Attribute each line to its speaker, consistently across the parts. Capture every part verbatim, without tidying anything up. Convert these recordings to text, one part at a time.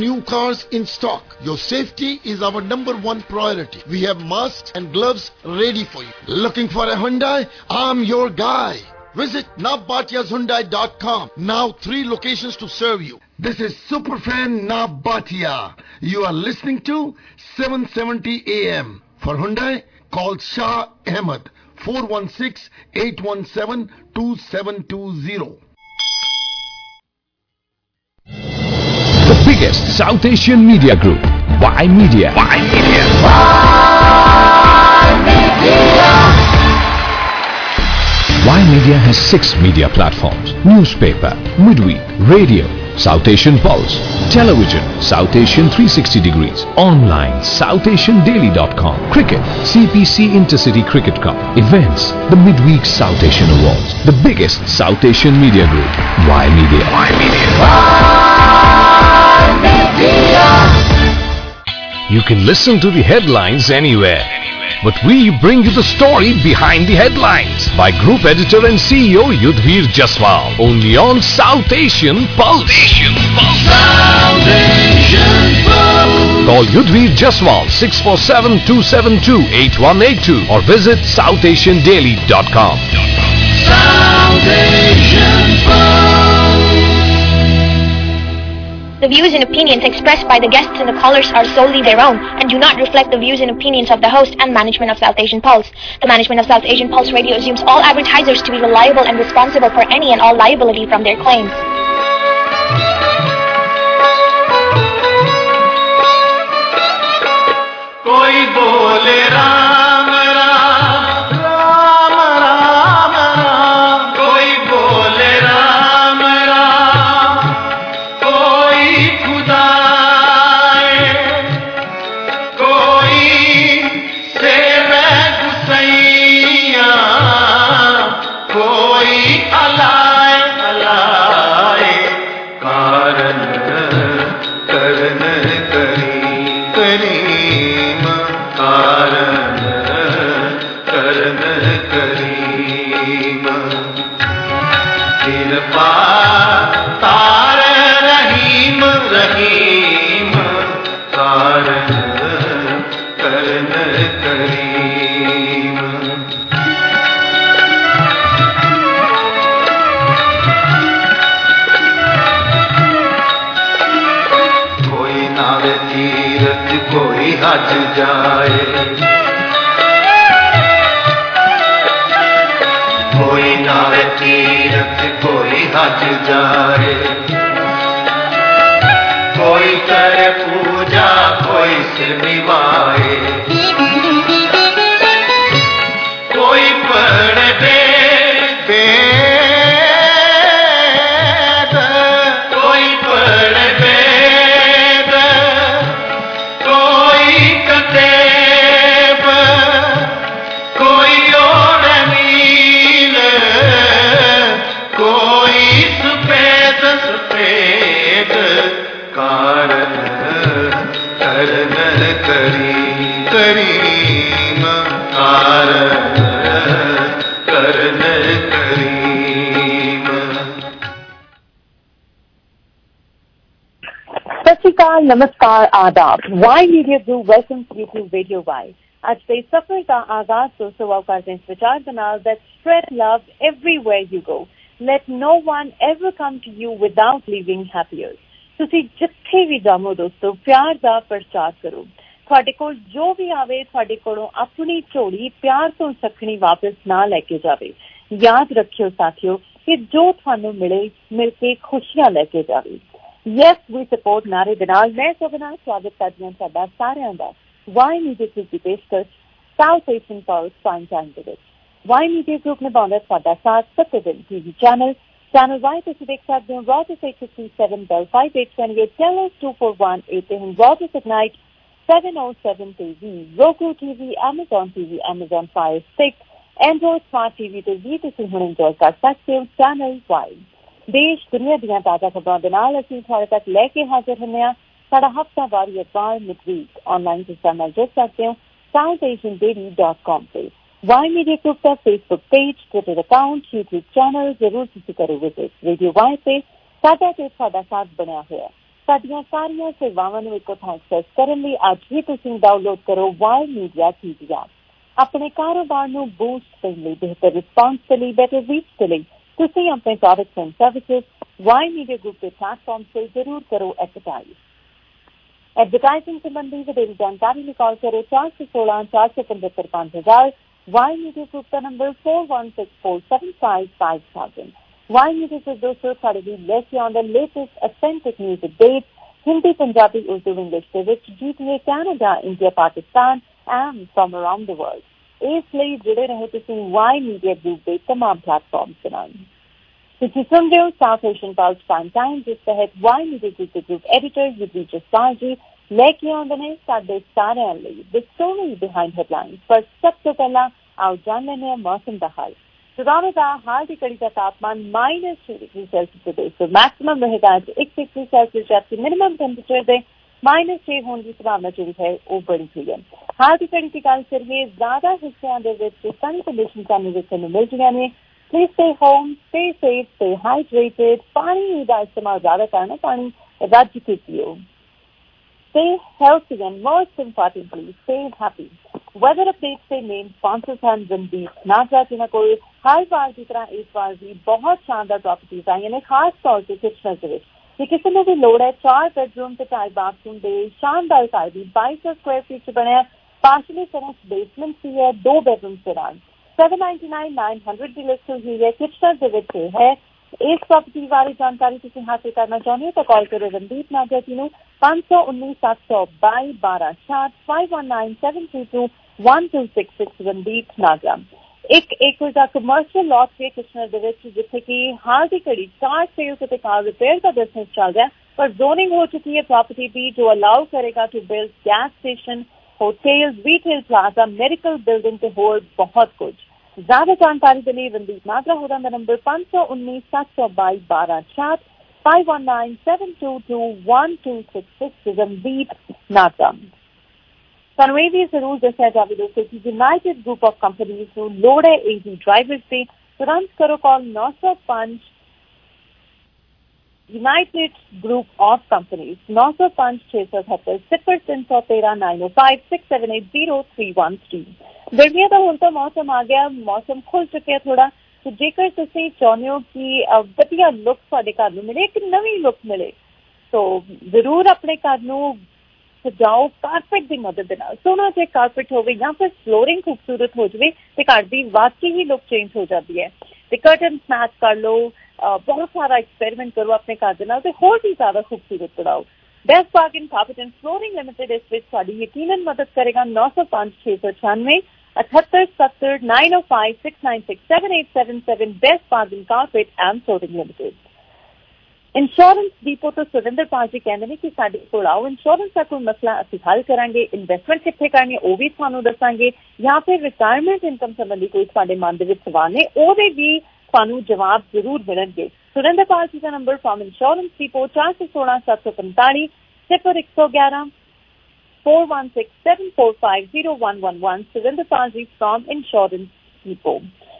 Speaker 1: New cars in stock. Your safety is our number one priority. We have masks and gloves ready for you. Looking for a Hyundai? I'm your guy. Visit Navbatias Hyundai dot com. Now three locations to serve you. This is Superfan Navbatia. You are listening to seven seventy A M. For Hyundai, call Shah Ahmed four one six, eight one seven, two seven two zero.
Speaker 2: The biggest South Asian media group, Y Media. Y Media. Y Media. Y Media has six media platforms: newspaper, midweek, radio, South Asian Pulse, television, South Asian three sixty degrees, online, south asian daily dot com, cricket, C P C Intercity Cricket Cup, events, the midweek South Asian Awards, the biggest South Asian media group, Y Media. Y Media. Y Media. You can listen to the headlines anywhere, but we bring you the story behind the headlines by Group Editor and C E O Yudhvir Jaswal, only on South Asian Pulse. Asian Pulse. South Asian Pulse. Call Yudhvir Jaswal six four seven, two seven two, eight one eight two or visit south asian daily dot com. South Asian Pulse.
Speaker 3: The views and opinions expressed by the guests and the callers are solely their own and do not reflect the views and opinions of the host and management of South Asian Pulse. The management of South Asian Pulse Radio assumes all advertisers to be reliable and responsible for any and all liability from their claims.
Speaker 4: Koi bole Ram Ram, Ram Ram Ram. Koi bole Ram Ram, koi Khuda hai, koi Seve Gusaiya, koi Alai Alai. Karan karan kari kari. हज जाए कोई नावे तीरथ कोई हज जाए कोई करे पूजा कोई सिर निभाए कोई पढ़े वेद कोई पढ़े वेद कोई कतेब कोई और नील कोई सफेद सफेद कारण करन करी करीम कारण करन करीम।
Speaker 5: सत श्री अकाल, नमस्कार, आदाब। Y media group welcome you to radio Y. आज से सफर का आगाज दोस्तों वाव करते हैं इस विचार के नाल that spread love everywhere you go, let no one ever come to you without living happier. ਤੁਸੀਂ ਜਿੱਥੇ ਵੀ ਜਾਵੋ ਦੋਸਤੋ ਪਿਆਰ ਦਾ ਪ੍ਰਚਾਰ ਕਰੋ। ਤੁਹਾਡੇ ਕੋਲ ਜੋ ਵੀ ਆਵੇ ਤੁਹਾਡੇ ਕੋਲੋਂ ਆਪਣੀ ਝੋਲੀ ਪਿਆਰ ਤੋਂ ਸਖਣੀ ਵਾਪਸ ਨਾ ਲੈ ਕੇ ਜਾਵੇ। ਯਾਦ ਰੱਖਿਓ ਸਾਥੀਓ ਕਿ ਜੋ ਤੁਹਾਨੂੰ ਮਿਲੇ ਮਿਲ ਕੇ ਖੁਸ਼ੀਆਂ ਲੈ ਕੇ ਜਾਵੇ। ਯੈਸ ਵੀ ਸਪੋਰਟ ਨਾਰੇ ਦੇ ਨਾਲ ਮੈਂ ਸਭ ਨਾਲ ਸਵਾਗਤ ਕਰਦੀ ਹਾਂ ਤੁਹਾਡਾ ਸਾਰਿਆਂ ਦਾ ਵਾਈ ਮੀਡੀਆ ਗਰੁੱਪ ਦੀ ਪੇਸ਼ਕਸ਼ South Asian plus prime time ਦੇ ਵਿੱਚ। ਵਾਈ ਮੀਡੀਆ ਗਰੁੱਪ ਨਿਭਾਉਂਦਾ ਤੁਹਾਡਾ ਸਾਥ ਸੱਤੇ ਦਿਨ ਟੀਵੀ ਚੈਨਲ चैनल वाई तुम देख सकते हो Rogers eight sixty seven Bell five eight twenty eight channel two four one eight हम Rogers Ignite seven O seven TV roku TV Amazon TV Amazon Fire Stick Android Smart TV ਤੇ ਵੀ ਤੁਸੀਂ ਹੁਣ enjoy ਕਰ ਸਕਦੇ ਹੋ channel Y. ਦੇਸ਼ ਦੁਨੀਆ ਦੀਆਂ ਤਾਜ਼ਾ ਖਬਰਾਂ ਦੇ ਨਾਲ ਅਸੀਂ ਤੁਹਾਡੇ ਤੱਕ ਲੈ ਕੇ ਹਾਜ਼ਰ ਹੁੰਦੇ ਹਾਂ। ਸਾਡਾ ਹਫ਼ਤਾਵਾਰੀ ਅਖਬਾਰ ਮਿਡਵੀਕ ਆਨਲਾਈਨ ਸਿਸਟਮ ਨਾਲ ਜੁੜ ਸਕਦੇ ਹੋ South Asian daily dot com ਤੇ। वाई मीडिया ग्रुप का Facebook page, Twitter account, YouTube channel जरूर तुसी करो विजिट। रेडियो वाई से साडा ते साडा साथ बनया होया। ਸਾਡੀਆਂ ਸਾਰੀਆਂ ਸੇਵਾਵਾਂ ਨੂੰ ਇੱਕੋ ਥਾਂ ਐਕਸੈਸ ਕਰਨ ਲਈ ਅੱਜ ਹੀ ਤੁਸੀਂ ਡਾਊਨਲੋਡ ਕਰੋ Y media T V app. ਆਪਣੇ ਕਾਰੋਬਾਰ ਨੂੰ ਬੂਸਟ ਕਰਨ ਲਈ, ਬਿਹਤਰ ਰਿਸਪਾਂਸ ਦੇ ਲਈ, ਬੈਟਰ ਰੀਚ ਦੇ ਲਈ ਤੁਸੀਂ ਆਪਣੇ products and services Y media group ਦੇ ਪਲੇਟਫਾਰਮ ਤੇ ਜ਼ਰੂਰ ਕਰੋ ਐਡਵਰਟਾਈਜ਼। एडवर्टाइजिंग संबंधी ਵਧੇਰੀ जानकारी ਲਈ ਕਾਲ करो चार सौ सोलह चार सौ पचहत्तर पाँच हजार। वाई मीडिया ग्रुप का number four one six four seven five five thousand. Y media से दोस्तों साढ़े भी लेके on the latest authentic news update Hindi, Punjabi, Urdu, English ਦੇ ਵਿੱਚ G T A Canada, India, Pakistan and from around the world. ਇਸ ਲਈ ਜੁੜੇ ਰਹੋ ਤੁਸੀਂ ਵਾਈ ਮੀਡੀਆ ਗਰੁੱਪ ਦੇ ਤਮਾਮ ਪਲੇਟਫਾਰਮਸ ਦੇ ਨਾਲ। ਤੁਸੀਂ ਸੁਣ ਰਹੇ ਹੋ South Asian plus prime time, ਜਿਸ ਤਹਿਤ ਵਾਈ ਮੀਡੀਆ ਗਰੁੱਪ ਦੇ ਗਰੁੱਪ ਐਡੀਟਰ ਯੁਧਵੀਰ ਜਸਵਾਲ ਜੀ ਲੈ ਕੇ ਆਉਂਦੇ ਨੇ ਸਾਡੇ ਸਾਰਿਆਂ ਲਈ ਦ ਸਟੋਰੀ ਬਿਹਾਈਂਡ ਹੈਡਲਾਈਨਸ। ਪਰ ਸਭ ਤੋਂ ਪਹਿਲਾਂ ਆਓ ਜਾਣ ਲੈਂਦੇ ਹਾਂ ਮੌਸਮ ਦਾ ਹਾਲ। ਟੋਰਾਂਟੋ ਦਾ ਹਾਲ ਦੀ ਘੜੀ ਦਾ ਤਾਪਮਾਨ ਮਾਈਨਸ ਛੇ ਡਿਗਰੀ ਸੈਲਸੀਅਸ ਦੇ ਦੋਸਤੋ ਮੈਕਸਿਮਮ ਰਹੇਗਾ ਅੱਜ ਇੱਕ ਡਿਗਰੀ ਸੈਲਸੀਅਸ, ਜਦਕਿ ਮਿਨੀਮਮ ਟੈਂਪਰੇਚਰ ਦੇ ਮਾਈਨਸ ਛੇ ਹੋਣ ਦੀ ਸੰਭਾਵਨਾ ਜਿਹੜੀ ਹੈ ਉਹ ਬੜੀ ਹੋਈ ਹੈ। ਹਾਲ ਦੀ ਘੜੀ ਦੀ ਗੱਲ ਕਰੀਏ, ਜ਼ਿਆਦਾ ਹਿੱਸਿਆਂ ਦੇ ਵਿੱਚ ਸਨੀ ਕੰਡੀਸ਼ਨ ਸਾਨੂੰ ਵੇਖਣ ਨੂੰ ਮਿਲ ਰਹੀਆਂ ਨੇ। Please stay home, stay safe, stay hydrated. पानी का इस्तेमाल ज्यादा करना, पानी रज के पियो। Stay healthy and most importantly, stay happy. Weather updates से मेन sponsors हैं रणदीप नागरा, जिन्हें कोई हर बार की तरह इस बार भी बहुत शानदार प्रॉपर्टीज आई हैं, खास तौर से किचनर के विच जे किसी ने भी लोड़ है चार बेडरूम ते चार बाथरूम दे शानदार घर दी बाईस सौ स्क्वायर फीट च बनया पार्शली फर्निश्ड बेसमेंट भी है, दो बेडरूम से रान seven ninety nine nine hundred की लिस्ट हुई है। किचनर के विच है इस प्रॉपर्टी बारे जानकारी तुसीं हासिल करना चाहते हो तो कॉल करो रणदीप नागरा जी नूं पांच सौ उन्नीस सत्त सौ बाई बारह छाठ five one nine seven three two one two six six Randeep Nagra. एक एकड़ का कमर्शियल लॉट है किचनर दे विच, जिथे कि हाल की घड़ी कार सेल्स और कार रिपेयर का बिजनेस चल रहा है, पर जोनिंग हो चुकी है प्रॉपर्टी भी जो अलाउ करेगा to build gas station, hotel, retail plaza, medical building ते होर बहुत कुछ। ज्यादा जानकारी के लिए रणदीप नागरा होगा नंबर पांच सौ उन्नीस सात सौ बाई बारह छाठ five one nine seven two two one two six six Randeep Nagra. ਸਾਨੂੰ ਇਹ ਵੀ ਜ਼ਰੂਰ ਦੱਸਿਆ ਜਾਵੇ ਦੋਸਤੋ ਕਿ ਯੂਨਾਈਟਿਡ ਗਰੁੱਪ ਆਫ ਕੰਪਨੀਜ਼ ਨੂੰ ਲੋੜ ਹੈ ਏਜੀ ਡਰਾਈਵਰਸ ਦੀ, ਤੁਰੰਤ ਕਰੋ ਕਾਲ ਨੌ ਸੌ ਪੰਜ यूनाइटेड ग्रुप ऑफ कंपनीज नौ सौ पांच छह सौ अठहत्तर सिफर तीन सौ तेरह नाइन ओ five six seven eight zero three one three. गर्मियों का हुण तो मौसम आ गया, मौसम खुल चुके थोड़ा, तो जेकर तुसीं चाहुंदे हो कि वधिया लुक तुहाडे घर नूं मिले, एक नवीं लुक मिले, तो जरूर अपने घर नूं सजाओ कारपेट की मदद दे नाल। सोहना जे कारपेट होवे या फिर फ्लोरिंग खूबसूरत हो जाए तो घर की वाकई ही लुक चेंज हो जाती है। तो कर्टन मैच कर लो, बहुत सारा एक्सपेरिमेंट करो अपने घर के नाल, होर भी ज्यादा खूबसूरत बनाओ। Best bargain carpet and flooring limited इस विच तुहाडी यकीनन मदद करेगा। नौ सौ पांच छह सौ छियानवे अठहत्तर सत्तर nine O five six nine six seven eight seven seven best bargain carpet and flooring limited. Insurance depot तो सुरेंद्र पाल जी कहते हैं कि साडे कोल आओ, इंश्योरेंस का कोई मसला असीं हल करांगे, इन्वेस्टमेंट कित्थे करनी वो भी तुहानूं दसांगे, या फिर रिटायरमेंट इनकम संबंधी कोई तुहाडे मन दे विच सवाल ने ओहदे भी तुहानूं जवाब जरूर मिलणगे। सुरेंद्र पाल जी का नंबर फ्रॉम इंश्योरेंस डिपो चार सौ सोलह सात सौ पैंतालीस सिफर एक सौ ग्यारह four one six seven four five zero one one one. Surinder Pal ji from insurance depot.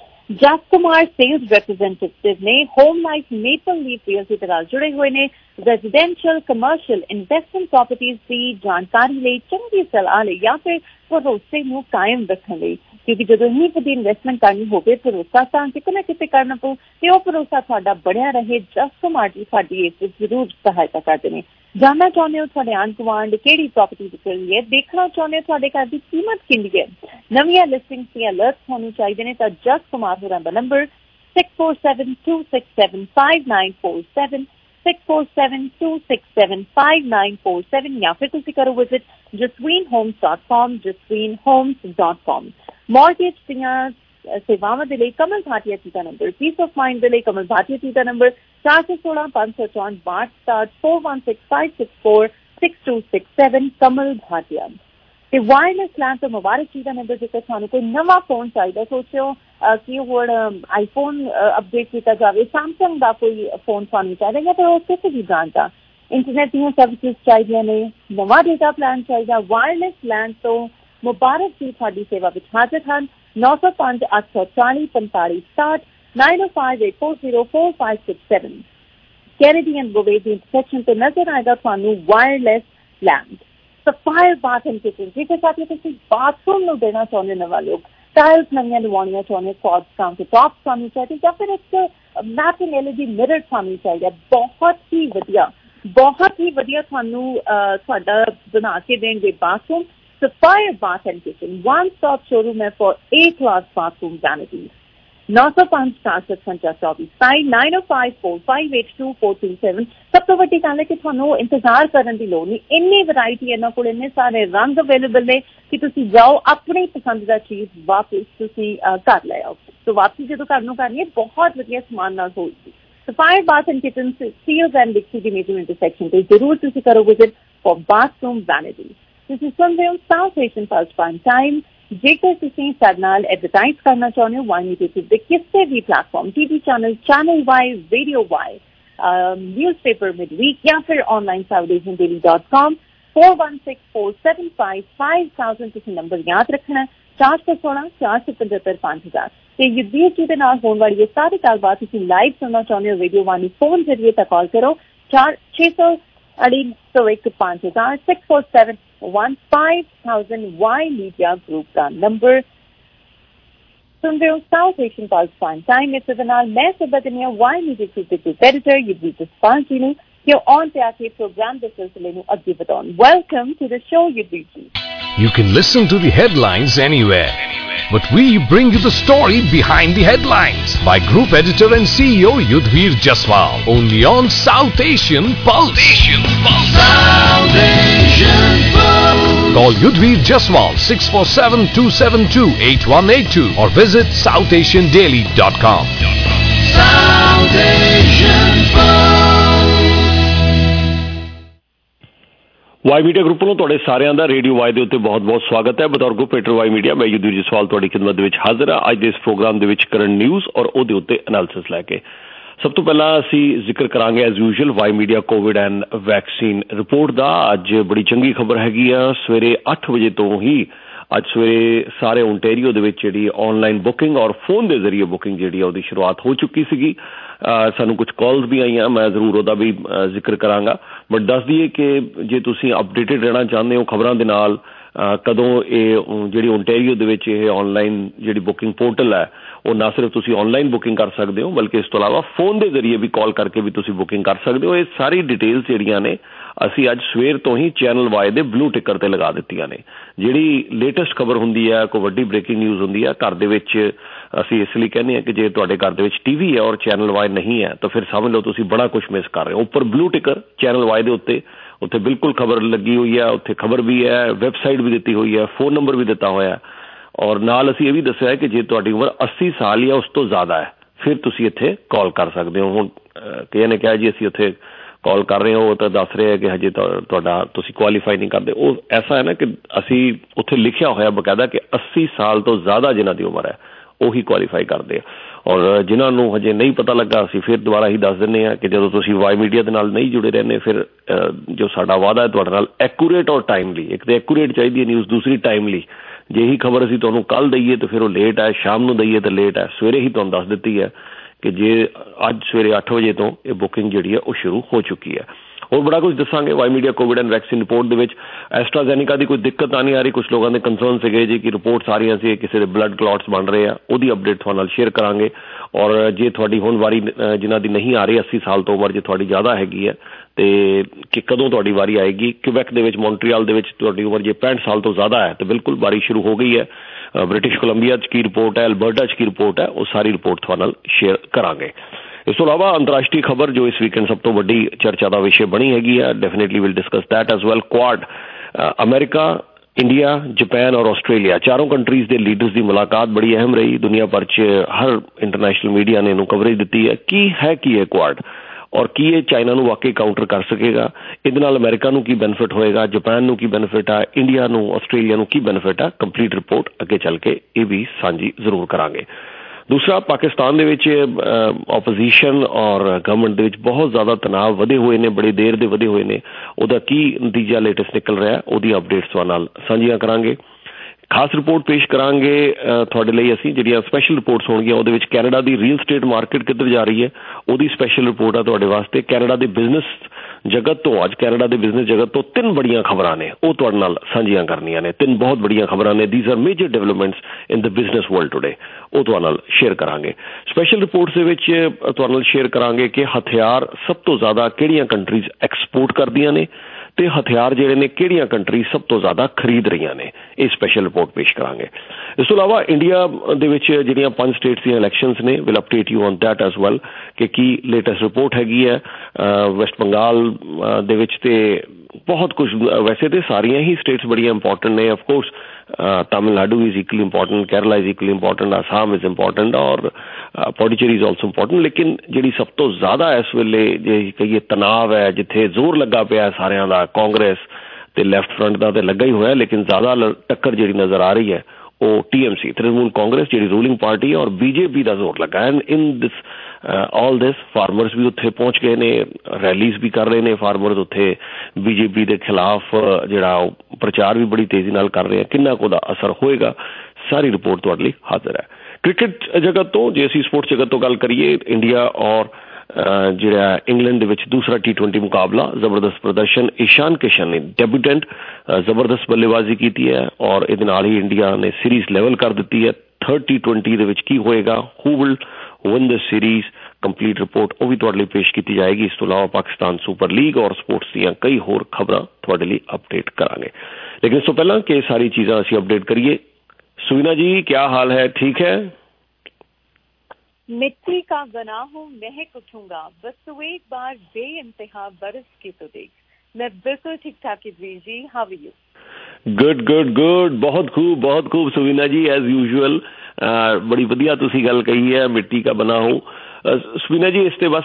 Speaker 5: Jas Kumar sales representative ने home life maple leaf realty के नाल जुड़े हुए ने रेजिडेंशियल कमर्शियल इन्वेस्टमेंट प्रॉपर्टीज की जानकारी ले, चंगी सलाह ले या फिर भरोसे नूं कायम रखने लई, क्योंकि जो ही वड्डी इन्वेस्टमेंट करनी होवे भरोसा तां किते ना किते करना पऊ ते ओह भरोसा तुहाडा बढ़िया रहे। जस कुमार जी साडी इस विच जरूर सहायता करदे ने। जानना चाहते हो तुहाडे आंढ गुआंढ किहड़ी प्रॉपर्टी विक रही है, देखना चाहते हो तुहाडे घर की कीमत कितनी है, नवीं लिस्टिंग्स दी अलर्ट्स होनी चाहिए ने, तां जस कुमार होरां दा number six four seven two six seven five nine four seven six four seven two six seven five nine four seven, या फिर तुसीं करो visit Jasveen homes dot com Jasveen homes dot com. Mortgage दीआं सेवावां दे लई कमल भाटिया जी का नंबर, पीस ऑफ माइंड दे लई कमल भाटिया जी का नंबर चार सौ सोलह पांच सौ चौंठ बाठ start four one six five six four six two six seven Kamal Bhatia. ते वायरलेस लैंड तो मुबारक जी का नंबर, जेकर तुहानूं कोई नवा फोन चाहिए, सोचो कि हुण आईफोन अपडेट किया जाए, सैमसंग का कोई फोन तुहानूं चाहिए या फिर किसी भी ब्रांड का, इंटरनेट दी सर्विसिज चाहिए ने, नवा डेटा प्लान चाहिए, वायरलेस लैंड तो मुबारक जी तुहाडी सेवा विच हाजिर हैं। नौ सौ पांच अठ सौ चाली पैंताली सताहठ nine O five eight four zero four five six seven. Kennedy and Bovey the intersection ਤੇ ਨਜ਼ਰ ਆਏਗਾ ਤੁਹਾਨੂੰ wireless land sapphire bath and kitchen ਜੇਕਰ ਸਾਥੀ ਤੁਸੀਂ ਬਾਥਰੂਮ ਨੂੰ ਦੇਣਾ ਚਾਹੁੰਦੇ ਨਵਾਂ ਲੋਕ ਟਾਇਲਸ ਨਵੀਆਂ ਲਵਾਉਣੀਆਂ ਚਾਹੁੰਦੇ ਕੌਰਡ ਕਾਊਂਟਰ ਟੌਪ ਤੁਹਾਨੂੰ ਚਾਹੀਦੀ ਜਾਂ ਫਿਰ ਇੱਕ mapping L E D mirror ਤੁਹਾਨੂੰ ਚਾਹੀਦਾ ਬਹੁਤ ਹੀ ਵਧੀਆ ਬਹੁਤ ਹੀ ਵਧੀਆ ਤੁਹਾਨੂੰ ਤੁਹਾਡਾ ਬਣਾ ਕੇ ਦੇਣਗੇ bathroom sapphire bath and kitchen one stop showroom ਹੈ for a class bathroom vanities नौ सौ पांच चार सौ छंजा चौबीस साई नाइन ओ five four five eight two four two seven सब तो वड्डी गल है कि तुहानू इंतजार करन दी लोड़ नहीं इन्नी वैरायटी इन्हां कोल इन्ने सारे रंग अवेलेबल ने कि तुसीं जाओ अपनी पसंद दा चीज़ वापस तुसीं घर ले आओ तो वापसी जो घर नूं करनी है बहुत वधिया समान नाल होएगी sapphire bath and kitchen Steeles and Dixie दी मेजर इंटरसेक्शन ते जरूर तुसीं करो विजिट फॉर बाथरूम वैनिटीज तुसीं सुन रहे हो South Asian Pulse Prime Time जेकर तुसीं साडे नाल एडवरटाइज करना चाਹੁੰਦੇ ਹੋ वाई मीडिया ਦੇ ਕਿਸੇ ਵੀ platform TV channel channel Y radio Y newspaper midweek या फिर online South Asian Daily dot com four one six four seven five five thousand तुसीं नंबर याद रखना चार सौ सोलह चार सौ पचहत्तर पांच हजार ਤੇ युद्धवीर जी ਦੇ ਨਾਲ ਹੋਣ ਵਾਲੀ ਇਹ ਸਾਰੀ ਗੱਲਬਾਤ ਤੁਸੀਂ ਲਾਈਵ ਸੁਣਨਾ ਚਾਹੁੰਦੇ ਹੋ ਰੇਡੀਓ ਵਾਨੀ ਫੋਨ ਜਰੀਏ ਤਾਂ ਕਾਲ ਕਰੋ ਚਾਰ ਛੇ ਸੌ अड़ी सौ एक पांच हजार six four seven one five thousand Y media group का नंबर सुन रहे हो South Asian Pulse Prime Time इस नाल मैं सुबह वाई मीडिया ग्रुप के ग्रुप एडिटर युद्धवीर जसपाल जी ने कि ऑन पे आके प्रोग्राम के सिलसिले में अगे बताओ welcome to the show Yudhvir ji
Speaker 2: You can listen to the headlines anywhere, but we bring you the story behind the headlines by Group Editor and C E O Yudhvir Jaswal, only on South Asian Pulse. Asian Pulse. South Asian Pulse. Call Yudhvir Jaswal six four seven two seven two eight one eight two or visit south asian daily dot com. South Asian Pulse.
Speaker 6: Y media group ਨੂੰ ਤੁਹਾਡੇ ਸਾਰਿਆਂ ਦਾ radio Y ਦੇ ਉੱਤੇ ਬਹੁਤ ਬਹੁਤ ਸਵਾਗਤ ਹੈ ਬਤੌਰ ਗਰੁੱਪ ਐਡੀਟਰ ਵਾਈ ਮੀਡੀਆ ਮੈਂ ਯੁੱਧਵੀਰ ਜਸਵਾਲ ਤੁਹਾਡੀ ਖਿਦਮਤ ਦੇ ਵਿੱਚ ਹਾਜ਼ਰ ਹਾਂ ਅੱਜ ਦੇ ਇਸ ਪ੍ਰੋਗਰਾਮ ਦੇ ਵਿੱਚ ਕਰੰਟ ਨਿਊਜ਼ ਔਰ ਉਹਦੇ ਉੱਤੇ ਐਨਾਲਿਸਿਸ ਲੈ ਕੇ ਸਭ ਤੋਂ ਪਹਿਲਾਂ ਅਸੀਂ ਜ਼ਿਕਰ ਕਰਾਂਗੇ as usual Y media covid and vaccine report ਦਾ ਅੱਜ ਬੜੀ ਚੰਗੀ ਖਬਰ ਹੈਗੀ ਆ ਸਵੇਰੇ ਅੱਠ ਵਜੇ ਤੋਂ ਹੀ ਅੱਜ ਸਵੇਰੇ ਸਾਰੇ ਓਨਟੇਰੀਓ ਦੇ ਵਿੱਚ ਜਿਹੜੀ ਆਨਲਾਈਨ ਬੁਕਿੰਗ ਔਰ ਫੋਨ ਦੇ ਜ਼ਰੀਏ ਬੁਕਿੰਗ ਜਿਹੜੀ ਉਹਦੀ ਸ਼ੁਰੂਆਤ ਹੋ ਚੁੱਕੀ ਸੀਗੀ ਸਾਨੂੰ ਕੁਝ ਕਾਲਸ ਵੀ ਆਈਆਂ ਮੈਂ ਜ਼ਰੂਰ ਉਹਦਾ ਵੀ ਜ਼ਿਕਰ ਕਰਾਂਗਾ ਬਟ ਦੱਸ ਦਈਏ ਕਿ ਜੇ ਤੁਸੀਂ ਅਪਡੇਟਡ ਰਹਿਣਾ ਚਾਹੁੰਦੇ ਹੋ ਖਬਰਾਂ ਦੇ ਨਾਲ ਕਦੋਂ ਇਹ ਜਿਹੜੀ ਓਨਟੇਰੀਓ ਦੇ ਵਿੱਚ ਇਹ ਆਨਲਾਈਨ ਜਿਹੜੀ ਬੁਕਿੰਗ ਪੋਰਟਲ ਹੈ ਉਹ ਨਾ ਸਿਰਫ ਤੁਸੀਂ ਆਨਲਾਈਨ ਬੁਕਿੰਗ ਕਰ ਸਕਦੇ ਹੋ ਬਲਕਿ ਇਸ ਤੋਂ ਇਲਾਵਾ ਫੋਨ ਦੇ ਜ਼ਰੀਏ ਵੀ ਕਾਲ ਕਰਕੇ ਵੀ ਤੁਸੀਂ ਬੁਕਿੰਗ ਕਰ ਸਕਦੇ ਹੋ ਇਹ ਸਾਰੀ ਡਿਟੇਲਸ ਜਿਹੜੀਆਂ ਨੇ ਅਸੀਂ ਅੱਜ ਸਵੇਰ ਤੋਂ ਹੀ ਚੈਨਲ ਵਾਈ ਦੇ ਬਲੂ ਟਿਕਰ ਤੇ ਲਗਾ ਦਿੱਤੀਆਂ ਨੇ ਜਿਹੜੀ ਲੇਟੈਸਟ ਖਬਰ ਹੁੰਦੀ ਹੈ ਕੋਈ ਵੱਡੀ ਬ੍ਰੇਕਿੰਗ ਨਿਊਜ਼ ਹੁੰਦੀ ਹੈ ਘਰ ਦੇ ਵਿੱਚ ਅਸੀਂ ਇਸ ਲਈ ਕਹਿੰਦੇ ਹਾਂ ਕਿ ਜੇ ਤੁਹਾਡੇ ਘਰ ਦੇ ਵਿੱਚ ਟੀ ਵੀ ਹੈ ਔਰ ਚੈਨਲ ਵਾਈ ਨਹੀਂ ਹੈ ਤਾਂ ਫਿਰ ਸਮਝ ਲਓ ਤੁਸੀਂ ਬੜਾ ਕੁਛ ਮਿਸ ਕਰ ਰਹੇ ਹੋ ਉੱਪਰ ਬਲੂ ਟਿਕਰ ਚੈਨਲ ਵਾਈ ਦੇ ਉੱਤੇ ਉੱਥੇ ਬਿਲਕੁਲ ਖਬਰ ਲੱਗੀ ਹੋਈ ਹੈ ਉੱਥੇ ਖਬਰ ਵੀ ਹੈ ਵੈਬਸਾਈਟ ਵੀ ਦਿੱਤੀ ਹੋਈ ਹੈ ਫੋਨ ਨੰਬਰ ਵੀ ਦਿੱਤਾ ਹੋਇਆ ਔਰ ਨਾਲ ਅਸੀਂ ਇਹ ਵੀ ਦੱਸਿਆ ਕਿ ਜੇ ਤੁਹਾਡੀ ਉਮਰ ਅੱਸੀ ਸਾਲ ਜਾਂ ਉਸ ਤੋਂ ਜ਼ਿਆਦਾ ਹੈ ਫਿਰ ਤੁਸੀਂ ਇੱਥੇ ਕਾਲ ਕਰ ਸਕਦੇ ਹੋ ਹੁਣ ਕਈਆਂ ਨੇ ਕਿਹਾ ਜੀ ਅਸੀਂ ਉੱਥੇ ਕਾਲ ਕਰ ਰਹੇ ਹੋ ਉਹ ਤਾਂ ਦੱਸ ਰਹੇ ਹੈ ਕਿ ਹਜੇ ਤੁਹਾਡਾ ਤੁਸੀਂ ਕੁਆਲੀਫਾਈ ਨਹੀਂ ਕਰਦੇ ਉਹ ਐਸਾ ਹੈ ਨਾ ਕਿ ਅਸੀਂ ਉੱਥੇ ਲਿਖਿਆ ਹੋਇਆ ਬਕਾਇਦਾ ਕਿ ਅੱਸੀ ਸਾਲ ਤੋਂ ਜ਼ਿਆਦਾ ਜਿਨ੍ਹਾਂ ਦੀ ਉਮਰ ਹੈ ਉਹੀ ਕੁਆਲੀਫਾਈ ਕਰਦੇ ਆ ਔਰ ਜਿਨ੍ਹਾਂ ਨੂੰ ਹਜੇ ਨਹੀਂ ਪਤਾ ਲੱਗਾ ਅਸੀਂ ਫਿਰ ਦੁਬਾਰਾ ਹੀ ਦੱਸ ਦਿੰਦੇ ਹਾਂ ਕਿ ਜਦੋਂ ਤੁਸੀਂ ਵਾਈ ਮੀਡੀਆ ਦੇ ਨਾਲ ਨਹੀਂ ਜੁੜੇ ਰਹਿੰਦੇ ਫਿਰ ਜੋ ਸਾਡਾ ਵਾਅਦਾ ਹੈ ਤੁਹਾਡੇ ਨਾਲ ਐਕੂਰੇਟ ਔਰ ਟਾਈਮਲੀ ਇੱਕ ਤਾਂ ਐਕੂਰੇਟ ਚਾਹੀਦੀ ਹੈ ਨਿਊਜ਼ ਦੂਸਰੀ ਟਾਈਮਲੀ ਜੇ ਇਹੀ ਖਬਰ ਅਸੀਂ ਤੁਹਾਨੂੰ ਕੱਲ੍ਹ ਦਈਏ ਤਾਂ ਫਿਰ ਉਹ ਲੇਟ ਹੈ ਸ਼ਾਮ ਨੂੰ ਦਈਏ ਤਾਂ ਲੇਟ ਹੈ ਸਵੇਰੇ ਹੀ ਤੁਹਾਨੂੰ ਦੱਸ ਦਿੱਤੀ ਹੈ ਕਿ ਜੇ ਅੱਜ ਸਵੇਰੇ ਅੱਠ ਵਜੇ ਤੋਂ ਇਹ ਬੁਕਿੰਗ ਜਿਹੜੀ ਹੈ ਉਹ ਸ਼ੁਰੂ ਹੋ ਚੁੱਕੀ ਹੈ ਹੋਰ ਬੜਾ ਕੁਝ ਦੱਸਾਂਗੇ Y media covid and vaccine report ਦੇ ਵਿੱਚ ਐਸਟਰਾਜ਼ੈਨਿਕਾ ਦੀ ਕੋਈ ਦਿੱਕਤ ਤਾਂ ਨਹੀਂ ਆ ਰਹੀ ਕੁਝ ਲੋਕਾਂ ਦੇ ਕੰਸਰਨ ਸੀਗੇ ਜੀ ਕਿ ਰਿਪੋਰਟਸ ਆ ਰਹੀਆਂ ਸੀ ਕਿਸੇ ਦੇ ਬਲੱਡ ਕਲੌਟਸ ਬਣ ਰਹੇ ਆ ਉਹਦੀ ਅਪਡੇਟ ਤੁਹਾਡੇ ਨਾਲ ਸ਼ੇਅਰ ਕਰਾਂਗੇ ਔਰ ਜੇ ਤੁਹਾਡੀ ਹੁਣ ਵਾਰੀ ਜਿਨ੍ਹਾਂ ਦੀ ਨਹੀਂ ਆ ਰਹੀ ਅੱਸੀ ਸਾਲ ਤੋਂ ਉਮਰ ਜੇ ਤੁਹਾਡੀ ਜ਼ਿਆਦਾ ਹੈਗੀ ਹੈ ਤੇ ਕਿ ਕਦੋਂ ਤੁਹਾਡੀ ਵਾਰੀ ਆਏਗੀ ਕਿਊਬੈਕ ਦੇ ਵਿੱਚ ਮੌਂਟਰੀਅਲ ਦੇ ਵਿੱਚ ਤੁਹਾਡੀ ਉਮਰ ਜੇ ਪੈਂਹਠ ਸਾਲ ਤੋਂ ਜ਼ਿਆਦਾ ਹੈ ਤਾਂ ਬਿਲਕੁਲ ਵਾਰੀ ਸ਼ੁਰੂ ਹੋ ਗਈ ਹੈ ਬ੍ਰਿਟਿਸ਼ ਕੋਲੰਬੀਆ 'ਚ ਕੀ ਰਿਪੋਰਟ ਹੈ ਅਲਬਰਟਾ 'ਚ ਕੀ ਰਿਪੋਰਟ ਹੈ ਉਹ ਸਾਰੀ ਰਿਪੋਰਟ ਤੁਹਾਡੇ ਨਾਲ ਸ਼ੇਅਰ ਕਰਾਂਗੇ ਇਸ ਤੋਂ ਇਲਾਵਾ ਅੰਤਰਰਾਸ਼ਟਰੀ ਖਬਰ ਜੋ ਇਸ ਵੀਕਐਂਡ ਸਭ ਤੋਂ ਵੱਡੀ ਚਰਚਾ ਦਾ ਵਿਸ਼ੇ ਬਣੀ ਹੈਗੀ ਹੈ definitely will discuss that as well quad America India Japan ਔਰ ਆਸਟ੍ਰੇਲੀਆ ਚਾਰੋਂ ਕੰਟਰੀਜ਼ ਦੇ ਲੀਡਰਸ ਦੀ ਮੁਲਾਕਾਤ ਬੜੀ ਅਹਿਮ ਰਹੀ ਦੁਨੀਆ ਭਰ 'ਚ ਹਰ ਇੰਟਰਨੈਸ਼ਨਲ ਮੀਡੀਆ ਨੇ ਇਹਨੂੰ ਕਵਰੇਜ ਦਿੱਤੀ ਹੈ ਕੀ ਹੈ ਕੀ ਹੈ ਕੁਆਡ ਔਰ ਕੀ ਇਹ ਚਾਈਨਾ ਨੂੰ ਵਾਕਈ ਕਾਊਂਟਰ ਕਰ ਸਕੇਗਾ ਇਹਦੇ ਨਾਲ ਅਮਰੀਕਾ ਨੂੰ ਕੀ ਬੈਨੀਫਿਟ ਹੋਏਗਾ ਜਾਪਾਨ ਨੂੰ ਕੀ ਬੈਨੀਫਿਟ ਆ ਇੰਡੀਆ ਨੂੰ ਆਸਟ੍ਰੇਲੀਆ ਨੂੰ ਕੀ ਬੈਨੀਫਿਟ ਆ ਕੰਪਲੀਟ ਰਿਪੋਰਟ ਅੱਗੇ ਚੱਲ ਕੇ ਇਹ ਵੀ ਸਾਂਝੀ ਜ਼ਰੂਰ ਕਰਾਂਗੇ ਦੂਸਰਾ ਪਾਕਿਸਤਾਨ ਦੇ ਵਿੱਚ ਆਪੋਜੀਸ਼ਨ ਔਰ ਗਵਰਨਮੈਂਟ ਦੇ ਵਿੱਚ ਬਹੁਤ ਜ਼ਿਆਦਾ ਤਣਾਅ ਵਧੇ ਹੋਏ ਨੇ ਬੜੀ ਦੇਰ ਦੇ ਵਧੇ ਹੋਏ ਨੇ ਉਹਦਾ ਕੀ ਨਤੀਜਾ ਲੇਟੈਸਟ ਨਿਕਲ ਰਿਹਾ ਉਹਦੀ ਅਪਡੇਟਸ ਤੁਹਾਡੇ ਨਾਲ ਸਾਂਝੀਆਂ ਕਰਾਂਗੇ ਖਾਸ ਰਿਪੋਰਟ ਪੇਸ਼ ਕਰਾਂਗੇ ਤੁਹਾਡੇ ਲਈ ਅਸੀਂ, ਜਿਹੜੀਆਂ ਸਪੈਸ਼ਲ ਰਿਪੋਰਟਸ ਹੋਣਗੀਆਂ ਉਹਦੇ ਵਿੱਚ ਕੈਨੇਡਾ ਦੀ ਰੀਅਲ ਸਟੇਟ ਮਾਰਕੀਟ ਕਿੱਧਰ ਜਾ ਰਹੀ ਹੈ ਉਹਦੀ ਸਪੈਸ਼ਲ ਰਿਪੋਰਟ ਆ ਤੁਹਾਡੇ ਵਾਸਤੇ। ਕੈਨੇਡਾ ਦੇ ਬਿਜ਼ਨਸ ਜਗਤ ਤੋਂ, ਅੱਜ ਕੈਨੇਡਾ ਦੇ ਬਿਜ਼ਨਸ ਜਗਤ ਤੋਂ ਤਿੰਨ ਬੜੀਆਂ ਖਬਰਾਂ ਨੇ ਉਹ ਤੁਹਾਡੇ ਨਾਲ ਸਾਂਝੀਆਂ ਕਰਨੀਆਂ ਨੇ। ਤਿੰਨ ਬਹੁਤ ਬੜੀਆਂ ਖਬਰਾਂ ਨੇ, these are major developments in the business world today, ਉਹ ਤੁਹਾਡੇ ਨਾਲ ਸ਼ੇਅਰ ਕਰਾਂਗੇ। ਸਪੈਸ਼ਲ ਰਿਪੋਰਟਸ ਦੇ ਵਿੱਚ ਤੁਹਾਡੇ ਨਾਲ ਸ਼ੇਅਰ ਕਰਾਂਗੇ ਕਿ ਹਥਿਆਰ ਸਭ ਤੋਂ ਜ਼ਿਆਦਾ ਕਿਹੜੀਆਂ ਕੰਟਰੀਜ਼ ਐਕਸਪੋਰਟ ਕਰਦੀਆਂ ਨੇ ਤੇ ਹਥਿਆਰ ਜਿਹੜੇ ਨੇ ਕਿਹੜੀਆਂ ਕੰਟਰੀ ਸਭ ਤੋਂ ਜ਼ਿਆਦਾ ਖਰੀਦ ਰਹੀਆਂ ਨੇ, ਇਹ ਸਪੈਸ਼ਲ ਰਿਪੋਰਟ ਪੇਸ਼ ਕਰਾਂਗੇ। ਇਸ ਤੋਂ ਇਲਾਵਾ ਇੰਡੀਆ ਦੇ ਵਿੱਚ ਜਿਹੜੀਆਂ ਪੰਜ ਸਟੇਟਸ ਦੀਆਂ ਇਲੈਕਸ਼ਨਸ ਨੇ, will update you on that as well ਕਿ ਕੀ ਲੇਟੈਸਟ ਰਿਪੋਰਟ ਹੈਗੀ ਹੈ। ਵੈਸਟ ਬੰਗਾਲ ਦੇ ਵਿੱਚ ਤੇ ਬਹੁਤ ਕੁਝ, ਵੈਸੇ ਤੇ ਸਾਰੀਆਂ ਹੀ ਸਟੇਟਸ ਬੜੀਆਂ ਇੰਪੋਰਟੈਂਟ ਨੇ। Of course Tamil Nadu is equally important, Kerala is equally important, Assam is important ਔਰ ਪੌਂਡੀਚੇਰੀ ਇਜ਼ ਆਲਸੋ ਇੰਪੋਰਟੈਂਟ। ਲੇਕਿਨ ਜਿਹੜੀ ਸਭ ਤੋਂ ਜ਼ਿਆਦਾ ਇਸ ਵੇਲੇ ਜੇ ਕਹੀਏ ਤਣਾਅ ਹੈ, ਜਿੱਥੇ ਜ਼ੋਰ ਲੱਗਾ ਪਿਆ ਸਾਰਿਆਂ ਦਾ, ਕਾਂਗਰਸ ਤੇ ਲੈਫਟ ਫਰੰਟ ਦਾ ਤੇ ਲੱਗਾ ਹੀ ਹੋਇਆ, ਲੇਕਿਨ ਜ਼ਿਆਦਾ ਟੱਕਰ ਜਿਹੜੀ ਨਜ਼ਰ ਆ ਰਹੀ ਹੈ ਉਹ T M C, Trinamool Congress ਜਿਹੜੀ ਰੂਲਿੰਗ ਪਾਰਟੀ ਹੈ, ਔਰ ਬੀਜੇਪੀ ਦਾ ਜ਼ੋਰ ਲੱਗਾ। And in this all this farmers ਵੀ ਉੱਥੇ ਪਹੁੰਚ ਗਏ ਨੇ, ਰੈਲੀਜ਼ ਵੀ ਕਰ ਰਹੇ ਨੇ ਫਾਰਮਰਸ ਉੱਥੇ, ਬੀਜੇਪੀ ਦੇ ਖਿਲਾਫ ਜਿਹੜਾ ਉਹ ਪ੍ਰਚਾਰ ਵੀ ਬੜੀ ਤੇਜ਼ੀ ਨਾਲ ਕਰ ਰਹੇ ਆ। ਕਿੰਨਾ ਕੁ ਉਹਦਾ ਅਸਰ ਹੋਏਗਾ, ਸਾਰੀ ਰਿਪੋਰਟ ਤੁਹਾਡੇ ਲਈ ਹਾਜ਼ਰ ਹੈ। ਕ੍ਰਿਕਟ ਜਗਤ ਤੋਂ ਜੇ ਅਸੀਂ ਸਪੋਰਟਸ ਜਗਤ ਤੋਂ ਗੱਲ ਕਰੀਏ, ਇੰਡੀਆ ਔਰ ਜਿਹੜਾ ਇੰਗਲੈਂਡ ਦੇ ਵਿੱਚ ਦੂਸਰਾ ਟੀ ਟਵੈਂਟੀ ਮੁਕਾਬਲਾ, ਜ਼ਬਰਦਸਤ ਪ੍ਰਦਰਸ਼ਨ, ਈਸ਼ਾਨ ਕਿਸ਼ਨ ਨੇ ਡੈਬਿਊਟੈਂਟ ਜ਼ਬਰਦਸਤ ਬੱਲੇਬਾਜ਼ੀ ਕੀਤੀ ਹੈ ਔਰ ਇਹਦੇ ਨਾਲ ਹੀ ਇੰਡੀਆ ਨੇ ਸੀਰੀਜ਼ ਲੈਵਲ ਕਰ ਦਿੱਤੀ ਹੈ। ਥਰਡ ਟੀ ਟਵੈਂਟੀ ਦੇ ਵਿੱਚ ਕੀ ਹੋਏਗਾ, who will win the series, complete report ਉਹ ਵੀ ਤੁਹਾਡੇ ਲਈ ਪੇਸ਼ ਕੀਤੀ ਜਾਏਗੀ। ਇਸ ਤੋਂ ਇਲਾਵਾ ਪਾਕਿਸਤਾਨ ਸੁਪਰ ਲੀਗ ਔਰ ਸਪੋਰਟਸ ਦੀਆਂ ਕਈ ਹੋਰ ਖਬਰਾਂ ਤੁਹਾਡੇ ਲਈ ਅਪਡੇਟ ਕਰਾਂਗੇ। ਲੇਕਿਨ ਇਸ ਤੋਂ ਪਹਿਲਾਂ ਕਿ ਇਹ ਸਾਰੀ ਚੀਜ਼ਾਂ ਅਸੀਂ ਅਪਡੇਟ ਕਰੀਏ, सुवीना जी क्या हाल है, ठीक है?
Speaker 5: मिट्टी का बना हूँ महक उठूंगा, बस तू एक बार बेइंतहा बरस के तो देख। मैं बिल्कुल ठीक ठाक Veer ji, how are you?
Speaker 6: Good good good, बहुत खूब बहुत खूब सुवीना जी, एज यूजुअल बड़ी वधिया तुसी गल कही है, मिट्टी का बना हूँ। ਸੁਵੀਨਾ ਜੀ ਇਸ ਤੇ ਬਸ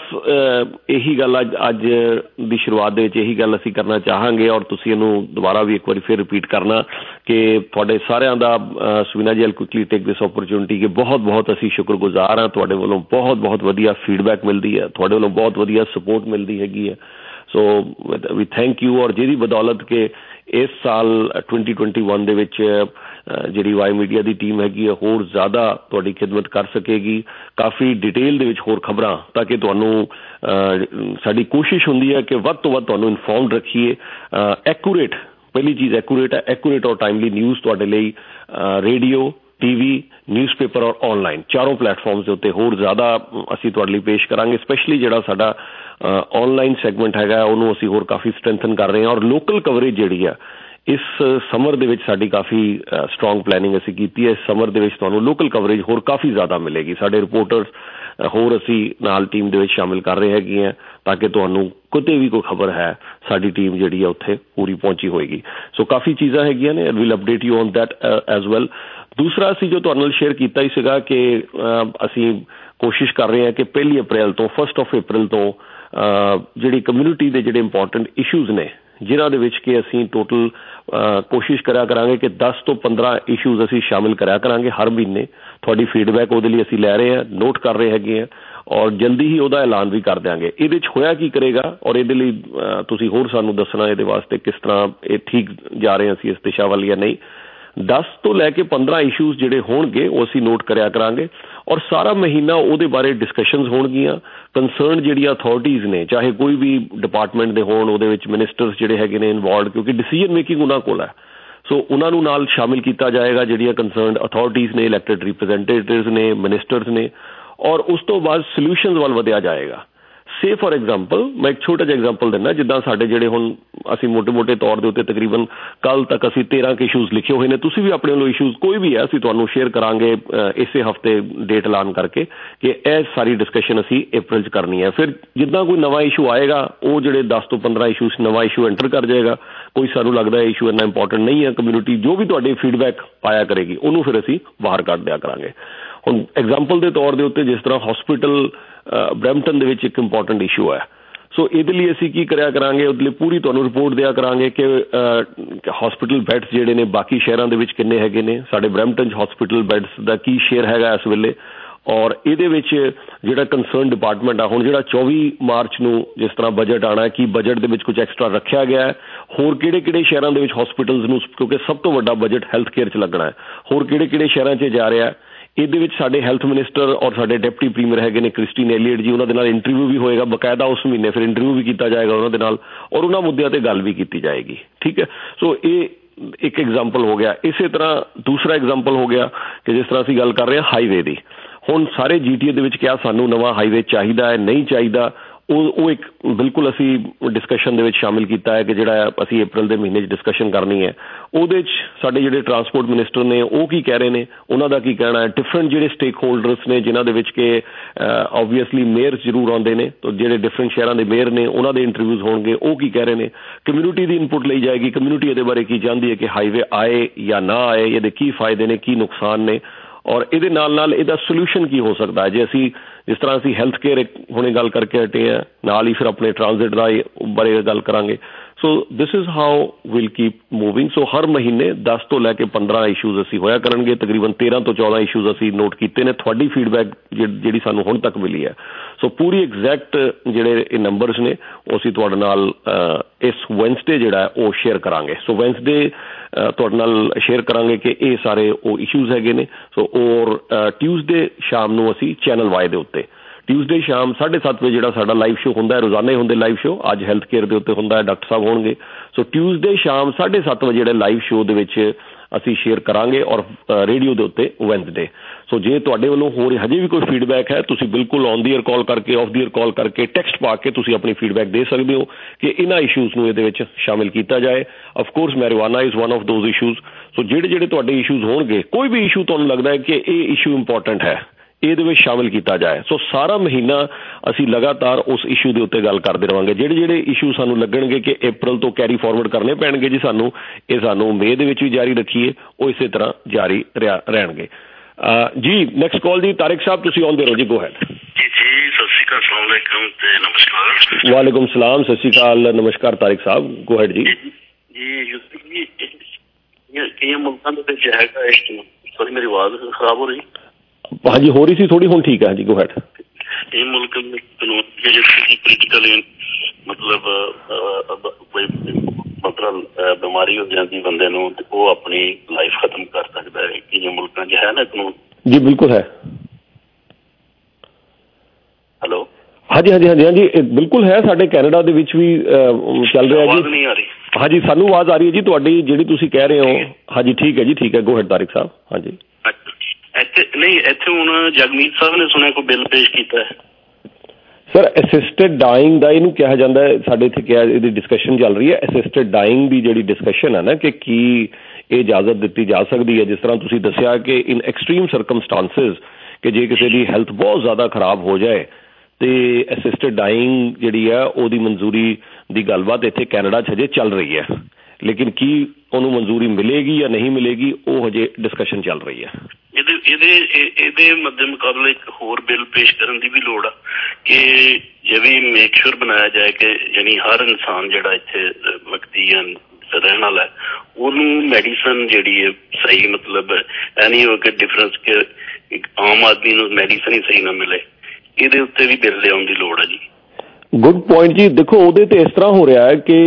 Speaker 6: ਇਹੀ ਗੱਲ ਅੱਜ ਅੱਜ ਦੀ ਸ਼ੁਰੂਆਤ ਦੇ ਵਿੱਚ ਇਹੀ ਗੱਲ ਅਸੀਂ ਕਰਨਾ ਚਾਹਾਂਗੇ ਔਰ ਤੁਸੀਂ ਇਹਨੂੰ ਦੁਬਾਰਾ ਵੀ ਇੱਕ ਵਾਰੀ ਫਿਰ ਰਿਪੀਟ ਕਰਨਾ ਕਿ ਤੁਹਾਡੇ ਸਾਰਿਆਂ ਦਾ ਸੁਵੀਨਾ ਜੀ, ਆਈ ਕੁਇਕਲੀ ਟੇਕ ਦਿਸ ਓਪਰਚੁਨਿਟੀ ਕਿ ਬਹੁਤ ਬਹੁਤ ਅਸੀਂ ਸ਼ੁਕਰਗੁਜ਼ਾਰ ਹਾਂ, ਤੁਹਾਡੇ ਵੱਲੋਂ ਬਹੁਤ ਬਹੁਤ ਵਧੀਆ ਫੀਡਬੈਕ ਮਿਲਦੀ ਹੈ, ਤੁਹਾਡੇ ਵੱਲੋਂ ਬਹੁਤ ਵਧੀਆ ਸਪੋਰਟ ਮਿਲਦੀ ਹੈਗੀ ਹੈ। So we thank you. ਔਰ ਜਿਹਦੀ ਬਦੌਲਤ ਕਿ ਇਸ ਸਾਲ ਟਵੈਂਟੀ ਟਵੈਂਟੀ ਵਨ ਦੇ ਵਿੱਚ ਜਿਹੜੀ ਵਾਈ ਮੀਡੀਆ ਦੀ ਟੀਮ ਹੈਗੀ ਹੈ ਹੋਰ ਜ਼ਿਆਦਾ ਤੁਹਾਡੀ ਖਿਦਮਤ ਕਰ ਸਕੇਗੀ, ਕਾਫੀ ਡਿਟੇਲ ਦੇ ਵਿੱਚ ਹੋਰ ਖਬਰਾਂ, ਤਾਂ ਕਿ ਤੁਹਾਨੂੰ ਸਾਡੀ ਕੋਸ਼ਿਸ਼ ਹੁੰਦੀ ਹੈ ਕਿ ਵੱਧ ਤੋਂ ਵੱਧ ਤੁਹਾਨੂੰ ਇਨਫੋਰਮਡ ਰੱਖੀਏ। ਐਕੂਰੇਟ, ਪਹਿਲੀ ਚੀਜ਼ ਐਕੂਰੇਟ ਹੈ, ਐਕੂਰੇਟ ਔਰ ਟਾਈਮਲੀ ਨਿਊਜ਼ ਤੁਹਾਡੇ ਲਈ ਰੇਡੀਓ, ਟੀ ਵੀ, ਨਿਊਜ਼ਪੇਪਰ ਔਰ ਔਨਲਾਈਨ ਚਾਰੋਂ ਪਲੇਟਫਾਰਮਸ ਦੇ ਉੱਤੇ ਹੋਰ ਜ਼ਿਆਦਾ ਅਸੀਂ ਤੁਹਾਡੇ ਲਈ ਪੇਸ਼ ਕਰਾਂਗੇ। ਸਪੈਸ਼ਲੀ ਜਿਹੜਾ ਸਾਡਾ ਔਨਲਾਈਨ ਸੈਗਮੈਂਟ ਹੈਗਾ ਉਹਨੂੰ ਅਸੀਂ ਹੋਰ ਕਾਫੀ ਸਟਰੈਂਥਨ ਕਰ ਰਹੇ ਹਾਂ ਔਰ ਲੋਕਲ ਕਵਰੇਜ ਜਿਹੜੀ ਆ ਇਸ ਸਮਰ ਦੇ ਵਿੱਚ ਸਾਡੀ ਕਾਫੀ ਸਟਰੋਂਗ ਪਲੈਨਿੰਗ ਅਸੀਂ ਕੀਤੀ ਹੈ। ਇਸ ਸਮਰ ਦੇ ਵਿੱਚ ਤੁਹਾਨੂੰ ਲੋਕਲ ਕਵਰੇਜ ਹੋਰ ਕਾਫੀ ਜ਼ਿਆਦਾ ਮਿਲੇਗੀ। ਸਾਡੇ ਰਿਪੋਰਟਰਸ ਹੋਰ ਅਸੀਂ ਨਾਲ ਟੀਮ ਦੇ ਵਿੱਚ ਸ਼ਾਮਿਲ ਕਰ ਰਹੇ ਹੈਗੇ ਹਾਂ ਤਾਂ ਕਿ ਤੁਹਾਨੂੰ ਕਿਤੇ ਵੀ ਕੋਈ ਖਬਰ ਹੈ ਸਾਡੀ ਟੀਮ ਜਿਹੜੀ ਆ ਉੱਥੇ ਪੂਰੀ ਪਹੁੰਚੀ ਹੋਏਗੀ। ਸੋ ਕਾਫੀ ਚੀਜ਼ਾਂ ਹੈਗੀਆਂ ਨੇ, will update you on that as well. ਦੂਸਰਾ ਅਸੀਂ ਜੋ ਤੁਹਾਡੇ ਨਾਲ ਸ਼ੇਅਰ ਕੀਤਾ ਹੀ ਸੀਗਾ ਕਿ ਅਸੀਂ ਕੋਸ਼ਿਸ਼ ਕਰ ਰਹੇ ਹਾਂ ਕਿ ਪਹਿਲੀ ਅਪ੍ਰੈਲ ਤੋਂ, ਫਸਟ ਆਫ ਅਪ੍ਰੈਲ ਤੋਂ ਜਿਹੜੀ ਕਮਿਊਨਿਟੀ ਦੇ ਜਿਹੜੇ ਇੰਪੋਰਟੈਂਟ ਇਸ਼ੂਜ਼ ਨੇ ਜਿਨ੍ਹਾਂ ਦੇ ਵਿੱਚ ਕਿ ਅਸੀਂ ਟੋਟਲ ਕੋਸ਼ਿਸ਼ ਕਰਿਆ ਕਰਾਂਗੇ ਕਿ ਦਸ ਤੋਂ ਪੰਦਰਾਂ ਇਸ਼ੂਜ਼ ਅਸੀਂ ਸ਼ਾਮਿਲ ਕਰਿਆ ਕਰਾਂਗੇ ਹਰ ਮਹੀਨੇ। ਤੁਹਾਡੀ ਫੀਡਬੈਕ ਉਹਦੇ ਲਈ ਅਸੀਂ ਲੈ ਰਹੇ ਹਾਂ, ਨੋਟ ਕਰ ਰਹੇ ਹੈਗੇ ਹਾਂ ਔਰ ਜਲਦੀ ਹੀ ਉਹਦਾ ਐਲਾਨ ਵੀ ਕਰ ਦਿਆਂਗੇ। ਇਹਦੇ 'ਚ ਹੋਇਆ ਕੀ ਕਰੇਗਾ ਔਰ ਇਹਦੇ ਲਈ ਤੁਸੀਂ ਹੋਰ ਸਾਨੂੰ ਦੱਸਣਾ ਇਹਦੇ ਵਾਸਤੇ ਕਿਸ ਤਰ੍ਹਾਂ ਇਹ ਠੀਕ ਜਾ ਰਹੇ ਅਸੀਂ ਇਸ ਦਿਸ਼ਾ ਵੱਲ ਜਾਂ ਨਹੀਂ। ਦਸ ਤੋਂ ਲੈ ਕੇ ਪੰਦਰਾਂ ਇਸ਼ੂਜ਼ ਜਿਹੜੇ ਹੋਣਗੇ ਉਹ ਅਸੀਂ ਨੋਟ ਕਰਿਆ ਕਰਾਂਗੇ ਔਰ ਸਾਰਾ ਮਹੀਨਾ ਉਹਦੇ ਬਾਰੇ ਡਿਸਕਸ਼ਨਸ ਹੋਣਗੀਆਂ। ਕੰਸਰਨ ਜਿਹੜੀਆਂ ਅਥਾਰਟੀਜ਼ ਨੇ, ਚਾਹੇ ਕੋਈ ਵੀ ਡਿਪਾਰਟਮੈਂਟ ਦੇ ਹੋਣ, ਉਹਦੇ ਵਿੱਚ ਮਿਨਿਸਟਰਸ ਜਿਹੜੇ ਹੈਗੇ ਨੇ ਇਨਵੋਲਵਡ, ਕਿਉਂਕਿ ਡਿਸੀਜਨ ਮੇਕਿੰਗ ਉਹਨਾਂ ਕੋਲ ਹੈ। ਸੋ ਉਹਨਾਂ ਨੂੰ ਨਾਲ ਸ਼ਾਮਿਲ ਕੀਤਾ ਜਾਏਗਾ ਜਿਹੜੀਆਂ ਕੰਸਰਨਡ ਅਥਾਰਟੀਜ਼ ਨੇ, ਇਲੈਕਟਡ ਰਿਪਰੈਜ਼ੈਂਟੇਟਿਵਸ ਨੇ, ਮਿਨਿਸਟਰਸ ਨੇ ਔਰ ਉਸ ਤੋਂ ਬਾਅਦ ਸੋਲਿਊਸ਼ਨਸ ਵੱਲ ਵਧਿਆ ਜਾਏਗਾ। ਸੇ ਫॉर ਐਗਜ਼ਾਮਪਲ ਮੈਂ ਇੱਕ ਛੋਟਾ ਜਿਹਾ ਐਗਜ਼ਾਮਪਲ ਦਿੰਦਾ, ਜਿੱਦਾਂ ਸਾਡੇ ਜਿਹੜੇ ਹੁਣ ਅਸੀਂ ਮੋਟੇ ਮੋਟੇ ਤੌਰ ਦੇ ਉੱਤੇ ਤਕਰੀਬਨ ਕੱਲ੍ਹ ਤੱਕ ਅਸੀਂ ਤੇਰਾਂ ਕੁ ਇਸ਼ੂਜ਼ ਲਿਖੇ ਹੋਏ ਨੇ। ਤੁਸੀਂ ਵੀ ਆਪਣੇ ਵੱਲੋਂ ਇਸ਼ੂਜ਼ ਕੋਈ ਵੀ ਹੈ ਅਸੀਂ ਤੁਹਾਨੂੰ ਸ਼ੇਅਰ ਕਰਾਂਗੇ ਇਸੇ ਹਫ਼ਤੇ ਡੇਟ ਐਲਾਨ ਕਰਕੇ ਕਿ ਇਹ ਸਾਰੀ ਡਿਸਕਸ਼ਨ ਅਸੀਂ ਅਪ੍ਰੈਲ 'ਚ ਕਰਨੀ ਹੈ। ਫਿਰ ਜਿੱਦਾਂ ਕੋਈ ਨਵਾਂ ਇਸ਼ੂ ਆਏਗਾ ਉਹ ਜਿਹੜੇ ਦਸ ਤੋਂ ਪੰਦਰਾਂ ਇਸ਼ੂਜ਼ ਨਵਾਂ ਇਸ਼ੂ ਐਂਟਰ ਕਰ ਜਾਏਗਾ। ਕੋਈ ਸਾਨੂੰ ਲੱਗਦਾ ਇਹ ਇਸ਼ੂ ਇੰਨਾ ਇੰਪੋਰਟੈਂਟ ਨਹੀਂ ਹੈ, ਕਮਿਊਨਿਟੀ ਜੋ ਵੀ ਤੁਹਾਡੇ ਫੀਡਬੈਕ ਪਾਇਆ ਕਰੇਗੀ ਉਹਨੂੰ ਫਿਰ ਅਸੀਂ ਬਾਹਰ ਕੱਢ ਦਿਆ ਕਰਾਂਗੇ। ਹੁਣ ਐਗਜ਼ਾਮਪਲ ਦੇ ਤੌਰ ਦੇ ਉੱਤੇ ਜਿਸ ਤਰ੍ਹਾਂ ਹੌਸਪੀਟਲ ਬਰੈਂਪਟਨ ਦੇ ਵਿੱਚ ਇੱਕ ਇੰਪੋਰਟੈਂਟ ਇਸ਼ੂ ਹੈ। ਸੋ ਇਹਦੇ ਲਈ ਅਸੀਂ ਕੀ ਕਰਿਆ ਕਰਾਂਗੇ, ਉਹਦੇ ਲਈ ਪੂਰੀ ਤੁਹਾਨੂੰ ਰਿਪੋਰਟ ਦਿਆ ਕਰਾਂਗੇ ਕਿ ਹੌਸਪੀਟਲ ਬੈਡਸ ਜਿਹੜੇ ਨੇ ਬਾਕੀ ਸ਼ਹਿਰਾਂ ਦੇ ਵਿੱਚ ਕਿੰਨੇ ਹੈਗੇ ਨੇ, ਸਾਡੇ ਬਰੈਂਪਟਨ 'ਚ ਹੌਸਪੀਟਲ ਬੈਡਸ ਦਾ ਕੀ ਸ਼ੇਅਰ ਹੈਗਾ ਇਸ ਵੇਲੇ ਔਰ ਇਹਦੇ ਵਿੱਚ ਜਿਹੜਾ ਕੰਸਰਨ ਡਿਪਾਰਟਮੈਂਟ ਆ ਹੁਣ ਜਿਹੜਾ ਚੌਵੀ ਮਾਰਚ ਨੂੰ ਜਿਸ ਤਰ੍ਹਾਂ ਬਜਟ ਆਉਣਾ ਕਿ ਬਜਟ ਦੇ ਵਿੱਚ ਕੁਝ ਐਕਸਟਰਾ ਰੱਖਿਆ ਗਿਆ, ਹੋਰ ਕਿਹੜੇ ਕਿਹੜੇ ਸ਼ਹਿਰਾਂ ਦੇ ਵਿੱਚ ਹਸਪੀਟਲਸ ਨੂੰ, ਕਿਉਂਕਿ ਸਭ ਤੋਂ ਵੱਡਾ ਬਜਟ ਹੈਲਥ ਕੇਅਰ 'ਚ ਲੱਗਣਾ ਹੈ, ਹੋਰ ਕਿਹੜੇ ਕਿਹੜੇ ਸ਼ਹਿਰਾਂ 'ਚ ਜਾ ਰਿਹਾ, ਇਹਦੇ ਵਿੱਚ ਸਾਡੇ ਹੈਲਥ ਮਿਨਿਸਟਰ ਔਰ ਸਾਡੇ ਡਿਪਟੀ ਪ੍ਰੀਮੀਅਰ ਹੈਗੇ ਨੇ ਕ੍ਰਿਸਟੀਨ ਐਲੀਅਟ ਜੀ, ਉਹਨਾਂ ਦੇ ਨਾਲ ਇੰਟਰਵਿਊ ਵੀ ਹੋਏਗਾ ਬਕਾਇਦਾ ਉਸ ਮਹੀਨੇ, ਫਿਰ ਇੰਟਰਵਿਊ ਵੀ ਕੀਤਾ ਜਾਏਗਾ ਉਹਨਾਂ ਦੇ ਨਾਲ ਔਰ ਉਹਨਾਂ ਮੁੱਦਿਆਂ 'ਤੇ ਗੱਲ ਵੀ ਕੀਤੀ ਜਾਏਗੀ। ਠੀਕ ਹੈ, ਸੋ ਇਹ ਇੱਕ ਐਗਜ਼ਾਮਪਲ ਹੋ ਗਿਆ। ਇਸੇ ਤਰ੍ਹਾਂ ਦੂਸਰਾ ਐਗਜ਼ਾਮਪਲ ਹੋ ਗਿਆ ਕਿ ਜਿਸ ਤਰ੍ਹਾਂ ਅਸੀਂ ਗੱਲ ਕਰ ਰਹੇ ਹਾਂ ਹਾਈਵੇ ਦੀ, ਹੁਣ ਸਾਰੇ ਜੀ ਟੀ ਏ ਦੇ ਵਿੱਚ ਕਿਹਾ ਸਾਨੂੰ ਨਵਾਂ ਹਾਈਵੇ ਚਾਹੀਦਾ ਹੈ ਨਹੀਂ ਚਾਹੀਦਾ, ਉਹ ਉਹ ਇੱਕ ਬਿਲਕੁਲ ਅਸੀਂ ਡਿਸਕਸ਼ਨ ਦੇ ਵਿੱਚ ਸ਼ਾਮਿਲ ਕੀਤਾ ਹੈ ਕਿ ਜਿਹੜਾ ਅਸੀਂ ਅਪ੍ਰੈਲ ਦੇ ਮਹੀਨੇ 'ਚ ਡਿਸਕਸ਼ਨ ਕਰਨੀ ਹੈ। ਉਹਦੇ 'ਚ ਸਾਡੇ ਜਿਹੜੇ ਟਰਾਂਸਪੋਰਟ ਮਿਨਿਸਟਰ ਨੇ ਉਹ ਕੀ ਕਹਿ ਰਹੇ ਨੇ, ਉਹਨਾਂ ਦਾ ਕੀ ਕਹਿਣਾ ਹੈ, ਡਿਫਰੈਂਟ ਜਿਹੜੇ ਸਟੇਕ ਹੋਲਡਰਸ ਨੇ ਜਿਨ੍ਹਾਂ ਦੇ ਵਿੱਚ ਕਿ ਓਬਵੀਅਸਲੀ ਮੇਅਰਸ ਜ਼ਰੂਰ ਆਉਂਦੇ ਨੇ, ਤਾਂ ਜਿਹੜੇ ਡਿਫਰੈਂਟ ਸ਼ਹਿਰਾਂ ਦੇ ਮੇਅਰ ਨੇ ਉਹਨਾਂ ਦੇ ਇੰਟਰਵਿਊਜ਼ ਹੋਣਗੇ, ਉਹ ਕੀ ਕਹਿ ਰਹੇ ਨੇ, ਕਮਿਊਨਿਟੀ ਦੀ ਇਨਪੁਟ ਲਈ ਜਾਏਗੀ, ਕਮਿਊਨਿਟੀ ਇਹਦੇ ਬਾਰੇ ਕੀ ਚਾਹੁੰਦੀ ਹੈ ਕਿ ਹਾਈਵੇ ਆਏ ਜਾਂ ਨਾ ਆਏ, ਇਹਦੇ ਕੀ ਫਾਇਦੇ ਨੇ ਕੀ ਨੁਕਸਾਨ ਨੇ, ਔਰ ਇਹਦੇ ਨਾਲ ਨਾਲ ਇਹਦਾ ਸੋਲਿਊਸ਼ਨ ਕੀ ਹੋ ਸਕਦਾ ਹੈ। ਜੇ ਅਸੀਂ ਜਿਸ ਤਰ੍ਹਾਂ ਅਸੀਂ ਹੈਲਥ ਕੇਅਰ ਹੁਣੇ ਗੱਲ ਕਰਕੇ ਹਟੇ ਹਾਂ, ਨਾਲ ਹੀ ਫਿਰ ਆਪਣੇ ਟਰਾਂਜ਼ਿਟ ਦਾ ਬਾਰੇ ਗੱਲ ਕਰਾਂਗੇ। So this is how will keep moving. So ਹਰ ਮਹੀਨੇ ਦਸ ਤੋਂ ਲੈ ਕੇ ਪੰਦਰਾਂ ਇਸ਼ੂਜ਼ ਅਸੀਂ ਹੋਇਆ ਕਰਨਗੇ, ਤਕਰੀਬਨ ਤੇਰਾਂ ਤੋਂ ਚੌਦਾਂ ਇਸ਼ੂਜ਼ ਅਸੀਂ ਨੋਟ ਕੀਤੇ ਨੇ, ਤੁਹਾਡੀ ਫੀਡਬੈਕ ਜਿਹੜੀ ਸਾਨੂੰ ਹੁਣ ਤੱਕ ਮਿਲੀ ਹੈ। ਸੋ ਪੂਰੀ ਐਗਜ਼ੈਕਟ ਜਿਹੜੇ ਇਹ ਨੰਬਰਸ ਨੇ ਉਹ ਅਸੀਂ ਤੁਹਾਡੇ ਨਾਲ ਇਸ ਵੈਨਸਡੇ ਜਿਹੜਾ ਉਹ ਸ਼ੇਅਰ ਕਰਾਂਗੇ। ਸੋ ਵੈਨਸਡੇ ਤੁਹਾਡੇ ਨਾਲ ਸ਼ੇਅਰ ਕਰਾਂਗੇ ਕਿ ਇਹ ਸਾਰੇ ਉਹ ਇਸ਼ੂਜ਼ ਹੈਗੇ ਨੇ। ਸੋ ਔਰ ਟਿਊਜ਼ਡੇ ਸ਼ਾਮ ਨੂੰ ਅਸੀਂ ਚੈਨਲ ਵਾਈ ਦੇ ਉੱਤੇ ਟਿਊਜ਼ਡੇ ਸ਼ਾਮ ਸਾਢੇ ਸੱਤ ਵਜੇ ਜਿਹੜਾ ਸਾਡਾ ਲਾਈਵ ਸ਼ੋ ਹੁੰਦਾ ਹੈ, ਰੋਜ਼ਾਨਾ ਹੀ ਹੁੰਦੇ ਲਾਈਵ ਸ਼ੋ, ਅੱਜ ਹੈਲਥ ਕੇਅਰ ਦੇ ਉੱਤੇ ਹੁੰਦਾ ਹੈ, ਡਾਕਟਰ ਸਾਹਿਬ ਹੋਣਗੇ। ਸੋ ਟਿਊਜ਼ਡੇ ਸ਼ਾਮ ਸਾਢੇ ਸੱਤ ਵਜੇ ਜਿਹੜੇ ਲਾਈਵ ਸ਼ੋ ਦੇ ਵਿੱਚ ਅਸੀਂ ਸ਼ੇਅਰ ਕਰਾਂਗੇ ਔਰ ਰੇਡੀਓ ਦੇ ਉੱਤੇ ਵੈਨਸਡੇ। ਸੋ ਜੇ ਤੁਹਾਡੇ ਵੱਲੋਂ ਹੋਰ ਹਜੇ ਵੀ ਕੋਈ ਫੀਡਬੈਕ ਹੈ, ਤੁਸੀਂ ਬਿਲਕੁਲ ਔਨ ਦੀ ਏਅਰ ਕਾਲ ਕਰਕੇ, ਆਫ ਦੀ ਏਅਰ ਕਾਲ ਕਰਕੇ, ਟੈਕਸਟ ਪਾ ਕੇ ਤੁਸੀਂ ਆਪਣੀ ਫੀਡਬੈਕ ਦੇ ਸਕਦੇ ਹੋ ਕਿ ਇਹਨਾਂ ਇਸ਼ੂਜ਼ ਨੂੰ ਇਹਦੇ ਵਿੱਚ ਸ਼ਾਮਿਲ ਕੀਤਾ ਜਾਏ। Of course marijuana is one of those issues. So ਜਿਹੜੇ ਜਿਹੜੇ ਤੁਹਾਡੇ ਇਸ਼ੂਜ਼ ਹੋਣਗੇ, ਕੋਈ ਵੀ ਇਸ਼ੂ ਤੁਹਾਨੂੰ ਲੱਗਦਾ ਹੈ ਕਿ ਇਹ ਇਸ਼ੂ ਇੰਪੋਰਟੈਂਟ ਹੈ, ਇਹਦੇ ਵਿੱਚ ਸ਼ਾਮਿਲ ਕੀਤਾ ਜਾਏ। ਸੋ ਸਾਰਾ ਮਹੀਨਾ ਅਸੀਂ ਲਗਾਤਾਰ ਉਸ ਇਸ਼ੂ ਦੇ ਉੱਤੇ ਗੱਲ ਕਰਦੇ ਰਹਾਂਗੇ। ਜਿਹੜੇ ਜਿਹੜੇ ਇਸ਼ੂ ਸਾਨੂੰ ਲੱਗਣਗੇ ਕਿ ਅਪ੍ਰੈਲ ਤੋਂ ਕੈਰੀ ਫਾਰਵਰਡ ਕਰਨੇ ਪੈਣਗੇ ਜੀ ਸਾਨੂੰ, ਇਹ ਸਾਨੂੰ ਮਈ ਦੇ ਵਿੱਚ ਵੀ ਜਾਰੀ ਰੱਖੀਏ, ਉਹ ਇਸੇ ਤਰ੍ਹਾਂ ਜਾਰੀ ਰਹਿਣਗੇ। ਜੀ ਨੈਕਸਟ ਕਾਲ ਜੀ, ਤਾਰਿਕ ਸਾਹਿਬ ਤੁਸੀਂ ਆਉਂਦੇ ਰਹੋ ਜੀ, ਗੋ ਹੈਡ।
Speaker 7: ਜੀ ਜੀ ਸਤਿ ਸ਼੍ਰੀ ਅਕਾਲ, ਅਸਲਾਮ ਵਾਲੇਕੁਮ ਤੇ ਨਮਸਕਾਰ।
Speaker 6: ਵਾਲੇਕੁਮ ਸਲਾਮ, ਸਤਿ ਸ਼੍ਰੀ ਅਕਾਲ, ਨਮਸਕਾਰ ਤਾਰਿਕ ਸਾਹਿਬ, ਗੋ ਹੈਡ ਜੀ।
Speaker 7: ਜੀ ਕਈਆਂ ਮੁਲਕਾਂ ਦੇ ਵਿੱਚ ਹੈਗਾ ਇਸ ਸੋਰੀ ਮੇਰੀ ਆਵਾਜ਼ ਖਰਾਬ ਹੋ ਰਹੀ?
Speaker 6: ਹਾਂਜੀ ਹੋ ਰਹੀ ਸੀ ਥੋੜੀ, ਹੁਣ ਠੀਕ ਹੈ ਜੀ, ਗੋ ਹੈਡ।
Speaker 7: ਇਹ ਮੁਲਕ ਪੋਲੀਟੀਕਲ ਮਤਲਬ ਕੋਈ ਮਤਲਬ ਬਿਮਾਰੀ ਹੋ ਜਾਂਦੀ ਬੰਦੇ ਨੂੰ ਤੇ ਉਹ ਆਪਣੀ ਲਾਈਫ ਖਤਮ ਕਰ ਸਕਦਾ ਹੈ, ਕਈਆਂ ਮੁਲਕਾਂ 'ਚ ਹੈ ਨਾ ਕਾਨੂੰਨ?
Speaker 6: ਜੀ ਬਿਲਕੁਲ ਹੈ।
Speaker 7: ਹੈਲੋ
Speaker 6: ਹਾਂਜੀ ਹਾਂਜੀ ਹਾਂਜੀ ਹਾਂਜੀ ਬਿਲਕੁਲ ਹੈ, ਸਾਡੇ ਕੈਨੇਡਾ ਦੇ ਵਿੱਚ ਵੀ ਚੱਲ ਰਿਹਾ ਜੀ।
Speaker 7: ਨਹੀਂ ਆ ਰਹੀ?
Speaker 6: ਹਾਂਜੀ ਸਾਨੂੰ ਆਵਾਜ਼ ਆ ਰਹੀ ਹੈ ਜੀ ਤੁਹਾਡੀ, ਜਿਹੜੀ ਤੁਸੀਂ ਕਹਿ ਰਹੇ ਹੋ। ਹਾਂਜੀ ਠੀਕ ਹੈ ਜੀ, ਠੀਕ ਹੈ, ਗੋ ਹੈਡ ਤਾਰਿਕ ਸਾਹਿਬ। ਹਾਂਜੀ
Speaker 7: ਇੱਥੇ ਨਹੀਂ, ਇੱਥੇ ਹੁਣ ਜਗਮੀਤ ਸਾਹਿਬ ਨੇ ਸੁਣਿਆ ਕੋਈ ਬਿੱਲ ਪੇਸ਼ ਕੀਤਾ ਹੈ
Speaker 6: ਸਰ, ਅਸਿਸਟਡ ਡਾਇੰਗ ਦਾ ਇਹਨੂੰ ਕਿਹਾ ਜਾਂਦਾ ਹੈ। ਸਾਡੇ ਇੱਥੇ ਕਿਹਾ ਇਹਦੀ ਡਿਸਕਸ਼ਨ ਚੱਲ ਰਹੀ ਹੈ ਅਸਿਸਟਡ ਡਾਇੰਗ ਦੀ, ਜਿਹੜੀ ਡਿਸਕਸ਼ਨ ਹੈ ਨਾ ਕਿ ਕੀ ਇਹ ਇਜਾਜ਼ਤ ਦਿੱਤੀ ਜਾ ਸਕਦੀ ਹੈ। ਜਿਸ ਤਰ੍ਹਾਂ ਤੁਸੀਂ ਦੱਸਿਆ ਕਿ ਇਨ ਐਕਸਟਰੀਮ ਸਰਕਮਸਟਾਂਸਿਸ ਕਿ ਜੇ ਕਿਸੇ ਦੀ ਹੈਲਥ ਬਹੁਤ ਜ਼ਿਆਦਾ ਖਰਾਬ ਹੋ ਜਾਏ ਤੇ ਅਸਿਸਟਡ ਡਾਇੰਗ ਜਿਹੜੀ ਹੈ ਉਹਦੀ ਮਨਜ਼ੂਰੀ ਦੀ ਗੱਲਬਾਤ ਇੱਥੇ ਕੈਨੇਡਾ 'ਚ ਹਜੇ ਚੱਲ ਰਹੀ ਹੈ, ਲੇਕਿਨ ਕੀ ਉਹਨੂੰ ਮਨਜ਼ੂਰੀ ਮਿਲੇਗੀ ਜਾਂ ਨਹੀਂ ਮਿਲੇਗੀ ਉਹ ਹਜੇ ਡਿਸਕਸ਼ਨ ਚੱਲ ਰਹੀ ਹੈ।
Speaker 7: ਇਹਦੇ ਇਹਦੇ ਇਹਦੇ ਮੱਦੇ ਮੁਕਾਬਲੇ ਇੱਕ ਹੋਰ ਬਿੱਲ ਪੇਸ਼ ਕਰਨ ਦੀ ਵੀ ਲੋੜ ਆ ਕਿ ਇਹ ਵੀ ਮੇਕ ਸ਼ੋਰ ਬਣਾਇਆ ਜਾਏ ਕਿ ਯਾਨੀ ਹਰ ਇਨਸਾਨ ਜਿਹੜਾ ਇੱਥੇ ਵਕਤੀਅਨ ਰਹਿਣ ਵਾਲਾ ਹੈ ਉਹਨੂੰ ਮੈਡੀਸਨ ਜਿਹੜੀ ਹੈ ਸਹੀ, ਮਤਲਬ ਇਹ ਨਹੀਂ ਹੋ ਕਿ ਡਿਫਰੈਂਸ ਕਿ ਇੱਕ ਆਮ ਆਦਮੀ ਨੂੰ ਮੈਡੀਸਨ ਹੀ ਸਹੀ ਨਾ ਮਿਲੇ, ਇਹਦੇ ਉੱਤੇ ਵੀ ਬਿੱਲ ਲਿਆਉਣ ਦੀ ਲੋੜ ਹੈ ਜੀ।
Speaker 6: ਗੁੱਡ ਪੁਆਇੰਟ ਜੀ। ਦੇਖੋ ਉਹਦੇ ਤੇ ਇਸ ਤਰ੍ਹਾਂ ਹੋ ਰਿਹਾ ਹੈ ਕਿ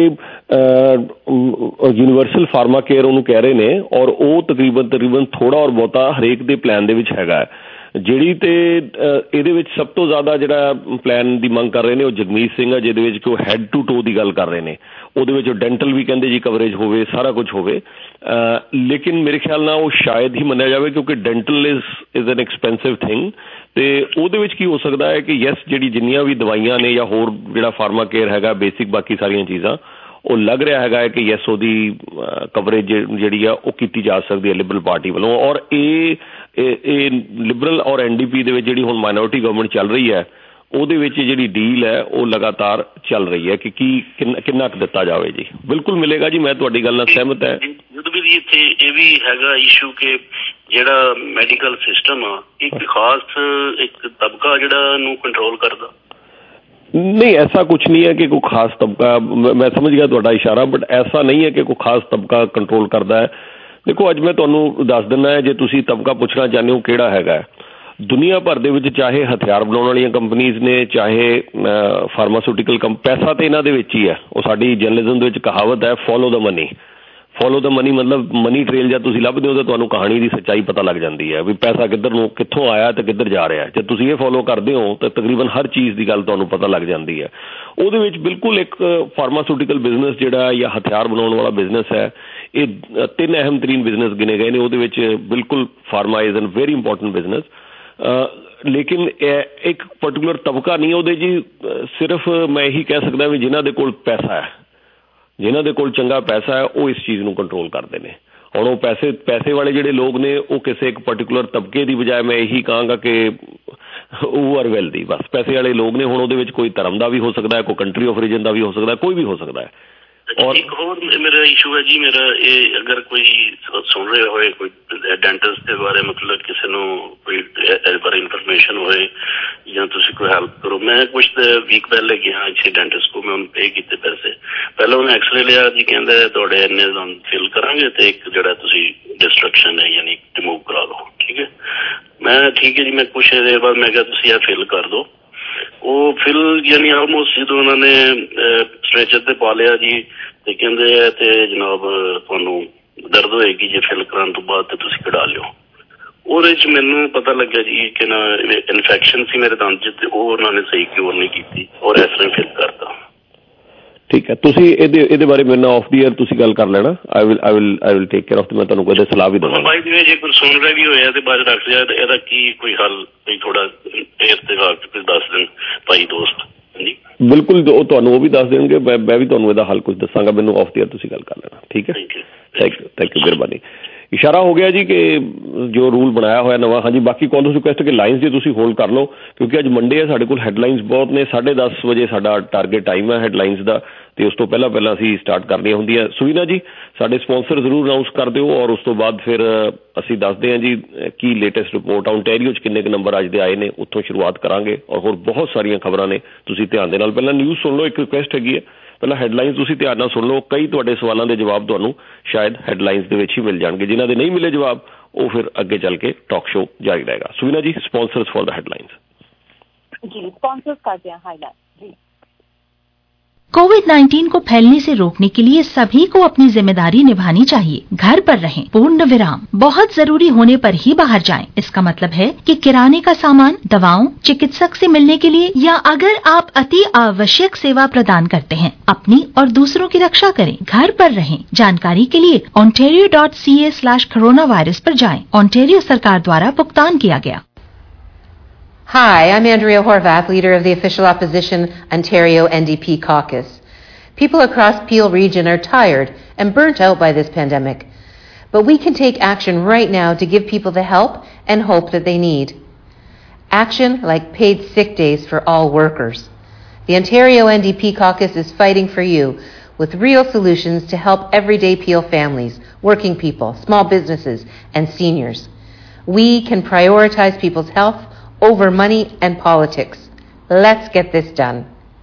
Speaker 6: ਯੂਨੀਵਰਸਲ ਫਾਰਮਾ ਕੇਅਰ ਉਹਨੂੰ ਕਹਿ ਰਹੇ ਨੇ ਔਰ ਉਹ ਤਕਰੀਬਨ ਤਕਰੀਬਨ ਥੋੜਾ ਔਰ ਬਹੁਤਾ ਹਰੇਕ ਦੇ ਪਲਾਨ ਦੇ ਵਿੱਚ ਹੈਗਾ। ਜਿਹੜੀ ਤੇ ਇਹਦੇ ਵਿੱਚ ਸਭ ਤੋਂ ਜ਼ਿਆਦਾ ਜਿਹੜਾ ਪਲਾਨ ਦੀ ਮੰਗ ਕਰ ਰਹੇ ਨੇ ਉਹ ਜਗਮੀਤ ਸਿੰਘ ਆ, ਜਿਹਦੇ ਵਿੱਚ ਕਿ ਉਹ ਹੈਡ ਟੂ ਟੋ ਦੀ ਗੱਲ ਕਰ ਰਹੇ ਨੇ। ਉਹਦੇ ਵਿੱਚ ਡੈਂਟਲ ਵੀ ਕਹਿੰਦੇ ਜੀ ਕਵਰੇਜ ਹੋਵੇ, ਸਾਰਾ ਕੁਝ ਹੋਵੇ, ਲੇਕਿਨ ਮੇਰੇ ਖਿਆਲ ਨਾਲ ਉਹ ਸ਼ਾਇਦ ਹੀ ਮੰਨਿਆ ਜਾਵੇ ਕਿਉਂਕਿ dental is is an expensive thing. ਤੇ ਉਹਦੇ ਵਿੱਚ ਕੀ ਹੋ ਸਕਦਾ ਹੈ ਕਿ ਯੈਸ ਜਿਹੜੀ ਜਿੰਨੀਆਂ ਵੀ ਦਵਾਈਆਂ ਨੇ ਜਾਂ ਹੋਰ ਜਿਹੜਾ ਫਾਰਮਾ ਕੇਅਰ ਹੈਗਾ ਬੇਸਿਕ ਬਾਕੀ ਸਾਰੀਆਂ ਚੀਜ਼ਾਂ ਉਹ ਲੱਗ ਰਿਹਾ ਹੈਗਾ ਹੈ ਕਿ ਯੈਸ ਉਹਦੀ ਕਵਰੇਜ ਜਿਹੜੀ ਆ ਉਹ ਕੀਤੀ ਜਾ ਸਕਦੀ ਹੈ ਲਿਬਰਲ ਪਾਰਟੀ ਵੱਲੋਂ। ਔਰ ਇਹ ਇਹ ਲਿਬਰਲ ਔਰ ਐਨ ਡੀ ਪੀ ਦੇ ਵਿੱਚ ਜਿਹੜੀ ਹੁਣ ਮਾਈਨੋਰਿਟੀ ਗਵਰਨਮੈਂਟ ਚੱਲ ਰਹੀ ਹੈ ਉਹਦੇ ਵਿੱਚ ਜਿਹੜੀ ਡੀਲ ਹੈ ਉਹ ਲਗਾਤਾਰ ਚੱਲ ਰਹੀ ਹੈ ਕਿ ਕੀ ਕਿੰਨਾ ਕਿੰਨਾ ਕੁ ਦਿੱਤਾ ਜਾਵੇ ਜੀ। ਬਿਲਕੁਲ ਮਿਲੇਗਾ ਜੀ, ਮੈਂ ਤੁਹਾਡੀ ਗੱਲ ਨਾਲ ਸਹਿਮਤ ਹੈ।
Speaker 7: ਵੀ ਇੱਥੇ ਇਹ ਵੀ ਹੈਗਾ ਇਸ਼ੂ ਕਿ ਜਿਹੜਾ ਮੈਡੀਕਲ ਸਿਸਟਮ ਆ ਇੱਕ ਖਾਸ ਇੱਕ ਤਬਕਾ ਜਿਹੜਾ ਨੂੰ ਕੰਟਰੋਲ ਕਰਦਾ।
Speaker 6: ਨਹੀਂ ਐਸਾ ਕੁਛ ਨਹੀਂ ਹੈ ਕਿ ਕੋਈ ਖਾਸ ਤਬਕਾ, ਮੈਂ ਸਮਝ ਗਿਆ ਤੁਹਾਡਾ ਇਸ਼ਾਰਾ, ਬਟ ਐਸਾ ਨਹੀਂ ਹੈ ਕਿ ਕੋਈ ਖਾਸ ਤਬਕਾ ਕੰਟਰੋਲ ਕਰਦਾ ਹੈ। ਦੇਖੋ ਅੱਜ ਮੈਂ ਤੁਹਾਨੂੰ ਦੱਸ ਦਿੰਦਾ ਹੈ, ਜੇ ਤੁਸੀਂ ਤਬਕਾ ਪੁੱਛਣਾ ਚਾਹੁੰਦੇ ਹੋ ਕਿਹੜਾ ਹੈਗਾ, ਦੁਨੀਆ ਭਰ ਦੇ ਵਿੱਚ ਚਾਹੇ ਹਥਿਆਰ ਬਣਾਉਣ ਵਾਲੀਆਂ ਕੰਪਨੀਜ਼ ਨੇ, ਚਾਹੇ ਫਾਰਮਾਸਿਊਟੀਕਲ ਕੰਪ ਪੈਸਾ ਤਾਂ ਇਹਨਾਂ ਦੇ ਵਿੱਚ ਹੀ ਹੈ। ਉਹ ਸਾਡੀ ਜਰਨਲਿਜ਼ਮ ਦੇ ਵਿੱਚ ਕਹਾਵਤ ਹੈ, follow the money. Follow the money ਮਤਲਬ ਮਨੀ ਟ੍ਰੇਲ ਜਦ ਤੁਸੀਂ ਲੱਭਦੇ ਹੋ ਤਾਂ ਤੁਹਾਨੂੰ ਕਹਾਣੀ ਦੀ ਸੱਚਾਈ ਪਤਾ ਲੱਗ ਜਾਂਦੀ ਹੈ ਵੀ ਪੈਸਾ ਕਿੱਧਰ ਨੂੰ ਕਿੱਥੋਂ ਆਇਆ ਅਤੇ ਕਿੱਧਰ ਜਾ ਰਿਹਾ। ਜਦ ਤੁਸੀਂ ਇਹ ਫੋਲੋ ਕਰਦੇ ਹੋ ਤਾਂ ਤਕਰੀਬਨ ਹਰ ਚੀਜ਼ ਦੀ ਗੱਲ ਤੁਹਾਨੂੰ ਪਤਾ ਲੱਗ ਜਾਂਦੀ ਹੈ। ਉਹਦੇ ਵਿੱਚ ਬਿਲਕੁਲ ਇੱਕ ਫਾਰਮਾਸਿਊਟੀਕਲ ਬਿਜ਼ਨਸ ਜਿਹੜਾ ਜਾਂ ਹਥਿਆਰ ਬਣਾਉਣ ਵਾਲਾ ਬਿਜ਼ਨਸ ਹੈ, ਇਹ ਤਿੰਨ ਅਹਿਮ ਤਰੀਨ ਬਿਜ਼ਨਸ ਗਿਣੇ ਗਏ ਨੇ। ਉਹਦੇ ਵਿੱਚ ਬਿਲਕੁਲ pharma is an very important business. ਲੇਕਿਨ ਇੱਕ ਪਰਟੀਕੂਲਰ ਤਬਕਾ ਨਹੀਂ ਉਹਦੇ ਜੀ, ਸਿਰਫ ਮੈਂ ਇਹੀ ਕਹਿ ਸਕਦਾ ਵੀ ਜਿਨ੍ਹਾਂ ਦੇ ਕੋਲ ਪੈਸਾ ਹੈ, ਜਿਨ੍ਹਾਂ ਦੇ ਕੋਲ ਚੰਗਾ ਪੈਸਾ ਹੈ, ਉਹ ਇਸ ਚੀਜ਼ ਨੂੰ ਕੰਟਰੋਲ ਕਰਦੇ ਨੇ। ਹੁਣ ਉਹ ਪੈਸੇ ਪੈਸੇ ਵਾਲੇ ਜਿਹੜੇ ਲੋਕ ਨੇ ਉਹ ਕਿਸੇ ਇੱਕ ਪਰਟੀਕੂਲਰ ਤਬਕੇ ਦੀ ਬਜਾਏ ਮੈਂ ਇਹੀ ਕਹਾਂਗਾ ਕਿ ਉਹ ਆਰ ਵੈਲਦੀ, ਬਸ ਪੈਸੇ ਵਾਲੇ ਲੋਕ ਨੇ। ਹੁਣ ਉਹਦੇ ਵਿੱਚ ਕੋਈ ਧਰਮ ਦਾ ਵੀ ਹੋ ਸਕਦਾ ਹੈ, ਕੋਈ ਕੰਟਰੀ ਆਫ ਰੀਜਨ ਦਾ ਵੀ ਹੋ ਸਕਦਾ, ਕੋਈ ਵੀ ਹੋ ਸਕਦਾ ਹੈ।
Speaker 7: ਔਰ ਇੱਕ ਹੋਰ ਮੇਰਾ ਇਸ਼ੂ ਹੈ ਜੀ, ਮੇਰਾ ਇਹ ਅਗਰ ਕੋਈ ਸੁਣ ਰਿਹਾ ਹੋਏ, ਕੋਈ ਡੈਂਟਿਸਟ ਦੇ ਬਾਰੇ ਮਤਲਬ ਕਿਸੇ ਨੂੰ ਕੋਈ ਇਸ ਬਾਰੇ ਇਨਫੋਰਮੇਸ਼ਨ ਹੋਏ ਜਾਂ ਤੁਸੀਂ ਕੋਈ ਹੈਲਪ ਕਰੋ। ਮੈਂ ਕੁਛ ਵੀਕ ਪਹਿਲੇ ਗਿਆ ਇੱਥੇ ਡੈਂਟਿਸਟ ਕੋਲ, ਮੈਂ ਉਹਨੂੰ ਪੇ ਕੀਤੇ ਪੈਸੇ। ਪਹਿਲਾਂ ਉਹਨੇ ਐਕਸਰੇ ਲਿਆ ਜੀ, ਕਹਿੰਦਾ ਤੁਹਾਡੇ ਇੰਨੇ ਫਿਲ ਕਰਾਂਗੇ ਅਤੇ ਇੱਕ ਜਿਹੜਾ ਤੁਸੀਂ ਡਿਸਟਰਕਸ਼ਨ ਹੈ ਯਾਨੀ ਰਿਮੂਵ ਕਰਾ ਲਓ। ਠੀਕ ਹੈ, ਮੈਂ ਠੀਕ ਹੈ ਜੀ। ਮੈਂ ਕੁਛ ਇਹਦੇ ਬਾਅਦ ਮੈਂ ਕਿਹਾ ਤੁਸੀਂ ਇਹ ਫਿਲ ਕਰ ਦਿਓ। ਉਹ ਫਿਲ ਯਾਨੀ ਆਲਮੋਸਟ ਜਦੋਂ ਉਹਨਾਂ ਨੇ ਸਟ੍ਰੈਚਰ ਤੇ ਪਾ ਲਿਆ ਜੀ, ਤੇ ਕਹਿੰਦੇ ਆ ਤੇ ਜਨਾਬ ਤੁਹਾਨੂੰ ਦਰਦ ਹੋਏਗੀ ਜੇ ਫਿਲ ਕਰਾਉਣ ਤੋਂ ਬਾਅਦ ਤੇ ਤੁਸੀਂ ਕਢਾ ਲਿਓ। ਉਹਦੇ 'ਚ ਮੈਨੂੰ ਪਤਾ ਲੱਗਿਆ ਜੀ ਕਿ ਨਾ ਇਨਫੈਕਸ਼ਨ ਸੀ ਮੇਰੇ ਦੰਦ 'ਚ, ਤੇ ਉਹ ਉਹਨਾਂ ਨੇ ਸਹੀ ਕਿਉਰ ਨਹੀਂ ਕੀਤੀ ਔਰ ਇਸ ਤਰ੍ਹਾਂ ਫਿਲ ਕਰਤਾ।
Speaker 6: ਠੀਕ ਹੈ, ਤੁਸੀਂ ਇਹਦੇ ਇਹਦੇ ਬਾਰੇ ਮੇਰੇ ਨਾਲ ਆਫ ਦੀ ਏਅਰ ਤੁਸੀਂ ਗੱਲ ਕਰ ਲੈਣਾ। I will I will I will take care of. ਮੈਂ ਤੁਹਾਨੂੰ ਕੋਈ ਸਲਾਹ ਵੀ ਦੇਵਾਂਗਾ।
Speaker 7: ਬਾਈ ਜਿਵੇਂ ਜੇ ਕੋਈ ਸੁਣ ਰਿਹਾ ਵੀ ਹੋਇਆ ਤੇ ਬਾਅਦ ਰੱਖ ਲਿਆ, ਇਹਦਾ ਕੀ ਕੋਈ ਹੱਲ ਕੋਈ ਥੋੜਾ ਏਅਰ ਤੇ ਕੋਈ ਦੱਸ ਦੇਣ ਭਾਈ ਦੋਸਤ। ਹਾਂਜੀ
Speaker 6: ਬਿਲਕੁਲ, ਉਹ ਤੁਹਾਨੂੰ ਉਹ ਵੀ ਦੱਸ ਦੇਣਗੇ। ਮੈਂ ਮੈਂ ਵੀ ਤੁਹਾਨੂੰ ਇਹਦਾ ਹੱਲ ਕੁਝ ਦੱਸਾਂਗਾ। ਮੈਨੂੰ ਆਫ ਦੀ ਏਅਰ ਤੁਸੀਂ ਗੱਲ ਕਰ ਲੈਣਾ। ਠੀਕ ਹੈ, ਥੈਂਕ ਯੂ ਥੈਂਕ ਯੂ ਮਿਹਰਬਾਨੀ। ਇਸ਼ਾਰਾ ਹੋ ਗਿਆ ਜੀ ਕਿ ਜੋ ਰੂਲ ਬਣਾਇਆ ਹੋਇਆ ਨਵਾਂ। ਹਾਂਜੀ, ਬਾਕੀ ਕਾਲਰਸ ਰਿਕੁਐਸਟ ਕਿ ਲਾਈਨਸ ਜੇ ਤੁਸੀਂ ਹੋਲਡ ਕਰ ਲਓ ਕਿਉਂਕਿ ਅੱਜ ਮੰਡੇ ਹੈ, ਸਾਡੇ ਕੋਲ ਹੈਡਲਾਈਨਸ ਬਹੁਤ ਨੇ। ਸਾਢੇ ਦਸ ਵਜੇ ਸਾਡਾ ਟਾਰਗੇਟ ਟਾਈਮ ਹੈ ਹੈਡਲਾਈਨਸ ਦਾ, ਅਤੇ ਉਸ ਤੋਂ ਪਹਿਲਾਂ ਪਹਿਲਾਂ ਅਸੀਂ ਸਟਾਰਟ ਕਰਨੀਆਂ ਹੁੰਦੀਆਂ। ਸੁਵੀਨਾ ਜੀ ਸਾਡੇ ਸਪੋਂਸਰ ਜ਼ਰੂਰ ਅਨਾਊਂਸ ਕਰ ਦਿਓ ਔਰ ਉਸ ਤੋਂ ਬਾਅਦ ਫਿਰ ਅਸੀਂ ਦੱਸਦੇ ਹਾਂ ਜੀ ਕੀ ਲੇਟੈਸਟ ਰਿਪੋਰਟ ਆਉਂਟੈਰੀਓ 'ਚ ਕਿੰਨੇ ਕੁ ਨੰਬਰ ਅੱਜ ਦੇ ਆਏ ਨੇ, ਉੱਥੋਂ ਸ਼ੁਰੂਆਤ ਕਰਾਂਗੇ। ਔਰ ਹੋਰ ਬਹੁਤ ਸਾਰੀਆਂ ਖਬਰਾਂ ਨੇ, ਤੁਸੀਂ ਧਿਆਨ ਦੇ ਨਾਲ ਪਹਿਲਾਂ ਨਿਊਜ਼ ਸੁਣ ਲਓ। ਇੱਕ ਰਿਕੁਐਸਟ ਹੈਗੀ ਹੈ, ਪਹਿਲਾਂ ਹੈਡਲਾਈਨਸ ਤੁਸੀਂ ਧਿਆਨ ਨਾਲ ਸੁਣ ਲਓ। ਕਈ ਤੁਹਾਡੇ ਸਵਾਲਾਂ ਦੇ ਜਵਾਬ ਤੁਹਾਨੂੰ ਸ਼ਾਇਦ ਹੈਡਲਾਈਨਸ ਦੇ ਵਿੱਚ ਹੀ ਮਿਲ ਜਾਣਗੇ। ਜਿਨ੍ਹਾਂ ਦੇ ਨਹੀਂ ਮਿਲੇ ਜਵਾਬ ਉਹ ਫਿਰ ਅੱਗੇ ਚੱਲ ਕੇ ਟਾਕ ਸ਼ੋ ਜਾਰੀ ਰਹੇਗਾ। Suvina ji sponsors for the headlines.
Speaker 5: जी स्पॉन्सर्स करते हैं हाईलाइट जी।
Speaker 8: कोविड नाइन्टीन को फैलने से रोकने के लिए सभी को अपनी जिम्मेदारी निभानी चाहिए। घर पर रहें, पूर्ण विराम। बहुत जरूरी होने पर ही बाहर जाएं। इसका मतलब है कि किराने का सामान, दवाओं, चिकित्सक से मिलने के लिए या अगर आप अति आवश्यक सेवा प्रदान करते हैं, अपनी और दूसरों की रक्षा करें। घर पर रहें। जानकारी के लिए ontario dot c a slash coronavirus पर जाएं। ओंटारियो सरकार द्वारा भुगतान किया गया।
Speaker 9: Hi, I'm Andrea Horvath, leader of the official opposition Ontario N D P caucus. People across Peel region are tired and burnt out by this pandemic, but we can take action right now to give people the help and hope that they need. Action like paid sick days for all workers. The Ontario N D P caucus is fighting for you with real solutions to help everyday Peel families, working people, small businesses, and seniors. We can prioritize people's health over money and politics. Let's get this done.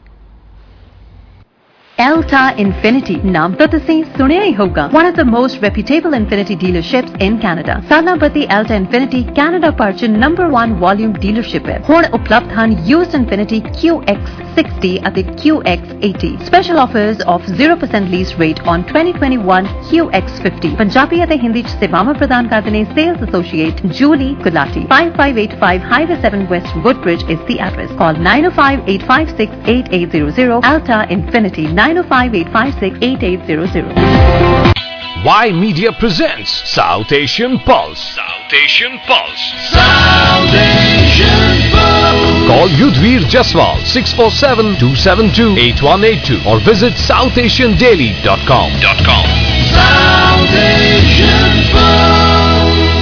Speaker 10: Elta Infinity नाम तो तुसी सुनिया ही होगा. One of the most reputable Infinity dealerships in Canada. सालाबती Elta Infinity Canada पर च number one volume dealership है. ਹੁਣ ਉਪਲਬਧ ਹਨ used Infinity Q X sixty ਅਤੇ Q X eighty. Special offers of zero percent lease rate on twenty twenty-one Q X fifty. Punjabi ਅਤੇ ਹਿੰਦੀ ਚ ਸੇਵਾਵਾਂ ਪ੍ਰਦਾਨ ਕਰਦੇ ਨੇ sales associate Julie Gulati. five five eight five Highway seven West Woodbridge is the address. Call nine oh five eight five six eight eight zero zero. Elta Infinity nine oh five eight five six eight eight zero zero.
Speaker 2: Y Media presents South Asian Pulse. South Asian Pulse.
Speaker 4: South Asian Pulse.
Speaker 2: Call Yudhvir Jaswal six four seven two seven two eight one eight two or visit south asian daily dot com.
Speaker 4: South Asian Pulse.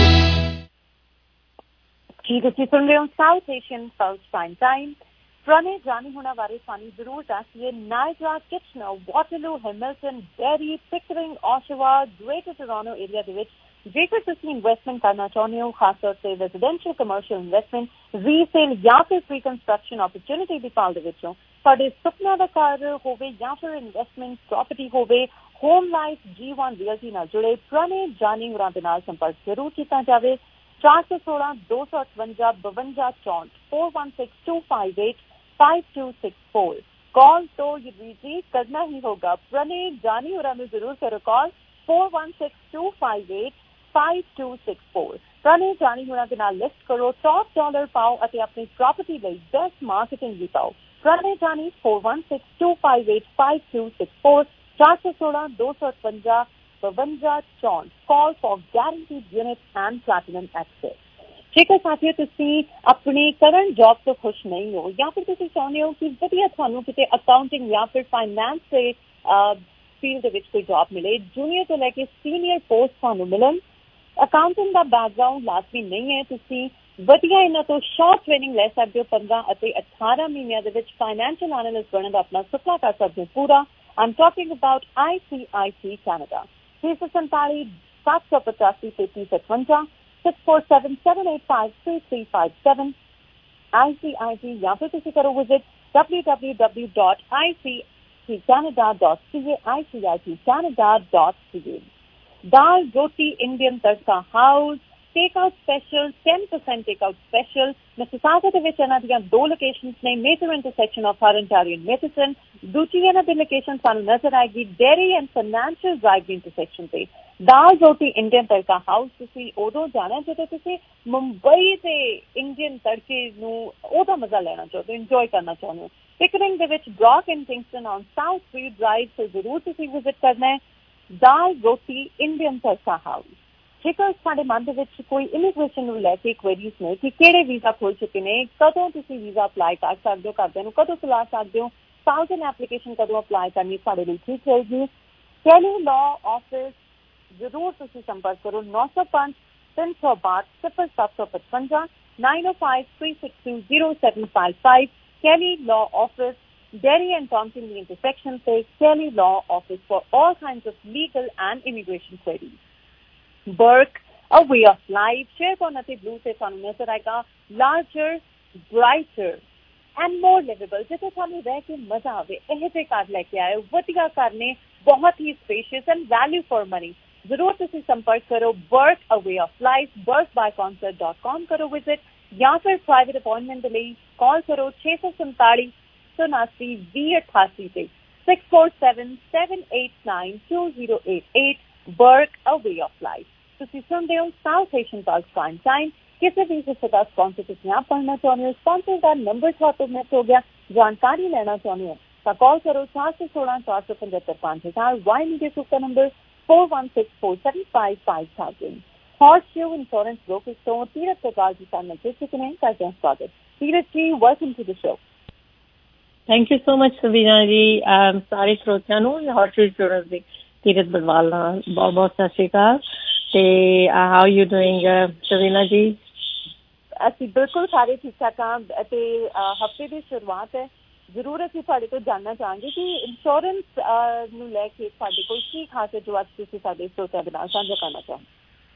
Speaker 5: जी तुसी सुन रहे हो South Asian Pulse Prime Time. पुराने जाने होने बारे सानी जरूर दसिए। Niagara, Kitchener, Waterloo, Hamilton, Derry, Pickering, Oshawa, Greater Toronto Area ਦੇ ਵਿੱਚ ਜੇਕਰ ਤੁਸੀਂ ਇਨਵੈਸਟਮੈਂਟ ਕਰਨਾ ਚਾਹੁੰਦੇ ਹੋ, ਖਾਸ ਤੌਰ ਤੇ ਰੈਜ਼ੀਡੈਂਸ਼ੀਅਲ ਕਮਰਸ਼ੀਅਲ ਇਨਵੈਸਟਮੈਂਟ, ਰੀਸੇਲ ਜਾਂ ਫਿਰ ਪ੍ਰੀ ਕੰਸਟਰਕਸ਼ਨ ਓਪਰਚੁਨਿਟੀ ਦੀ ਭਾਲ ਦੇ ਵਿੱਚੋਂ ਤੁਹਾਡੇ ਸੁਪਨਾ ਦਾ ਘਰ ਹੋਵੇ ਜਾਂ ਫਿਰ ਇਨਵੈਸਟਮੈਂਟ ਪ੍ਰਾਪਰਟੀ ਹੋਵੇ, Home Life G one realty ਨਾਲ ਜੁੜੇ ਪੁਰਾਣੇ ਜਾਣੀ ਹੋਰਾਂ ਦੇ ਨਾਲ ਸੰਪਰਕ ਜ਼ਰੂਰ ਕੀਤਾ ਜਾਵੇ। चार सौ सोलह दो सौ अठवंजा बवंजा चौंठ four one six two five eight five two six four. Call तो युद्धवीर जी करना ही होगा। प्रणय जानी और हमें जरूर करो call four one six two five eight five two six four. Pranay Jani होना के नाल लिस्ट करो, टॉप डॉलर पाओ और अपनी प्रॉपर्टी ਲਈ बेस्ट मार्केटिंग भी पाओ। Pranay Jani four one six two five eight five two six four चार सौ सोलह दो सौ अठवंजा बवंजा चौंठ। Call for guaranteed unit and platinum access. ठीक है साथियों, ਤੁਸੀਂ अपनी करंट जॉब ਤੋਂ खुश नहीं हो या फिर ਤੁਸੀਂ ਚਾਹੁੰਦੇ ਹੋ ਕਿ ਵਧੀਆ ਤੁਹਾਨੂੰ ਕਿਤੇ ਅਕਾਊਂਟਿੰਗ ਜਾਂ ਫਿਰ ਫਾਈਨੈਂਸ ਦੇ ਫੀਲਡ ਦੇ ਵਿੱਚ ਕੋਈ ਜੌਬ ਮਿਲੇ, ਜੂਨੀਅਰ ਤੋਂ ਲੈ ਕੇ ਸੀਨੀਅਰ ਪੋਸਟ ਤੁਹਾਨੂੰ ਮਿਲਣ, ਅਕਾਊਂਟਿੰਗ ਦਾ ਬੈਕਗ੍ਰਾਉਂਡ ਲਾਜ਼ਮੀ ਨਹੀਂ ਹੈ, ਤੁਸੀਂ ਵਧੀਆ ਇਹਨਾਂ ਤੋਂ ਸ਼ਾਰਟ ਟ੍ਰੇਨਿੰਗ ਲੈ ਸਕਦੇ ਹੋ। ਪੰਦਰਾਂ ਅਤੇ ਅਠਾਰਾਂ ਮਹੀਨਿਆਂ ਦੇ ਵਿੱਚ ਫਾਈਨੈਂਸ਼ੀਅਲ ਐਨਾਲਿਸਟ ਬਣਨ ਦਾ ਆਪਣਾ ਸੁਪਨਾ ਕਰ ਸਕਦੇ ਹੋ ਪੂਰਾ। I am talking about I C I C Canada. ਛੇ ਸੌ ਸੰਤਾਲੀ ਸੱਤ ਸੌ ਪਚਾਸੀ ਤੇਤੀ ਸਤਵੰਜਾ six four seven seven eight five three three five seven I C I T या फिर तुसी करो visit w w w dot i c t canada dot c a I C I T canada dot c a। Daal Roti Indian Tadka house take out special ten percent take out special Mississauga ਦੇ ਵਿੱਚ ਇਹਨਾਂ ਦੀਆਂ ਦੋ locations ਨੇ, major intersection of Hurontario Matheson. ਦੂਜੀ ਇਹਨਾਂ ਦੀ location ਸਾਨੂੰ ਨਜ਼ਰ ਆਏਗੀ Derry and financial drive intersection ਤੇ। दाल रोटी इंडियन तड़का हाउस ਤੁਸੀਂ ਉਦੋਂ ਜਾਣਾ ਜਦੋਂ ਤੁਸੀਂ ਮੁੰਬਈ ਦੇ ਇੰਡੀਅਨ ਤੜਕੇ ਨੂੰ ਉਹਦਾ ਮਜ਼ਾ ਲੈਣਾ ਚਾਹੁੰਦੇ ਹੋ, ਇੰਜੋਏ ਕਰਨਾ ਚਾਹੁੰਦੇ ਹੋ। ਪਿਕਰਿੰਗ ਦੇ ਵਿੱਚ Brock and Kingston on south view drive ਤੇ ਜ਼ਰੂਰ ਤੁਸੀਂ ਵਿਜ਼ਿਟ ਕਰਨਾ ਹੈ दाल रोटी इंडियन तड़का हाउस। ਜੇਕਰ ਸਾਡੇ ਮਨ ਦੇ ਵਿੱਚ ਕੋਈ ਇਮੀਗ੍ਰੇਸ਼ਨ ਨੂੰ ਲੈ ਕੇ ਕੁਐਰੀਜ਼ ਨੇ ਕਿ ਕਿਹੜੇ ਵੀਜ਼ਾ ਖੁੱਲ ਚੁੱਕੇ ਨੇ, ਕਦੋਂ ਤੁਸੀਂ ਵੀਜ਼ਾ ਅਪਲਾਈ ਕਰ ਸਕਦੇ ਹੋ, ਘਰਦਿਆਂ ਨੂੰ ਕਦੋਂ ਬੁਲਾ ਸਕਦੇ ਹੋ, ਥਾਊਜ਼ੈਂਡ ਐਪਲੀਕੇਸ਼ਨ ਕਦੋਂ ਅਪਲਾਈ ਕਰਨੀ ਸਾਡੇ ਲਈ ਠੀਕ ਰਹੇਗੀ, ਕੈਲੀ ਲਾਅ ਆਫਿਸ ਜ਼ਰੂਰ ਤੁਸੀਂ ਸੰਪਰਕ ਕਰੋ ਨੌ ਸੌ ਪੰਜ ਤਿੰਨ ਸੌ ਬਾਹਠ ਸਿਫਰ ਸੱਤ ਸੌ ਪਚਵੰਜਾ nine o five three six two zero seven five five. Kelly law office Derry and Thompson the intersection say Kelly Law Office for all kinds of legal and immigration queries. Burke, a way of life, Sherborne ਅਤੇ Blue ਤੇ ਤੁਹਾਨੂੰ ਨਜ਼ਰ ਆਏਗਾ larger, brighter and more livable, ਜਿੱਥੇ ਤੁਹਾਨੂੰ ਰਹਿ ਕੇ ਮਜ਼ਾ ਆਵੇ। ਇਹ ਜਿਹੇ ਘਰ ਲੈ ਕੇ ਆਏ ਵਧੀਆ ਘਰ ਨੇ, ਬਹੁਤ ਹੀ spacious and value for money। ਜ਼ਰੂਰ ਤੁਸੀਂ ਸੰਪਰਕ ਕਰੋ Burke, a way of life, burke by concert dot com ਕਰੋ ਵਿਜ਼ਿਟ ਜਾਂ ਫਿਰ ਪ੍ਰਾਈਵੇਟ ਅਪਾਇੰਟਮੈਂਟ ਦੇ ਲਈ ਕਾਲ ਕਰੋ ਛੇ ਸੌ ਸੰਤਾਲੀ उनासी ਵੀਹ ਅਠਾਸੀ ਤੇ six four seven seven eight nine two zero eight eight। Burke, a way of life। ਤੁਸੀਂ ਸੁਣਦੇ ਹੋ South Asian plus prime Time. ਕਿਸੇ ਵੀ ਹਿੱਸੇ ਦਾ ਸਪਾਂਸਰ ਤੁਸੀਂ ਆਪ ਪੜ੍ਹਨਾ ਚਾਹੁੰਦੇ ਹੋ, ਸਪਾਂਸਰ ਦਾ ਨੰਬਰ ਤੁਹਾਡੇ ਮਿਸ ਹੋ ਗਿਆ, ਜਾਣਕਾਰੀ ਲੈਣਾ ਚਾਹੁੰਦੇ ਹੋ ਤਾਂ ਕਾਲ ਕਰੋ ਚਾਰ ਸੌ ਸੋਲਾਂ ਚਾਰ ਸੌ ਪੰਝੱਤਰ ਪੰਜ ਹਜ਼ਾਰ। ਵਾਈ ਮੀਡੀਆ ਗਰੁੱਪ ਦਾ number four one six four seven five five thousand। Horseshoe Insurance Brokers ਤੋਂ ਤੀਰਥ ਪ੍ਰਕਾਸ਼ ਜੀ ਸਾਡੇ ਨਾਲ ਜੁੜ ਚੁੱਕੇ ਨੇ, ਕਰਦੇ ਹਾਂ ਸਵਾਗਤ। Tirath ji, welcome to the show.
Speaker 11: Thank you so much Suvina ji. ਸਾਰੇ ਸਰੋਤਿਆਂ ਨੂੰ ਹਾਰਸ਼ੂ ਇੰਸ਼ੋਰੈਂਸ ਦੀ ਤੀਰਥ ਬਲਵਾਲ ਨਾਲ ਬਹੁਤ ਬਹੁਤ ਸਤਿ ਸ਼੍ਰੀ ਅਕਾਲ। ਤੇ ਹਾਊ ਯੂ ਡੂਇੰਗ ਸਵੀਨਾ ਜੀ?
Speaker 5: ਅਸੀਂ ਬਿਲਕੁਲ ਸਾਰੇ ਠੀਕ ਠਾਕ ਹਾਂ ਅਤੇ ਹਫ਼ਤੇ ਦੀ ਸ਼ੁਰੂਆਤ ਹੈ। ਜ਼ਰੂਰ ਅਸੀਂ ਤੁਹਾਡੇ ਤੋਂ ਜਾਣਨਾ ਚਾਹਾਂਗੇ ਕਿ ਇੰਸ਼ੋਰੈਂਸ ਨੂੰ ਲੈ ਕੇ ਸਾਡੇ ਕੋਲ ਕੀ ਖਾਸ ਹੈ ਜੋ ਅੱਜ ਤੁਸੀਂ ਸਾਡੇ ਸਰੋਤਿਆਂ ਦੇ ਨਾਲ ਸਾਂਝਾ ਕਰਨਾ ਚਾਹੁੰਦੇ?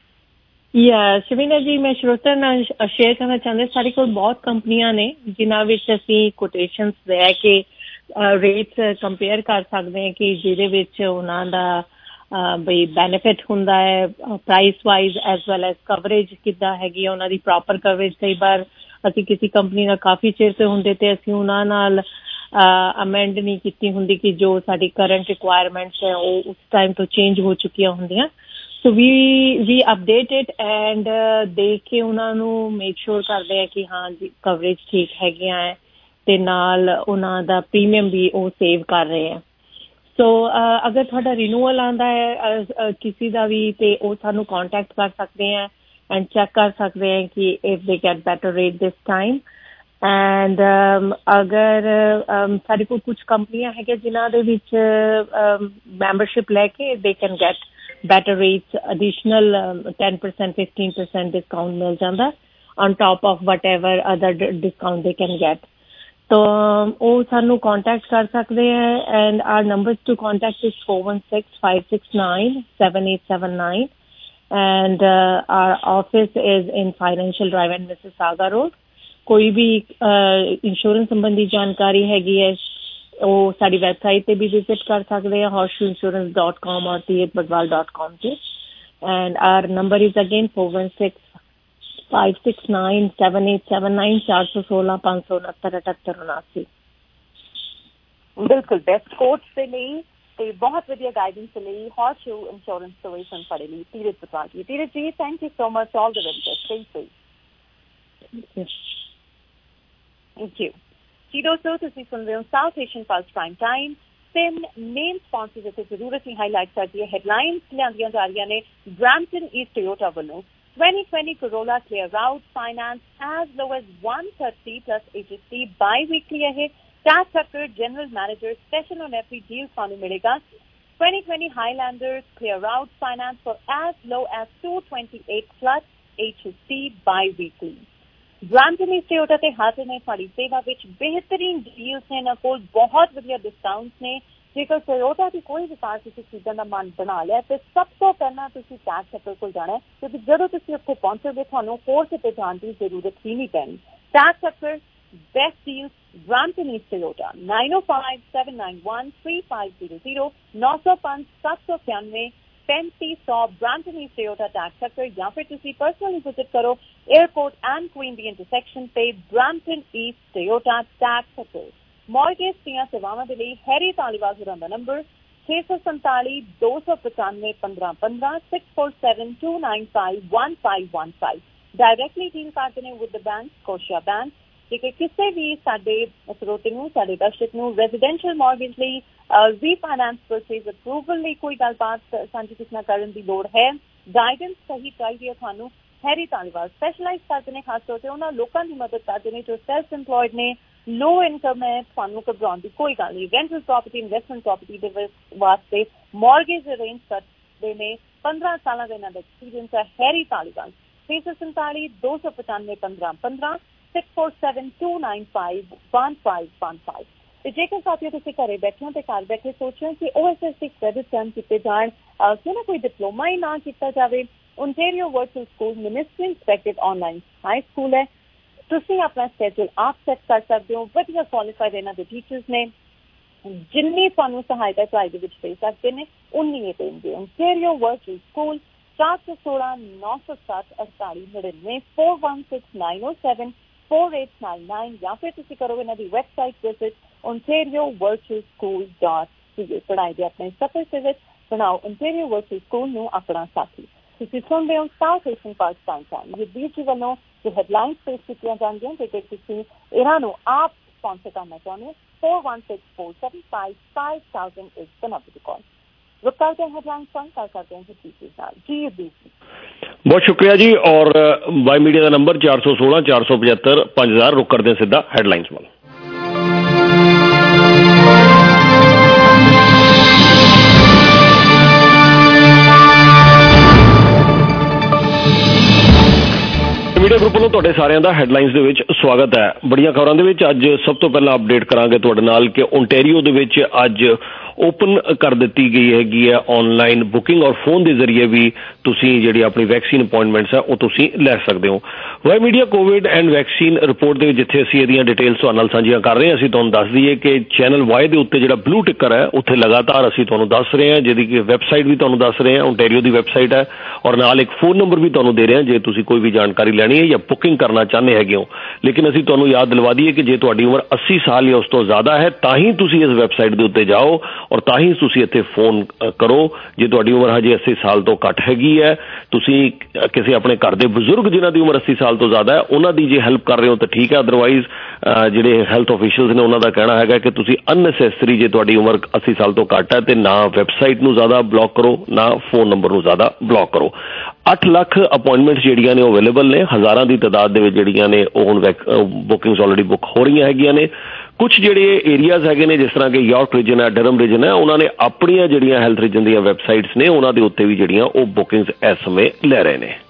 Speaker 11: ਯਾ ਸ਼ਵੀਨਾ ਜੀ, ਮੈਂ ਸਰੋਤਿਆਂ ਨਾਲ ਸ਼ੇਅਰ ਕਰਨਾ ਚਾਹੁੰਦੇ ਸਾਡੇ ਕੋਲ ਬਹੁਤ ਕੰਪਨੀਆਂ ਨੇ ਜਿਨ੍ਹਾਂ ਵਿੱਚ ਅਸੀਂ ਕੋਟੇਸ਼ਨਸ ਲੈ ਕੇ ਰੇਟਸ ਕੰਪੇਅਰ ਕਰ ਸਕਦੇ ਹਾਂ ਕਿ ਜਿਹਦੇ ਵਿੱਚ ਉਹਨਾਂ ਦਾ ਬਈ ਬੈਨੀਫਿਟ ਹੁੰਦਾ ਹੈ price wise as well as coverage ਕਿੱਦਾਂ ਹੈਗੀ ਆ ਉਹਨਾਂ ਦੀ ਪ੍ਰੋਪਰ ਕਵਰੇਜ। ਕਈ ਵਾਰ ਅਸੀਂ ਕਿਸੇ ਕੰਪਨੀ ਨਾਲ ਕਾਫੀ ਚਿਰ ਤੋਂ ਹੁੰਦੇ ਤੇ ਅਸੀਂ ਉਹਨਾਂ ਨਾਲ ਅਮੈਂਡ ਨਹੀਂ ਕੀਤੀ ਹੁੰਦੀ ਕਿ ਜੋ ਸਾਡੀ ਕਰੰਟ ਰਿਕੁਆਇਰਮੈਂਟਸ ਹੈ ਉਹ ਉਸ ਟਾਈਮ ਤੋਂ ਚੇਂਜ ਹੋ ਚੁੱਕੀਆਂ ਹੁੰਦੀਆਂ। So we we update it and ਦੇਖ ਕੇ ਉਹਨਾਂ ਨੂੰ ਮੇਕ ਸ਼ੋਰ ਕਰਦੇ ਆ ਕਿ ਹਾਂ ਜੀ ਕਵਰੇਜ ਠੀਕ ਹੈਗੀਆਂ ਹੈ ਅਤੇ ਨਾਲ ਉਹਨਾਂ ਦਾ ਪ੍ਰੀਮੀਅਮ ਵੀ ਉਹ ਸੇਵ ਕਰ ਰਹੇ ਆ। ਸੋ ਅਗਰ ਤੁਹਾਡਾ ਰਿਨੂਅਲ ਆਉਂਦਾ ਹੈ ਕਿਸੇ ਦਾ ਵੀ ਅਤੇ ਉਹ ਸਾਨੂੰ ਕੋਂਟੈਕਟ ਕਰ ਸਕਦੇ ਹੈ ਐਂਡ ਚੈੱਕ ਕਰ ਸਕਦੇ ਹੈ ਕਿ if they get better rate this time. And ਅਗਰ ਸਾਡੇ ਕੋਲ ਕੁਛ ਕੰਪਨੀਆਂ ਹੈਗੀਆਂ ਜਿਨ੍ਹਾਂ ਦੇ ਵਿੱਚ ਮੈਂਬਰਸ਼ਿਪ ਲੈ ਕੇ they can get better rates, additional um, ten percent, fifteen percent discount ਮਿਲ ਜਾਂਦਾ on top of whatever other discount they can get. So ਉਹ ਸਾਨੂੰ contact ਕਰ ਸਕਦੇ ਹੈ and our numbers to contact is four one six five six nine seven eight seven nine and uh, our office is in Financial Drive and Mississauga Road. ਕੋਈ ਵੀ insurance ਸੰਬੰਧੀ ਜਾਣਕਾਰੀ ਹੈਗੀ ਹੈ ਉਹ ਸਾਡੀ ਵੈਬਸਾਈਟ 'ਤੇ ਵੀ ਵਿਜ਼ਿਟ ਕਰ ਸਕਦੇ ਆ ਹੋਰਸ਼ੂ ਇੰਸ਼ੋਰੈਂਸ ਡੋਟ ਕਾਮ ਔਰ ਤੀਰਥ ਬਡਵਾਲ ਡੋਟ ਕਾਮ 'ਤੇ and our number is again four one six five six nine seven eight seven nine चार सौ सोलह पाँच सौ उनहत्तर अठहत्तर उनासी।
Speaker 5: बिल्कुल बेस्ट कोच से ਲਈ ਤੇ ਬਹੁਤ ਵਧੀਆ ਗਾਈਡੈਂਸ ਲਈ ਹੌਟ ਸ਼ੂ ਇੰਸ਼ੋਰੈਂਸ ਤੋਂ ਵੀ ਸੁਣ ਪੜੇ ਲਈ ਧੀਰਜ ਪਤਵਾਜੀ। Dheeraj ji thank you so much, all the very best, stay safe. Thank you ji. ਦੋਸਤੋ ਤੁਸੀਂ ਸੁਣ ਰਹੇ ਹੋ South Asian plus prime Time. ਤਿੰਨ ਮੇਨ ਸਪਾਂਸਰਸ ਅਤੇ ਜ਼ਰੂਰਤ ਹੀ ਹਾਈਲਾਈਟ ਕਰਦੀ ਹੈ ਹੈਡਲਾਈਨਸ ਲਿਆਂਦੀਆਂ ਜਾ ਰਹੀਆਂ ਨੇ ਬਰੈਂਪਟਨ ਈਸਟ ਟੋਯੋਟਾ ਵੱਲੋਂ। twenty twenty Corolla clear out finance as low as one thirty plus H S T bi-weekly ahead. Tax Tucker General Manager special on every deal ਤੁਹਾਨੂੰ ਮਿਲੇਗਾ। twenty twenty Highlanders clear out finance for as low as two twenty-eight plus H S T bi-weekly. Brampton East Toyota ਤੇ ਹਾਜ਼ਰ ਨੇ ਤੁਹਾਡੀ ਸੇਵਾ ਵਿੱਚ ਬਿਹਤਰੀਨ deals ਨੇ, ਇਹਨਾਂ ਕੋਲ ਬਹੁਤ ਵਧੀਆ ਡਿਸਕਾਊਂਟਸ ਨੇ। ਜੇਕਰ ਟੋਯੋਟਾ ਦੀ ਕੋਈ ਵੀ ਕਾਰ ਤੁਸੀਂ ਖਰੀਦਣ ਦਾ ਮਨ ਬਣਾ ਲਿਆ ਤੇ ਸਭ ਤੋਂ ਪਹਿਲਾਂ ਤੁਸੀਂ ਟੈਕਸ ਟੱਕਰ ਕੋਲ ਜਾਣਾ ਹੈ, ਕਿਉਂਕਿ ਜਦੋਂ ਤੁਸੀਂ ਉੱਥੇ ਪਹੁੰਚੋਗੇ ਤੁਹਾਨੂੰ ਹੋਰ ਕਿਤੇ ਜਾਣ ਦੀ ਜ਼ਰੂਰਤ ਹੀ ਨਹੀਂ ਪੈਣੀ। ਟੈਕਸ ਟੱਕਰ best deals Brampton East Toyota nine oh five seven nine one three five zero zero nine oh five seven nine nine पैंतीस सौ Brampton East Toyota टैक्स टक्कर, या फिर तुसी पर्सनली विजिट करो एयरपोर्ट एंड क्वीन दी इंटरसेक्शन पे Brampton East Toyota टैक्स टक्कर। मॉर्गेज ਦੀਆਂ ਸੇਵਾਵਾਂ ਦੇ ਲਈ ਹੈਰੀ ਧਾਲੀਵਾਲ ਹੋਰਾਂ ਦਾ ਨੰਬਰ छे सौ सैंतालीस दो सौ पचानवे पंद्रह पंद्रह six four seven two nine five one five one five. Directly deal करते हैं with the bank Scotiabank. ਜੇਕਰ ਕਿਸੇ ਵੀ ਸਾਡੇ ਸਰੋਤੇ ਨੂੰ ਸਾਡੇ ਦਰਸ਼ਕ ਨੂੰ ਰੈਜ਼ੀਡੈਂਸ਼ੀਅਲ ਮੌਰਗੇਜ ਲਈ ਰੀਫਾਈਨਾਂਸ ਪਰਚੇਜ਼ ਅਪਰੂਵਲ ਲਈ ਕੋਈ ਗੱਲਬਾਤ ਸਾਂਝੀ ਕਿਸੇ ਨਾਲ ਕਰਨ ਦੀ ਲੋੜ ਹੈ, ਗਾਈਡੈਂਸ ਸਹੀ ਚਾਹੀਦੀ ਹੈ ਤੁਹਾਨੂੰ, ਹੈਰੀ ਧਾਲੀਵਾਲ ਸਪੈਸ਼ਲਾਈਜ਼ ਕਰਦੇ ਨੇ ਖਾਸ ਤੌਰ ਤੇ ਉਹਨਾਂ ਲੋਕਾਂ ਦੀ ਮਦਦ ਕਰਦੇ ਨੇ ਜੋ ਸੈਲਫ ਇੰਪਲੋਇਡ ਨੇ, ਲੋ ਇਨਕਮ ਹੈ। ਤੁਹਾਨੂੰ ਘਬਰਾਉਣ ਦੀ ਕੋਈ ਗੱਲ ਨਹੀਂ। ਰੈਂਟਲ ਪ੍ਰੋਪਰਟੀ ਇਨਵੈਸਟਮੈਂਟ ਪ੍ਰੋਪਰਟੀ ਦੇ ਵਾਸਤੇ ਮੌਰਗੇਜ ਅਰੇਂਜ ਕਰਦੇ ਨੇ। ਪੰਦਰਾਂ ਸਾਲਾਂ ਦਾ ਇਹਨਾਂ ਦਾ ਐਕਸਪੀਰੀਅੰਸ ਹੈ। ਹੈਰੀ ਧਾਲੀਵਾਲ ਛੇ ਸੌ ਸੰਤਾਲੀ ਦੋ ਸੌ ਪਚਾਨਵੇਂ ਪੰਦਰਾਂ ਪੰਦਰਾਂ six four seven two nine five one five one five. ਤੇ ਜੇਕਰ ਸਾਥੀਓ ਤੁਸੀਂ ਘਰੇ ਬੈਠੇ ਹੋ ਤੇ ਘਰ ਬੈਠੇ ਸੋਚ ਰਹੇ ਹੋ ਕਿ ਓ ਐਸ ਐਸ ਦੀ ਕ੍ਰੈਡਿਟ ਟਰਨ ਕੀਤੇ ਜਾਣ, ਕਿਉਂ ਨਾ ਕੋਈ ਡਿਪਲੋਮਾ ਹੀ ਨਾ ਕੀਤਾ ਜਾਵੇ। Ontario virtual school ministry inspected online high school ਹੈ। ਤੁਸੀਂ ਆਪਣਾ ਸਕੈਜੂਲ ਆਪ ਸੈੱਟ ਕਰ ਸਕਦੇ ਹੋ। ਵਧੀਆ ਕੁਆਲੀਫਾਈਡ ਇਹਨਾਂ ਦੇ ਟੀਚਰਸ ਨੇ, ਜਿੰਨੀ ਤੁਹਾਨੂੰ ਸਹਾਇਤਾ ਪੜ੍ਹਾਈ ਦੇ ਵਿੱਚ ਦੇ ਸਕਦੇ ਨੇ ਉਨੀ ਇਹ ਦੇਣਗੇ। ਓਨਟਾਰੀਓ ਵਰਚੁਅਲ ਸਕੂਲ सात सौ सोलह नौ सौ सात अड़तालीस नड़िन्नवे four one six nine O seven four eight nine nine, या फिर तुसी करोगे इन्हां दी website visit ontario virtual school dot c a। पढ़ाई दे अपने सफर से विच बनाओ ontario virtual school ਨੂੰ ਆਪਣਾ ਸਾਥੀ। ਤੁਸੀਂ ਸੁਣਦੇ ਹੋ ਸਾਊਥ ਏਸ਼ੀਅਨ ਪਾਕਿਸਤਾਨ ਟਾਈਮ। ਇਹ ਵੀਰ ਜੀ ਵੱਲੋਂ ਜੋ ਹੈਡਲਾਈਨਸ ਪੇਸ਼ ਕੀਤੀਆਂ ਜਾਂਦੀਆਂ ਜੇਕਰ ਤੁਸੀਂ ਇਹਨਾਂ ਨੂੰ ਆਪ ਸਪਾਂਸਰ ਕਰਨਾ ਚਾਹੁੰਦੇ ਹੋ four one six four seven five five thousand eight पर नंबर कॉल। रुक करते हैं हेडलाइन फंड कर करते हैं जी जी।
Speaker 6: बहुत शुक्रिया जी। और वाई मीडिया का नंबर चार सौ सोलह चार सौ पचहत्तर पाँच हजार। रुक करते हैं सीधा हेडलाइंस वाला। ਮੀਡੀਆ ਗਰੁੱਪ ਵੱਲੋਂ ਤੁਹਾਡੇ ਸਾਰਿਆਂ ਦਾ ਹੈਡਲਾਈਨਸ ਦੇ ਵਿੱਚ ਸਵਾਗਤ ਹੈ। ਬੜੀਆਂ ਖਬਰਾਂ ਦੇ ਵਿੱਚ ਅੱਜ ਸਭ ਤੋਂ ਪਹਿਲਾਂ ਅਪਡੇਟ ਕਰਾਂਗੇ ਤੁਹਾਡੇ ਨਾਲ ਕਿ ਓਨਟਾਰੀਓ ਦੇ ਵਿੱਚ ਅੱਜ ਓਪਨ ਕਰ ਦਿੱਤੀ ਗਈ ਹੈਗੀ ਹੈ ਆਨਲਾਈਨ ਬੁਕਿੰਗ, ਔਰ ਫੋਨ ਦੇ ਜ਼ਰੀਏ ਵੀ ਤੁਸੀਂ ਜਿਹੜੀ ਆਪਣੀ ਵੈਕਸੀਨ ਅਪਾਇੰਟਮੈਂਟਸ ਹੈ ਉਹ ਤੁਸੀਂ ਲੈ ਸਕਦੇ ਹੋ। Y media covid and vaccine report ਦੇ ਵਿੱਚ ਜਿੱਥੇ ਅਸੀਂ ਇਹਦੀਆਂ ਡਿਟੇਲਸ ਤੁਹਾਡੇ ਨਾਲ ਸਾਂਝੀਆਂ ਕਰ ਰਹੇ ਹਾਂ, ਅਸੀਂ ਤੁਹਾਨੂੰ ਦੱਸ ਦਈਏ ਕਿ ਚੈਨਲ ਵਾਈ ਦੇ ਉੱਤੇ ਜਿਹੜਾ ਬਲੂ ਟਿੱਕਰ ਹੈ ਉੱਥੇ ਲਗਾਤਾਰ ਅਸੀਂ ਤੁਹਾਨੂੰ ਦੱਸ ਰਹੇ ਹਾਂ, ਜਿਹਦੀ ਕਿ ਵੈਬਸਾਈਟ ਵੀ ਤੁਹਾਨੂੰ ਦੱਸ ਰਹੇ ਹਾਂ, ਓਨਟਾਰੀਓ ਦੀ ਵੈਬਸਾਈਟ ਹੈ, ਔਰ ਨਾਲ ਇੱਕ ਫੋਨ ਨੰਬਰ ਵੀ ਤੁਹਾਨੂੰ ਦੇ ਰਹੇ ਹਾਂ ਜੇ ਤੁਸੀਂ ਕੋਈ ਵੀ ਜਾਣਕਾਰੀ ਲੈਣੀ ਹੈ ਜਾਂ ਬੁਕਿੰਗ ਕਰਨਾ ਚਾਹੁੰਦੇ ਹੈਗੇ ਹੋ। ਲੇਕਿਨ ਅਸੀਂ ਤੁਹਾਨੂੰ ਯਾਦ ਦਿਲਵਾ ਦਈਏ ਕਿ ਜੇ ਤੁਹਾਡੀ ਉਮਰ ਅੱਸੀ ਸਾਲ ਜਾਂ ਉਸ ਤੋਂ ਜ਼ਿਆਦਾ ਹੈ ਤਾਂ ਹੀ ਤੁਸੀਂ ਇਸ ਵੈਬਸਾਈਟ ਦੇ ਉੱਤੇ ਜਾਓ ਔਰ ਤਾਂ ਹੀ ਤੁਸੀਂ ਇੱਥੇ ਫੋਨ ਕਰੋ। ਜੇ ਤੁਹਾਡੀ ਉਮਰ ਹਜੇ ਅੱਸੀ ਸਾਲ ਤੋਂ ਘੱਟ ਹੈਗੀ ਹੈ, ਤੁਸੀਂ ਕਿਸੇ ਆਪਣੇ ਘਰ ਦੇ ਬਜ਼ੁਰਗ ਜਿਨ੍ਹਾਂ ਦੀ ਉਮਰ ਅੱਸੀ ਸਾਲ ਤੋਂ ਜ਼ਿਆਦਾ ਹੈ ਉਹਨਾਂ ਦੀ ਜੇ ਹੈਲਪ ਕਰ ਰਹੇ ਹੋ ਤਾਂ ਠੀਕ ਹੈ, ਅਦਰਵਾਈਜ਼ ਜਿਹੜੇ ਹੈਲਥ ਆਫੀਸ਼ੀਅਲਸ ਨੇ ਉਹਨਾਂ ਦਾ ਕਹਿਣਾ ਹੈਗਾ ਕਿ ਤੁਸੀਂ ਅਨਨੈਸੈਸਰੀ ਜੇ ਤੁਹਾਡੀ ਉਮਰ ਅੱਸੀ ਸਾਲ ਤੋਂ ਘੱਟ ਹੈ ਤੇ ਨਾ ਵੈਬਸਾਈਟ ਨੂੰ ਜ਼ਿਆਦਾ ਬਲੌਕ ਕਰੋ ਨਾ ਫੋਨ ਨੰਬਰ ਨੂੰ ਜ਼ਿਆਦਾ ਬਲੌਕ ਕਰੋ। ਅੱਠ ਲੱਖ ਅਪਾਇੰਟਮੈਂਟਸ ਜਿਹੜੀਆਂ ਨੇ ਉਹ ਅਵੇਲੇਬਲ ਨੇ, ਹਜ਼ਾਰਾਂ ਦੀ ਤਾਦਾਦ ਦੇ ਵਿੱਚ ਜਿਹੜੀਆਂ ਨੇ ਉਹ ਹੁਣ ਬੁਕਿੰਗਸ ਆਲਰੇਡੀ ਬੁੱਕ ਹੋ ਰਹੀਆਂ ਹੈਗੀਆਂ ਨੇ। ਕੁਛ ਜਿਹੜੇ ਏਰੀਆਜ਼ ਹੈਗੇ ਨੇ ਜਿਸ ਤਰ੍ਹਾਂ ਕਿ ਯਾਰਕ ਰੀਜਨ ਹੈ, ਡਰਮ ਰੀਜਨ ਹੈ, ਉਹਨਾਂ ਨੇ ਆਪਣੀਆਂ ਜਿਹੜੀਆਂ ਹੈਲਥ ਰੀਜਨ ਦੀਆਂ ਵੈਬਸਾਈਟਸ ਨੇ ਉਹਨਾਂ ਦੇ ਉੱਤੇ ਵੀ ਜਿਹੜੀਆਂ ਉਹ ਬੁਕਿੰਗਸ ਇਸ ਸਮੇਂ ਲੈ ਰਹੇ ਨੇ।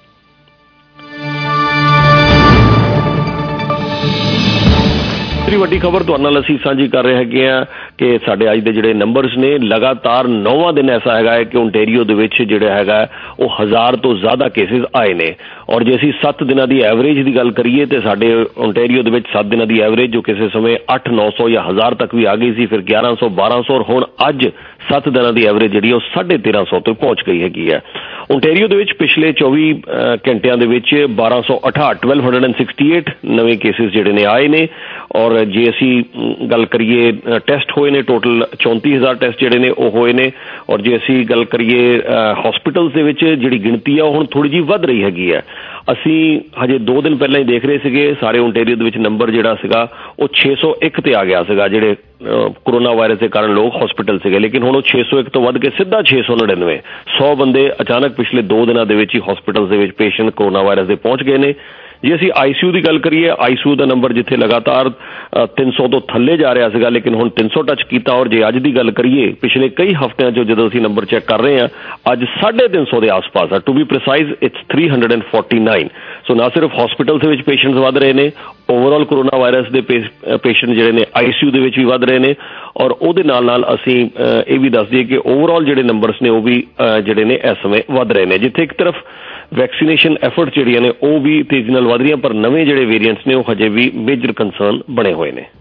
Speaker 6: ਵੱਡੀ ਖਬਰ ਤੁਹਾਡੇ ਨਾਲ ਅਸੀਂ ਸਾਂਝੀ ਕਰ ਰਹੇ ਹੈਗੇ ਆ ਕਿ ਸਾਡੇ ਅੱਜ ਦੇ ਜਿਹੜੇ ਨੰਬਰਸ ਨੇ ਲਗਾਤਾਰ ਨੌਵਾਂ ਦਿਨ ਐਸਾ ਹੈਗਾ ਹੈ ਕਿ ਓਨਟਾਰੀਓ ਦੇ ਵਿੱਚ ਜਿਹੜਾ ਹੈਗਾ ਉਹ ਹਜ਼ਾਰ ਤੋਂ ਜ਼ਿਆਦਾ ਕੇਸਿਸ ਆਏ ਨੇ। ਔਰ ਜੇ ਅਸੀਂ ਸੱਤ ਦਿਨਾਂ ਦੀ ਐਵਰੇਜ ਦੀ ਗੱਲ ਕਰੀਏ ਤੇ ਸਾਡੇ ਓਨਟਾਰੀਓ ਦੇ ਵਿੱਚ ਸੱਤ ਦਿਨਾਂ ਦੀ ਐਵਰੇਜ ਜੋ ਕਿਸੇ ਸਮੇਂ ਅੱਠ ਨੌ ਸੌ ਜਾਂ ਹਜ਼ਾਰ ਤੱਕ ਵੀ ਆ ਗਈ ਸੀ, ਫਿਰ ਗਿਆਰਾਂ ਸੌ ਬਾਰਾਂ ਸੌ, ਔਰ ਹੁਣ ਅੱਜ ਸੱਤ ਦਿਨਾਂ ਦੀ ਐਵਰੇਜ ਜਿਹੜੀ ਉਹ ਸਾਢੇ ਤੇਰਾਂ ਸੌ ਤੋਂ ਪਹੁੰਚ ਗਈ ਹੈਗੀ ਹੈ। ਓਨਟਾਰੀਓ ਦੇ ਵਿੱਚ ਪਿਛਲੇ ਚੌਵੀ ਘੰਟਿਆਂ ਦੇ ਵਿੱਚ ਬਾਰਾਂ ਸੌ ਅਠਾਹਠ twelve hundred and sixty eight ਨਵੇਂ ਕੇਸਿਸ ਜਿਹੜੇ ਨੇ ਆਏ ਨੇ। ਔਰ ਜੇ ਅਸੀਂ ਗੱਲ ਕਰੀਏ ਟੈਸਟ ਹੋਏ ਨੇ ਟੋਟਲ ਚੌਂਤੀ ਹਜ਼ਾਰ ਟੈਸਟ ਜਿਹੜੇ ਨੇ ਉਹ ਹੋਏ ਨੇ। ਔਰ ਜੇ ਅਸੀਂ ਗੱਲ ਕਰੀਏ ਹਸਪੀਟਲਸ ਦੇ ਵਿੱਚ ਜਿਹੜੀ ਗਿਣਤੀ ਆ ਉਹ ਹੁਣ ਥੋੜ੍ਹੀ ਜਿਹੀ ਵੱਧ ਰਹੀ ਹੈਗੀ ਹੈ। ਅਸੀਂ ਹਜੇ ਦੋ ਦਿਨ ਪਹਿਲਾਂ ਹੀ ਦੇਖ ਰਹੇ ਸੀਗੇ ਸਾਰੇ ਓਨਟਾਰੀਓ ਦੇ ਵਿੱਚ ਨੰਬਰ ਜਿਹੜਾ ਸੀਗਾ ਉਹ ਛੇ ਸੌ ਇੱਕ ਤੇ ਆ ਗਿਆ ਸੀਗਾ ਜਿਹੜੇ ਕੋਰੋਨਾ ਵਾਇਰਸ ਦੇ ਕਾਰਨ ਲੋਕ ਹਸਪੀਟਲ ਸੀਗੇ, ਲੇਕਿਨ ਹੁਣ ਉਹ ਛੇ ਸੌ ਇੱਕ ਤੋਂ ਵੱਧ ਕੇ ਸਿੱਧਾ ਛੇ ਸੌ ਨੜਿਨਵੇਂ ਸੌ ਬੰਦੇ ਅਚਾਨਕ ਪਿਛਲੇ ਦੋ ਦਿਨਾਂ ਦੇ ਵਿੱਚ ਹੀ ਹਸਪੀਟਲ ਦੇ ਵਿੱਚ ਪੇਸ਼ੈਂਟ ਕੋਰੋਨਾ ਵਾਇਰਸ ਦੇ ਪਹੁੰਚ ਗਏ ਨੇ। ਜੇ ਅਸੀਂ ਆਈ ਸੀ ਯੂ ਦੀ ਗੱਲ ਕਰੀਏ, ਆਈ ਸੀ ਯੂ ਦਾ ਨੰਬਰ ਜਿੱਥੇ ਲਗਾਤਾਰ ਤਿੰਨ ਸੌ ਤੋਂ ਥੱਲੇ ਜਾ ਰਿਹਾ ਸੀਗਾ ਲੇਕਿਨ ਹੁਣ ਤਿੰਨ ਸੌ ਟੱਚ ਕੀਤਾ। ਔਰ ਜੇ ਅੱਜ ਦੀ ਗੱਲ ਕਰੀਏ ਪਿਛਲੇ ਕਈ ਹਫ਼ਤਿਆਂ 'ਚੋਂ ਜਦੋਂ ਅਸੀਂ ਨੰਬਰ ਚੈੱਕ ਕਰ ਰਹੇ ਹਾਂ ਅੱਜ ਸਾਢੇ ਤਿੰਨ ਸੌ ਦੇ ਆਸ-ਪਾਸ ਆ। To be precise it's three hundred and forty nine. So ਨਾ ਸਿਰਫ ਹਸਪੀਟਲ ਦੇ ਵਿੱਚ ਪੇਸ਼ੈਂਟਸ ਵੱਧ ਰਹੇ ਨੇ, ਓਵਰਆਲ ਕੋਰੋਨਾ ਵਾਇਰਸ ਦੇ ਪੇਸ਼ੈਂਟ ਜਿਹੜੇ ਨੇ ਆਈ ਸੀ ਯੂ ਦੇ ਵਿੱਚ ਵੀ ਵੱਧ ਰਹੇ ਨੇ। ਔਰ ਉਹਦੇ ਨਾਲ ਨਾਲ ਅਸੀਂ ਇਹ ਵੀ ਦੱਸ ਦਈਏ ਕਿ ਓਵਰਆਲ ਜਿਹੜੇ ਨੰਬਰਸ ਨੇ ਉਹ ਵੀ ਜਿਹੜੇ ਨੇ ਇਸ ਸਮੇਂ ਵੱਧ ਰਹੇ ਨੇ। ਜਿੱਥੇ ਇੱਕ ਤਰਫ ਵੈਕਸੀਨੇਸ਼ਨ ਐਫਰਟ ਜਿਹੜੀਆਂ ਨੇ ਉਹ ਵੀ ਤੇਜ਼ੀ ਨਾਲ ਵੱਧ ਰਹੀਆਂ, ਪਰ ਨਵੇਂ ਜਿਹੜੇ ਵੇਰੀਐਂਟਸ ਨੇ ਉਹ ਹਜੇ ਵੀ ਮੇਜਰ ਕੰਸਰਨ ਬਣੇ ਹੋਏ ਨੇ।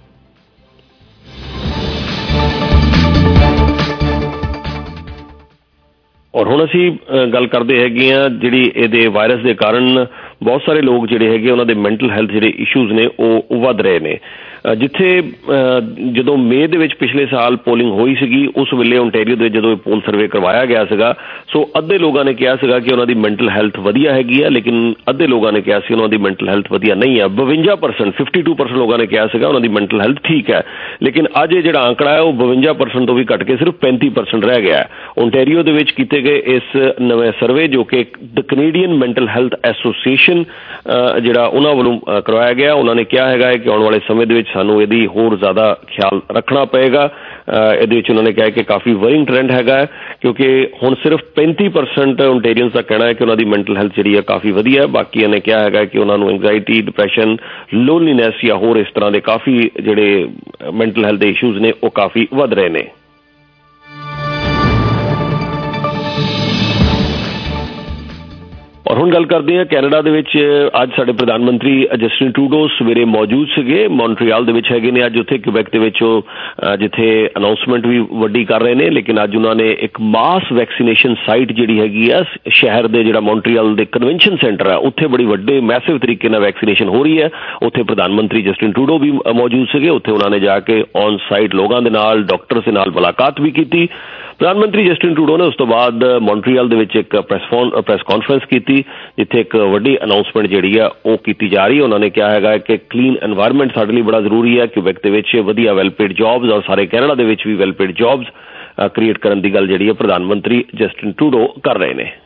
Speaker 6: ਔਰ ਹੁਣ ਅਸੀਂ ਗੱਲ ਕਰਦੇ ਹੈਗੇ ਹਾਂ ਜਿਹੜੀ ਇਹਦੇ ਵਾਇਰਸ ਦੇ ਕਾਰਨ ਬਹੁਤ ਸਾਰੇ ਲੋਕ ਜਿਹੜੇ ਹੈਗੇ ਉਹਨਾਂ ਦੇ ਮੈਂਟਲ ਹੈਲਥ ਜਿਹੜੇ ਇਸ਼ੂਜ਼ ਨੇ ਉਹ ਵੱਧ ਰਹੇ ਨੇ। ਜਿੱਥੇ ਜਦੋਂ ਮਈ ਦੇ ਵਿੱਚ ਪਿਛਲੇ ਸਾਲ ਪੋਲਿੰਗ ਹੋਈ ਸੀਗੀ ਉਸ ਵੇਲੇ ਓਨਟਾਰੀਓ ਦੇ ਜਦੋਂ ਇਹ ਪੋਲ ਸਰਵੇ ਕਰਵਾਇਆ ਗਿਆ ਸੀਗਾ ਸੋ ਅੱਧੇ ਲੋਕਾਂ ਨੇ ਕਿਹਾ ਸੀਗਾ ਕਿ ਉਹਨਾਂ ਦੀ ਮੈਂਟਲ ਹੈਲਥ ਵਧੀਆ ਹੈਗੀ ਹੈ, ਲੇਕਿਨ ਅੱਧੇ ਲੋਕਾਂ ਨੇ ਕਿਹਾ ਸੀ ਉਹਨਾਂ ਦੀ ਮੈਂਟਲ ਹੈਲਥ ਵਧੀਆ ਨਹੀਂ ਹੈ। ਬਵੰਜਾ ਪਰਸੈਂਟ ਫਿਫਟੀ ਟੂ ਪਰਸੈਂਟ ਲੋਕਾਂ ਨੇ ਕਿਹਾ ਸੀਗਾ ਉਹਨਾਂ ਦੀ ਮੈਂਟਲ ਹੈਲਥ ਠੀਕ ਹੈ, ਲੇਕਿਨ ਅੱਜ ਇਹ ਜਿਹੜਾ ਆંકੜਾ ਹੈ ਉਹ ਬਵੰਜਾ ਪਰਸੈਂਟ ਤੋਂ ਵੀ ਘੱਟ ਕੇ ਸਿਰਫ ਪੈਂਤੀ ਪਰਸੈਂਟ ਰਹਿ ਗਿਆ ਹੈ। ਓਨਟਾਰੀਓ ਦੇ ਵਿੱਚ ਕੀਤੇ ਗਏ ਇਸ ਨਵੇਂ ਸਰਵੇ ਜੋ ਕਿ the Canadian mental health association ਜਿਹੜਾ ਉਹਨਾਂ ਵੱਲੋਂ ਕਰਵਾਇਆ ਗਿਆ, ਉਹਨਾਂ ਨੇ ਕਿਹਾ ਹੈਗਾ ਕਿ ਆਉਣ ਵਾਲੇ ਸਮੇਂ ਦੇ ਵਿੱਚ ਸਾਨੂੰ ਇਹਦੀ ਹੋਰ ਜ਼ਿਆਦਾ ਖਿਆਲ ਰੱਖਣਾ ਪਏਗਾ। ਇਹਦੇ ਵਿੱਚ ਉਹਨਾਂ ਨੇ ਕਿਹਾ ਕਿ ਕਾਫੀ ਵਰਿੰਗ ਟ੍ਰੈਂਡ ਹੈਗਾ ਕਿਉਂਕਿ ਹੁਣ ਸਿਰਫ ਪੈਂਤੀ ਪਰਸੈਂਟ ਓਨਟਾਰੀਅਨਸ ਦਾ ਕਹਿਣਾ ਹੈ ਕਿ ਉਹਨਾਂ ਦੀ ਮੈਂਟਲ ਹੈਲਥ ਜਿਹੜੀ ਹੈ ਕਾਫੀ ਵਧੀਆ ਹੈ। ਬਾਕੀਆਂ ਨੇ ਕਿਹਾ ਹੈਗਾ ਕਿ ਉਹਨਾਂ ਨੂੰ ਐਂਗਜ਼ਾਇਟੀ, ਡਿਪਰੈਸ਼ਨ, ਲੋਨਲੀਨੈਸ ਜਾਂ ਹੋਰ ਇਸ ਤਰ੍ਹਾਂ ਦੇ ਕਾਫੀ ਜਿਹੜੇ ਮੈਂਟਲ ਹੈਲਥ ਦੇ ਇਸ਼ੂਜ਼ ਨੇ ਉਹ ਕਾਫੀ ਵੱਧ ਰਹੇ ਨੇ। ਔਰ ਹੁਣ ਗੱਲ ਕਰਦੇ ਹਾਂ ਕੈਨੇਡਾ ਦੇ ਵਿੱਚ। ਅੱਜ ਸਾਡੇ ਪ੍ਰਧਾਨ ਮੰਤਰੀ ਜਸਟਿਨ ਟਰੂਡੋ ਸਵੇਰੇ ਮੌਜੂਦ ਸੀਗੇ ਮੌਂਟਰੀਅਲ ਦੇ ਵਿੱਚ ਹੈਗੇ ਨੇ ਅੱਜ ਉੱਥੇ ਕਿਊਬੈਕ ਦੇ ਵਿੱਚ ਉਹ ਜਿੱਥੇ ਅਨਾਉਂਸਮੈਂਟ ਵੀ ਵੱਡੀ ਕਰ ਰਹੇ ਨੇ, ਲੇਕਿਨ ਅੱਜ ਉਹਨਾਂ ਨੇ ਇੱਕ ਮਾਸ ਵੈਕਸੀਨੇਸ਼ਨ ਸਾਈਟ ਜਿਹੜੀ ਹੈਗੀ ਆ ਸ਼ਹਿਰ ਦੇ ਜਿਹੜਾ ਮੌਂਟਰੀਅਲ ਦੇ ਕਨਵੈਨਸ਼ਨ ਸੈਂਟਰ ਆ ਉੱਥੇ ਬੜੀ ਵੱਡੇ ਮੈਸਿਵ ਤਰੀਕੇ ਨਾਲ ਵੈਕਸੀਨੇਸ਼ਨ ਹੋ ਰਹੀ ਹੈ। ਉੱਥੇ ਪ੍ਰਧਾਨ ਮੰਤਰੀ ਜਸਟਿਨ ਟਰੂਡੋ ਵੀ ਮੌਜੂਦ ਸੀਗੇ। ਉੱਥੇ ਉਹਨਾਂ ਨੇ ਜਾ ਕੇ ਔਨ ਸਾਈਟ ਲੋਕਾਂ ਦੇ ਨਾਲ, ਡਾਕਟਰਸ ਦੇ ਨਾਲ ਮੁਲਾਕਾਤ ਵੀ ਕੀਤੀ। ਪ੍ਰਧਾਨ ਮੰਤਰੀ ਜਸਟਿਨ ਟਰੂਡੋ ਨੇ ਉਸ ਤੋਂ ਬਾਅਦ ਮੌਂਟਰੀਅਲ ਦੇ ਵਿੱਚ ਇੱਕ ਪ੍ਰੈਸ ਪ੍ਰੈਸ ਕਾਨਫਰੰਸ ਕੀਤੀ ਜਿੱਥੇ ਇੱਕ ਵੱਡੀ ਅਨਾਉਂਸਮੈਂਟ ਜਿਹੜੀ ਆ ਉਹ ਕੀਤੀ ਜਾ ਰਹੀ ਹੈ। ਉਹਨਾਂ ਨੇ ਕਿਹਾ ਹੈਗਾ ਕਿ ਕਲੀਨ ਐਨਵਾਇਰਨਮੈਂਟ ਸਾਡੇ ਲਈ ਬੜਾ ਜ਼ਰੂਰੀ ਹੈ। ਕਿਊਬੈਕ ਦੇ ਵਿੱਚ ਵਧੀਆ ਵੈਲ ਪੇਡ ਜੌਬਸ ਔਰ ਸਾਰੇ ਕੈਨੇਡਾ ਦੇ ਵਿੱਚ ਵੀ ਵੈਲ ਪੇਡ ਜੌਬਸ ਕ੍ਰੀਏਟ ਕਰਨ ਦੀ ਗੱਲ ਜਿਹੜੀ ਹੈ ਪ੍ਰਧਾਨ ਮੰਤਰੀ ਜਸਟਿਨ ਟਰੂਡੋ ਕਰ ਰਹੇ ਨੇ।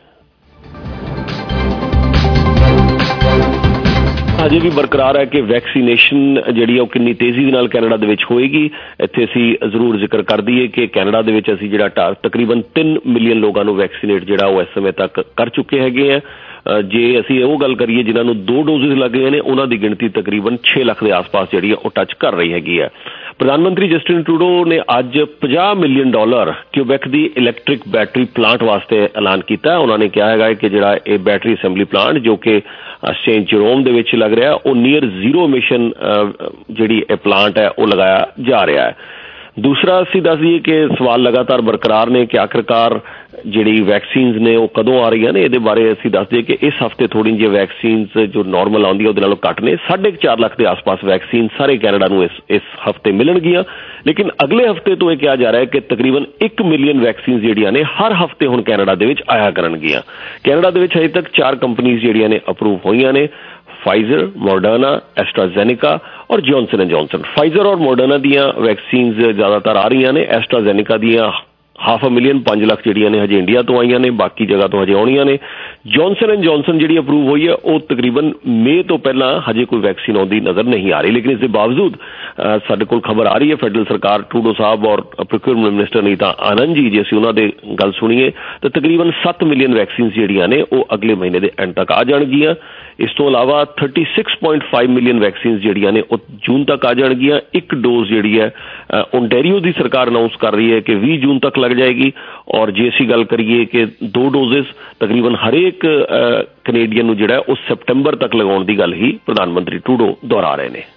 Speaker 6: ਅਜੇ ਵੀ ਬਰਕਰਾਰ ਹੈ ਕਿ ਵੈਕਸੀਨੇਸ਼ਨ ਜਿਹੜੀ ਉਹ ਕਿੰਨੀ ਤੇਜ਼ੀ ਦੇ ਨਾਲ ਕੈਨੇਡਾ ਦੇ ਵਿੱਚ ਹੋਏਗੀ। ਇੱਥੇ ਅਸੀਂ ਜ਼ਰੂਰ ਜ਼ਿਕਰ ਕਰ ਦਈਏ ਕਿ ਕੈਨੇਡਾ ਦੇ ਵਿੱਚ ਅਸੀਂ ਜਿਹੜਾ ਤਕਰੀਬਨ ਤਿੰਨ ਮਿਲੀਅਨ ਲੋਕਾਂ ਨੂੰ ਵੈਕਸੀਨੇਟ ਜਿਹੜਾ ਉਹ ਇਸ ਸਮੇਂ ਤੱਕ ਕਰ ਚੁੱਕੇ ਹੈਗੇ ਆ। ਜੇ ਅਸੀਂ ਉਹ ਗੱਲ ਕਰੀਏ ਜਿਨ੍ਹਾਂ ਨੂੰ ਦੋ ਡੋਜ਼ਿਸ ਲੱਗ ਗਏ ਨੇ ਉਹਨਾਂ ਦੀ ਗਿਣਤੀ ਤਕਰੀਬਨ ਛੇ ਲੱਖ ਦੇ ਆਸ-ਪਾਸ ਜਿਹੜੀ ਹੈ ਉਹ ਟੱਚ ਕਰ ਰਹੀ ਹੈਗੀ ਹੈ। ਪ੍ਰਧਾਨ ਮੰਤਰੀ ਜਸਟਿਨ ਟਰੂਡੋ ਨੇ ਅੱਜ ਪੰਜਾਹ ਮਿਲੀਅਨ ਡਾਲਰ ਕਿਊਬੈਕ ਦੀ ਇਲੈਕਟ੍ਰਿਕ ਬੈਟਰੀ ਪਲਾਂਟ ਵਾਸਤੇ ਐਲਾਨ ਕੀਤਾ। ਉਹਨਾਂ ਨੇ ਕਿਹਾ ਹੈਗਾ ਕਿ ਜਿਹੜਾ ਇਹ ਬੈਟਰੀ ਅਸੈਂਬਲੀ ਪਲਾਂਟ ਜੋ ਕਿ ਸੇਂਟ ਜਰੋਮ ਦੇ ਵਿੱਚ ਲੱਗ ਰਿਹਾ ਉਹ ਨੀਅਰ ਜ਼ੀਰੋ ਇਮਿਸ਼ਨ ਜਿਹੜੀ ਇਹ ਪਲਾਂਟ ਹੈ ਉਹ ਲਗਾਇਆ ਜਾ ਰਿਹਾ ਹੈ। ਦੂਸਰਾ ਅਸੀਂ ਦੱਸ ਦਈਏ ਕਿ ਸਵਾਲ ਲਗਾਤਾਰ ਬਰਕਰਾਰ ਨੇ ਕਿ ਆਖਿਰਕਾਰ ਜਿਹੜੀ ਵੈਕਸੀਨਸ ਨੇ ਉਹ ਕਦੋਂ ਆ ਰਹੀਆਂ ਨੇ। ਇਹਦੇ ਬਾਰੇ ਅਸੀਂ ਦੱਸ ਦਈਏ ਕਿ ਇਸ ਹਫ਼ਤੇ ਥੋੜ੍ਹੀ ਜਿਹੀ ਵੈਕਸੀਨਸ ਜੋ ਨਾਰਮਲ ਆਉਂਦੀ ਹੈ ਉਹਦੇ ਨਾਲੋਂ ਘੱਟ ਨੇ। ਸਾਢੇ ਚਾਰ ਲੱਖ ਦੇ ਆਸ-ਪਾਸ ਵੈਕਸੀਨ ਸਾਰੇ ਕੈਨੇਡਾ ਨੂੰ ਇਸ ਇਸ ਹਫ਼ਤੇ ਮਿਲਣਗੀਆਂ, ਲੇਕਿਨ ਅਗਲੇ ਹਫ਼ਤੇ ਤੋਂ ਇਹ ਕਿਹਾ ਜਾ ਰਿਹਾ ਹੈ ਕਿ ਤਕਰੀਬਨ ਇੱਕ ਮਿਲੀਅਨ ਵੈਕਸੀਨ ਜਿਹੜੀਆਂ ਨੇ ਹਰ ਹਫ਼ਤੇ ਹੁਣ ਕੈਨੇਡਾ ਦੇ ਵਿੱਚ ਆਇਆ ਕਰਨਗੀਆਂ। ਕੈਨੇਡਾ ਦੇ ਵਿੱਚ ਹਜੇ ਤੱਕ ਚਾਰ ਕੰਪਨੀਆਂ ਜਿਹੜੀਆਂ ਨੇ ਅਪਰੂਵ ਹੋਈਆਂ ਨੇ, ਫਾਈਜ਼ਰ, ਮੋਡਰਨਾ, ਐਸਟਰਾਜ਼ੈਨਿਕਾ ਔਰ ਜੌਨਸਨ ਐਂਡ ਜੌਨਸਨ। ਫਾਈਜ਼ਰ ਔਰ ਮੋਡਰਨਾ ਦੀਆਂ ਵੈਕਸੀਨਸ ਜ਼ਿਆਦਾਤਰ ਆ ਰਹੀਆਂ ਨੇ। ਐਸਟਰਾਜ਼ੈਨਿਕਾ ਦੀਆਂ ਹਾਫ ਅ ਮਿਲੀਅਨ ਪੰਜ ਲੱਖ ਜਿਹੜੀਆਂ ਨੇ ਹਜੇ ਇੰਡੀਆ ਤੋਂ ਆਈਆਂ ਨੇ, ਬਾਕੀ ਜਗ੍ਹਾ ਤੋਂ ਹਜੇ ਆਉਣੀਆਂ ਨੇ। ਜੌਨਸਨ ਐਂਡ ਜੌਨਸਨ ਜਿਹੜੀ ਅਪਰੂਵ ਹੋਈ ਹੈ ਉਹ ਤਕਰੀਬਨ ਮਈ ਤੋਂ ਪਹਿਲਾਂ ਹਜੇ ਕੋਈ ਵੈਕਸੀਨ ਆਉਂਦੀ ਨਜ਼ਰ ਨਹੀਂ ਆ ਰਹੀ, ਲੇਕਿਨ ਇਸ ਦੇ ਬਾਵਜੂਦ ਸਾਡੇ ਕੋਲ ਖਬਰ ਆ ਰਹੀ ਹੈ ਫੈਡਰਲ ਸਰਕਾਰ ਟਰੂਡੋ ਸਾਹਿਬ ਔਰ ਪ੍ਰੋਕਿਊਰਮੈਂਟ ਮਿਨਿਸਟਰ ਨੀਤਾ ਆਨੰਦ ਜੀ ਜੇ ਅਸੀਂ ਉਹਨਾਂ ਦੇ ਗੱਲ ਸੁਣੀਏ ਤਾਂ ਤਕਰੀਬਨ ਸੱਤ ਮਿਲੀਅਨ ਵੈਕਸੀਨ ਜਿਹੜੀਆਂ ਨੇ ਉਹ ਅਗਲੇ ਮਹੀਨੇ ਦੇ ਐਂਡ ਤੱਕ ਆ ਜਾਣਗੀਆਂ। ਇਸ ਤੋਂ ਇਲਾਵਾ thirty six point five million vaccine ਜਿਹੜੀਆਂ ਨੇ ਉਹ ਜੂਨ ਤੱਕ ਆ ਜਾਣਗੀਆਂ। ਇੱਕ ਡੋਜ਼ ਜਿਹੜੀ ਹੈ ਓਨਟਾਰੀਓ ਦੀ ਸਰਕਾਰ ਅਨਾਉਂਸ ਕਰ ਰਹੀ ਹੈ ਕਿ ਵੀਹ ਜੂਨ ਤੱਕ ਲੱਗ ਜਾਏਗੀ। ਔਰ ਜੇ ਅਸੀਂ ਗੱਲ ਕਰੀਏ ਕਿ ਦੋ ਡੋਜ਼ਿਸ ਤਕਰੀਬਨ ਹਰੇਕ ਕੈਨੇਡੀਅਨ ਨੂੰ ਜਿਹੜਾ ਉਹ ਸੈਪਟੈਂਬਰ ਤੱਕ ਲਗਾਉਣ ਦੀ ਗੱਲ ਹੀ ਪ੍ਰਧਾਨ ਮੰਤਰੀ ਟਰੂਡੋ ਦੁਹਰਾ ਰਹੇ ਨੇ।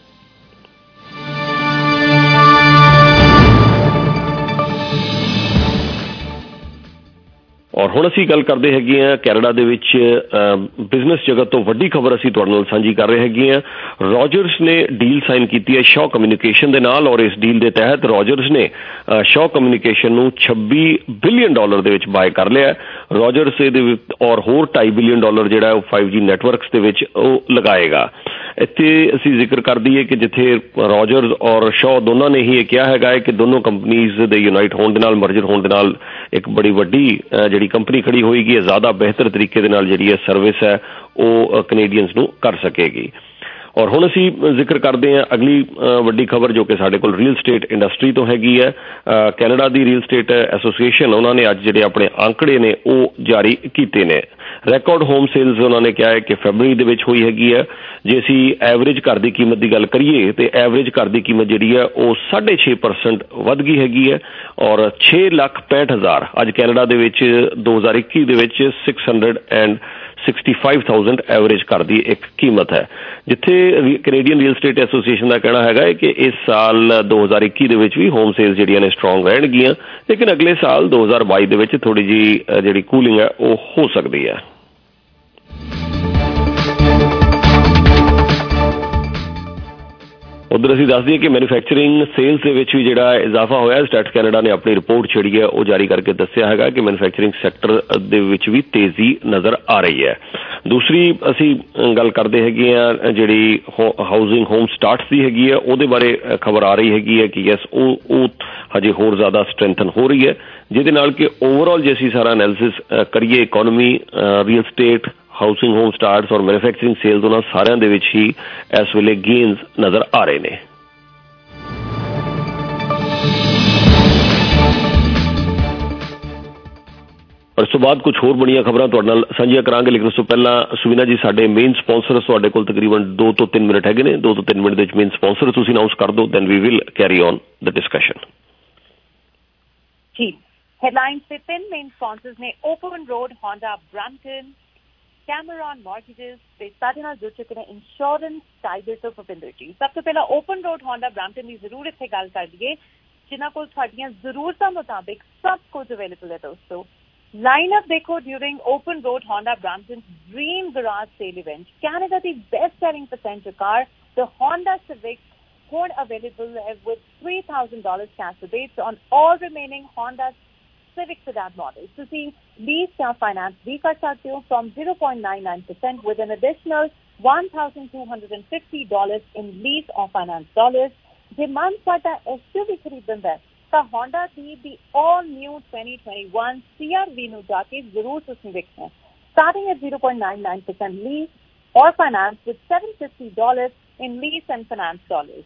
Speaker 6: ਔਰ ਹੁਣ ਅਸੀਂ ਗੱਲ ਕਰਦੇ ਹੈਗੇ ਆ ਕੈਨੇਡਾ ਦੇ ਵਿੱਚ ਬਿਜ਼ਨਸ ਜਗਤ ਤੋਂ ਵੱਡੀ ਖਬਰ ਅਸੀਂ ਤੁਹਾਡੇ ਨਾਲ ਸਾਂਝੀ ਕਰ ਰਹੇ ਹੈਗੇ ਆ। ਰੋਜਰਸ ਨੇ ਡੀਲ ਸਾਈਨ ਕੀਤੀ ਹੈ ਸ਼ਾਅ ਕਮਿਊਨੀਕੇਸ਼ਨ ਦੇ ਨਾਲ ਔਰ ਇਸ ਡੀਲ ਦੇ ਤਹਿਤ ਰੋਜਰਸ ਨੇ ਸ਼ਾਅ ਕਮਿਊਨੀਕੇਸ਼ਨ ਨੂੰ ਛੱਬੀ ਬਿਲੀਅਨ ਡਾਲਰ ਦੇ ਵਿੱਚ ਬਾਏ ਕਰ ਲਿਆ। ਰੋਜਰਸ ਇਹਦੇ ਵਿੱਚ ਔਰ ਹੋਰ ਢਾਈ ਬਿਲੀਅਨ ਡਾਲਰ ਜਿਹੜਾ ਉਹ ਫਾਈਵ ਜੀ ਨੈਟਵਰਕਸ ਦੇ ਵਿੱਚ ਉਹ ਲਗਾਏਗਾ। ਇੱਥੇ ਅਸੀਂ ਜ਼ਿਕਰ ਕਰ ਦਈਏ ਕਿ ਜਿੱਥੇ ਰੋਜਰਸ ਔਰ ਸ਼ਾਅ ਦੋਨਾਂ ਨੇ ਹੀ ਇਹ ਕਿਹਾ ਹੈਗਾ ਹੈ ਕਿ ਦੋਨੋਂ ਕੰਪਨੀਜ਼ ਦੇ ਯੂਨਾਈਟ ਹੋਣ ਦੇ ਨਾਲ ਮਰਜਰ ਹੋਣ ਦੇ ਨਾਲ ਇੱਕ ਬੜੀ ਵੱਡੀ ਜਿਹੜੀ ਕੰਪਨੀ ਖੜੀ ਹੋਏਗੀ, ਜ਼ਿਆਦਾ ਬਿਹਤਰ ਤਰੀਕੇ ਦੇ ਨਾਲ ਜਿਹੜੀ ਹੈ ਸਰਵਿਸ ਹੈ ਉਹ ਕੈਨੇਡੀਅਨਸ ਨੂੰ ਕਰ ਸਕੇਗੀ। ਔਰ ਹੁਣ ਅਸੀਂ ਜ਼ਿਕਰ ਕਰਦੇ ਹਾਂ ਅਗਲੀ ਵੱਡੀ ਖਬਰ ਜੋ ਕਿ ਸਾਡੇ ਕੋਲ ਰੀਅਲ ਸਟੇਟ ਇੰਡਸਟਰੀ ਤੋਂ ਹੈਗੀ ਹੈ। ਕੈਨੇਡਾ ਦੀ ਰੀਅਲ ਸਟੇਟ ਐਸੋਸੀਏਸ਼ਨ ਉਹਨਾਂ ਨੇ ਅੱਜ ਜਿਹੜੇ ਆਪਣੇ ਅੰਕੜੇ ਨੇ ਉਹ ਜਾਰੀ ਕੀਤੇ ਨੇ। ਰੈਕਾਰਡ ਹੋਮ ਸੇਲਸ ਉਹਨਾਂ ਨੇ ਕਿਹਾ ਹੈ ਕਿ ਫੈਬਰਵਰੀ ਦੇ ਵਿੱਚ ਹੋਈ ਹੈਗੀ ਹੈ। ਜੇ ਅਸੀਂ ਐਵਰੇਜ ਘਰ ਦੀ ਕੀਮਤ ਦੀ ਗੱਲ ਕਰੀਏ ਤੇ ਐਵਰੇਜ ਘਰ ਦੀ ਕੀਮਤ ਜਿਹੜੀ ਹੈ ਉਹ ਸਾਢੇ ਛੇ ਪਰਸੈਂਟ ਵੱਧ ਗਈ ਹੈਗੀ ਹੈ ਔਰ ਛੇ ਲੱਖ ਪੈਂਹਠ ਹਜ਼ਾਰ ਅੱਜ ਕੈਨੇਡਾ ਦੇ ਵਿੱਚ ਦੋ ਹਜ਼ਾਰ ਇੱਕੀ ਦੇ ਵਿੱਚ six hundred and sixty five thousand average ਘਰ ਦੀ ਇੱਕ ਕੀਮਤ ਹੈ, ਜਿੱਥੇ ਕੈਨੇਡੀਅਨ ਰੀਅਲ ਸਟੇਟ ਐਸੋਸੀਏਸ਼ਨ ਦਾ ਕਹਿਣਾ ਹੈਗਾ ਹੈ ਕਿ ਇਸ ਸਾਲ ਦੋ ਹਜ਼ਾਰ ਇੱਕੀ ਦੇ ਵਿੱਚ ਵੀ ਹੋਮ ਸੇਲਸ ਜਿਹੜੀਆਂ ਨੇ ਸਟਰੋਂਗ ਰਹਿਣਗੀਆਂ, ਲੇਕਿਨ ਅਗਲੇ ਸਾਲ ਦੋ ਹਜ਼ਾਰ ਬਾਈ ਦੇ ਵਿੱਚ ਥੋੜੀ ਜਿਹੀ ਜਿਹੜੀ ਕੂਲਿੰਗ ਹੈ ਉਹ ਹੋ ਸਕਦੀ ਹੈ। ਉਧਰ ਅਸੀਂ ਦੱਸ ਦਈਏ ਕਿ ਮੈਨੂਫੈਕਚਰਿੰਗ ਸੇਲਸ ਦੇ ਵਿੱਚ ਵੀ ਜਿਹੜਾ ਇਜ਼ਾਫਾ ਹੋਇਆ। ਸਟੈਟਸ ਕੈਨੇਡਾ ਨੇ ਆਪਣੀ ਰਿਪੋਰਟ ਜਿਹੜੀ ਹੈ ਉਹ ਜਾਰੀ ਕਰਕੇ ਦੱਸਿਆ ਹੈਗਾ ਕਿ ਮੈਨੂਫੈਕਚਰਿੰਗ ਸੈਕਟਰ ਦੇ ਵਿੱਚ ਵੀ ਤੇਜ਼ੀ ਨਜ਼ਰ ਆ ਰਹੀ ਹੈ। ਦੂਸਰੀ ਅਸੀਂ ਗੱਲ ਕਰਦੇ ਹੈਗੇ ਆ ਜਿਹੜੀ ਹਾਊਸਿੰਗ ਹੋਮ ਸਟਾਰਟਸ ਦੀ ਹੈਗੀ ਹੈ ਉਹਦੇ ਬਾਰੇ ਖਬਰ ਆ ਰਹੀ ਹੈਗੀ ਹੈ ਕਿ ਯੈਸ ਉਹ ਉਹ ਹਜੇ ਹੋਰ ਜ਼ਿਆਦਾ ਸਟਰੈਂਥਨ ਹੋ ਰਹੀ ਹੈ, ਜਿਹਦੇ ਨਾਲ ਕਿ ਓਵਰਆਲ ਜੇ ਅਸੀਂ ਸਾਰਾ ਐਨਾਲਿਸਿਸ ਕਰੀਏ economy, real estate, housing home starts ਔਰ ਮੈਨੂਫੈਕਚਰਿੰਗ ਸੇਲਸ ਉਹਨਾਂ ਸਾਰਿਆਂ ਦੇ ਵਿੱਚ ਹੀ ਇਸ ਵੇਲੇ ਗੇਨਸ ਨਜ਼ਰ ਆ ਰਹੇ ਨੇ। ਔਰ ਇਸ ਤੋਂ ਬਾਅਦ ਕੁਝ ਹੋਰ ਬੜੀਆਂ ਖਬਰਾਂ ਤੁਹਾਡੇ ਨਾਲ ਸਾਂਝੀਆਂ ਕਰਾਂਗੇ, ਲੇਕਿਨ ਉਸ ਤੋਂ ਪਹਿਲਾਂ ਸੁਵੀਨਾ ਜੀ ਸਾਡੇ ਮੇਨ ਸਪਾਂਸਰ ਤੁਹਾਡੇ ਕੋਲ ਤਕਰੀਬਨ ਦੋ ਤੋਂ ਤਿੰਨ ਮਿੰਟ ਹੈਗੇ ਨੇ। ਦੋ ਤੋਂ ਤਿੰਨ ਮਿੰਟ ਦੇ ਵਿੱਚ ਮੇਨ ਸਪਾਂਸਰ ਤੁਸੀਂ ਅਨਾਉਂਸ ਕਰ ਦਿਓ, then we will carry on the discussion.
Speaker 5: ਜੀ ਹੈਡਲਾਈਨਸ ਦੇ ਤਿੰਨ ਮੇਨ ਸਪਾਂਸਰਸ ਨੇ open road, Honda Brampton, Cameron Mortgages ਤੇ ਸਾਡੇ ਨਾਲ ਜੁੜ ਚੁੱਕੇ ਨੇ ਇੰਸ਼ੋਰੈਂਸ ਟਾਈਗਰ ਤੋਂ ਭੁਪਿੰਦਰ ਜੀ। ਸਭ ਤੋਂ ਪਹਿਲਾਂ ਓਪਨ ਰੋਡ ਹੋਂਡਾ ਬ੍ਰੈਂਪਟਨ ਦੀ ਜ਼ਰੂਰ ਇੱਥੇ ਗੱਲ ਕਰ ਲਈਏ, ਜਿਨ੍ਹਾਂ ਕੋਲ ਤੁਹਾਡੀਆਂ ਜ਼ਰੂਰਤਾਂ ਮੁਤਾਬਿਕ ਸਭ ਕੁਝ ਅਵੇਲੇਬਲ ਹੈ। ਦੋਸਤੋ ਲਾਈਨਅਪ ਦੇਖੋ during open road Honda Brampton dream garage sale event. Canada ਦੀ best selling percentage car the Honda Civic ਹੁਣ ਅਵੇਲੇਬਲ ਹੈ with three thousand dollars cash rebates on all remaining Honda Civic sedan models. ਤੁਸੀਂ lease ਜਾਂ finance ਵੀ ਕਰ ਸਕਦੇ ਹੋ from zero point nine nine percent with an additional one thousand two hundred fifty dollars in lease or finance dollars. ਜੇ ਮਨ ਤੁਹਾਡਾ S U V ਖਰੀਦਣ ਦਾ ਤਾਂ Honda ਦੀ ਦੀ all new twenty twenty-one C R V ਨੂੰ ਜਾ ਕੇ ਜ਼ਰੂਰ ਤੁਸੀਂ ਵੇਖਣਾ। Starting at zero point nine nine percent lease or finance with seven hundred fifty dollars in lease and finance dollars.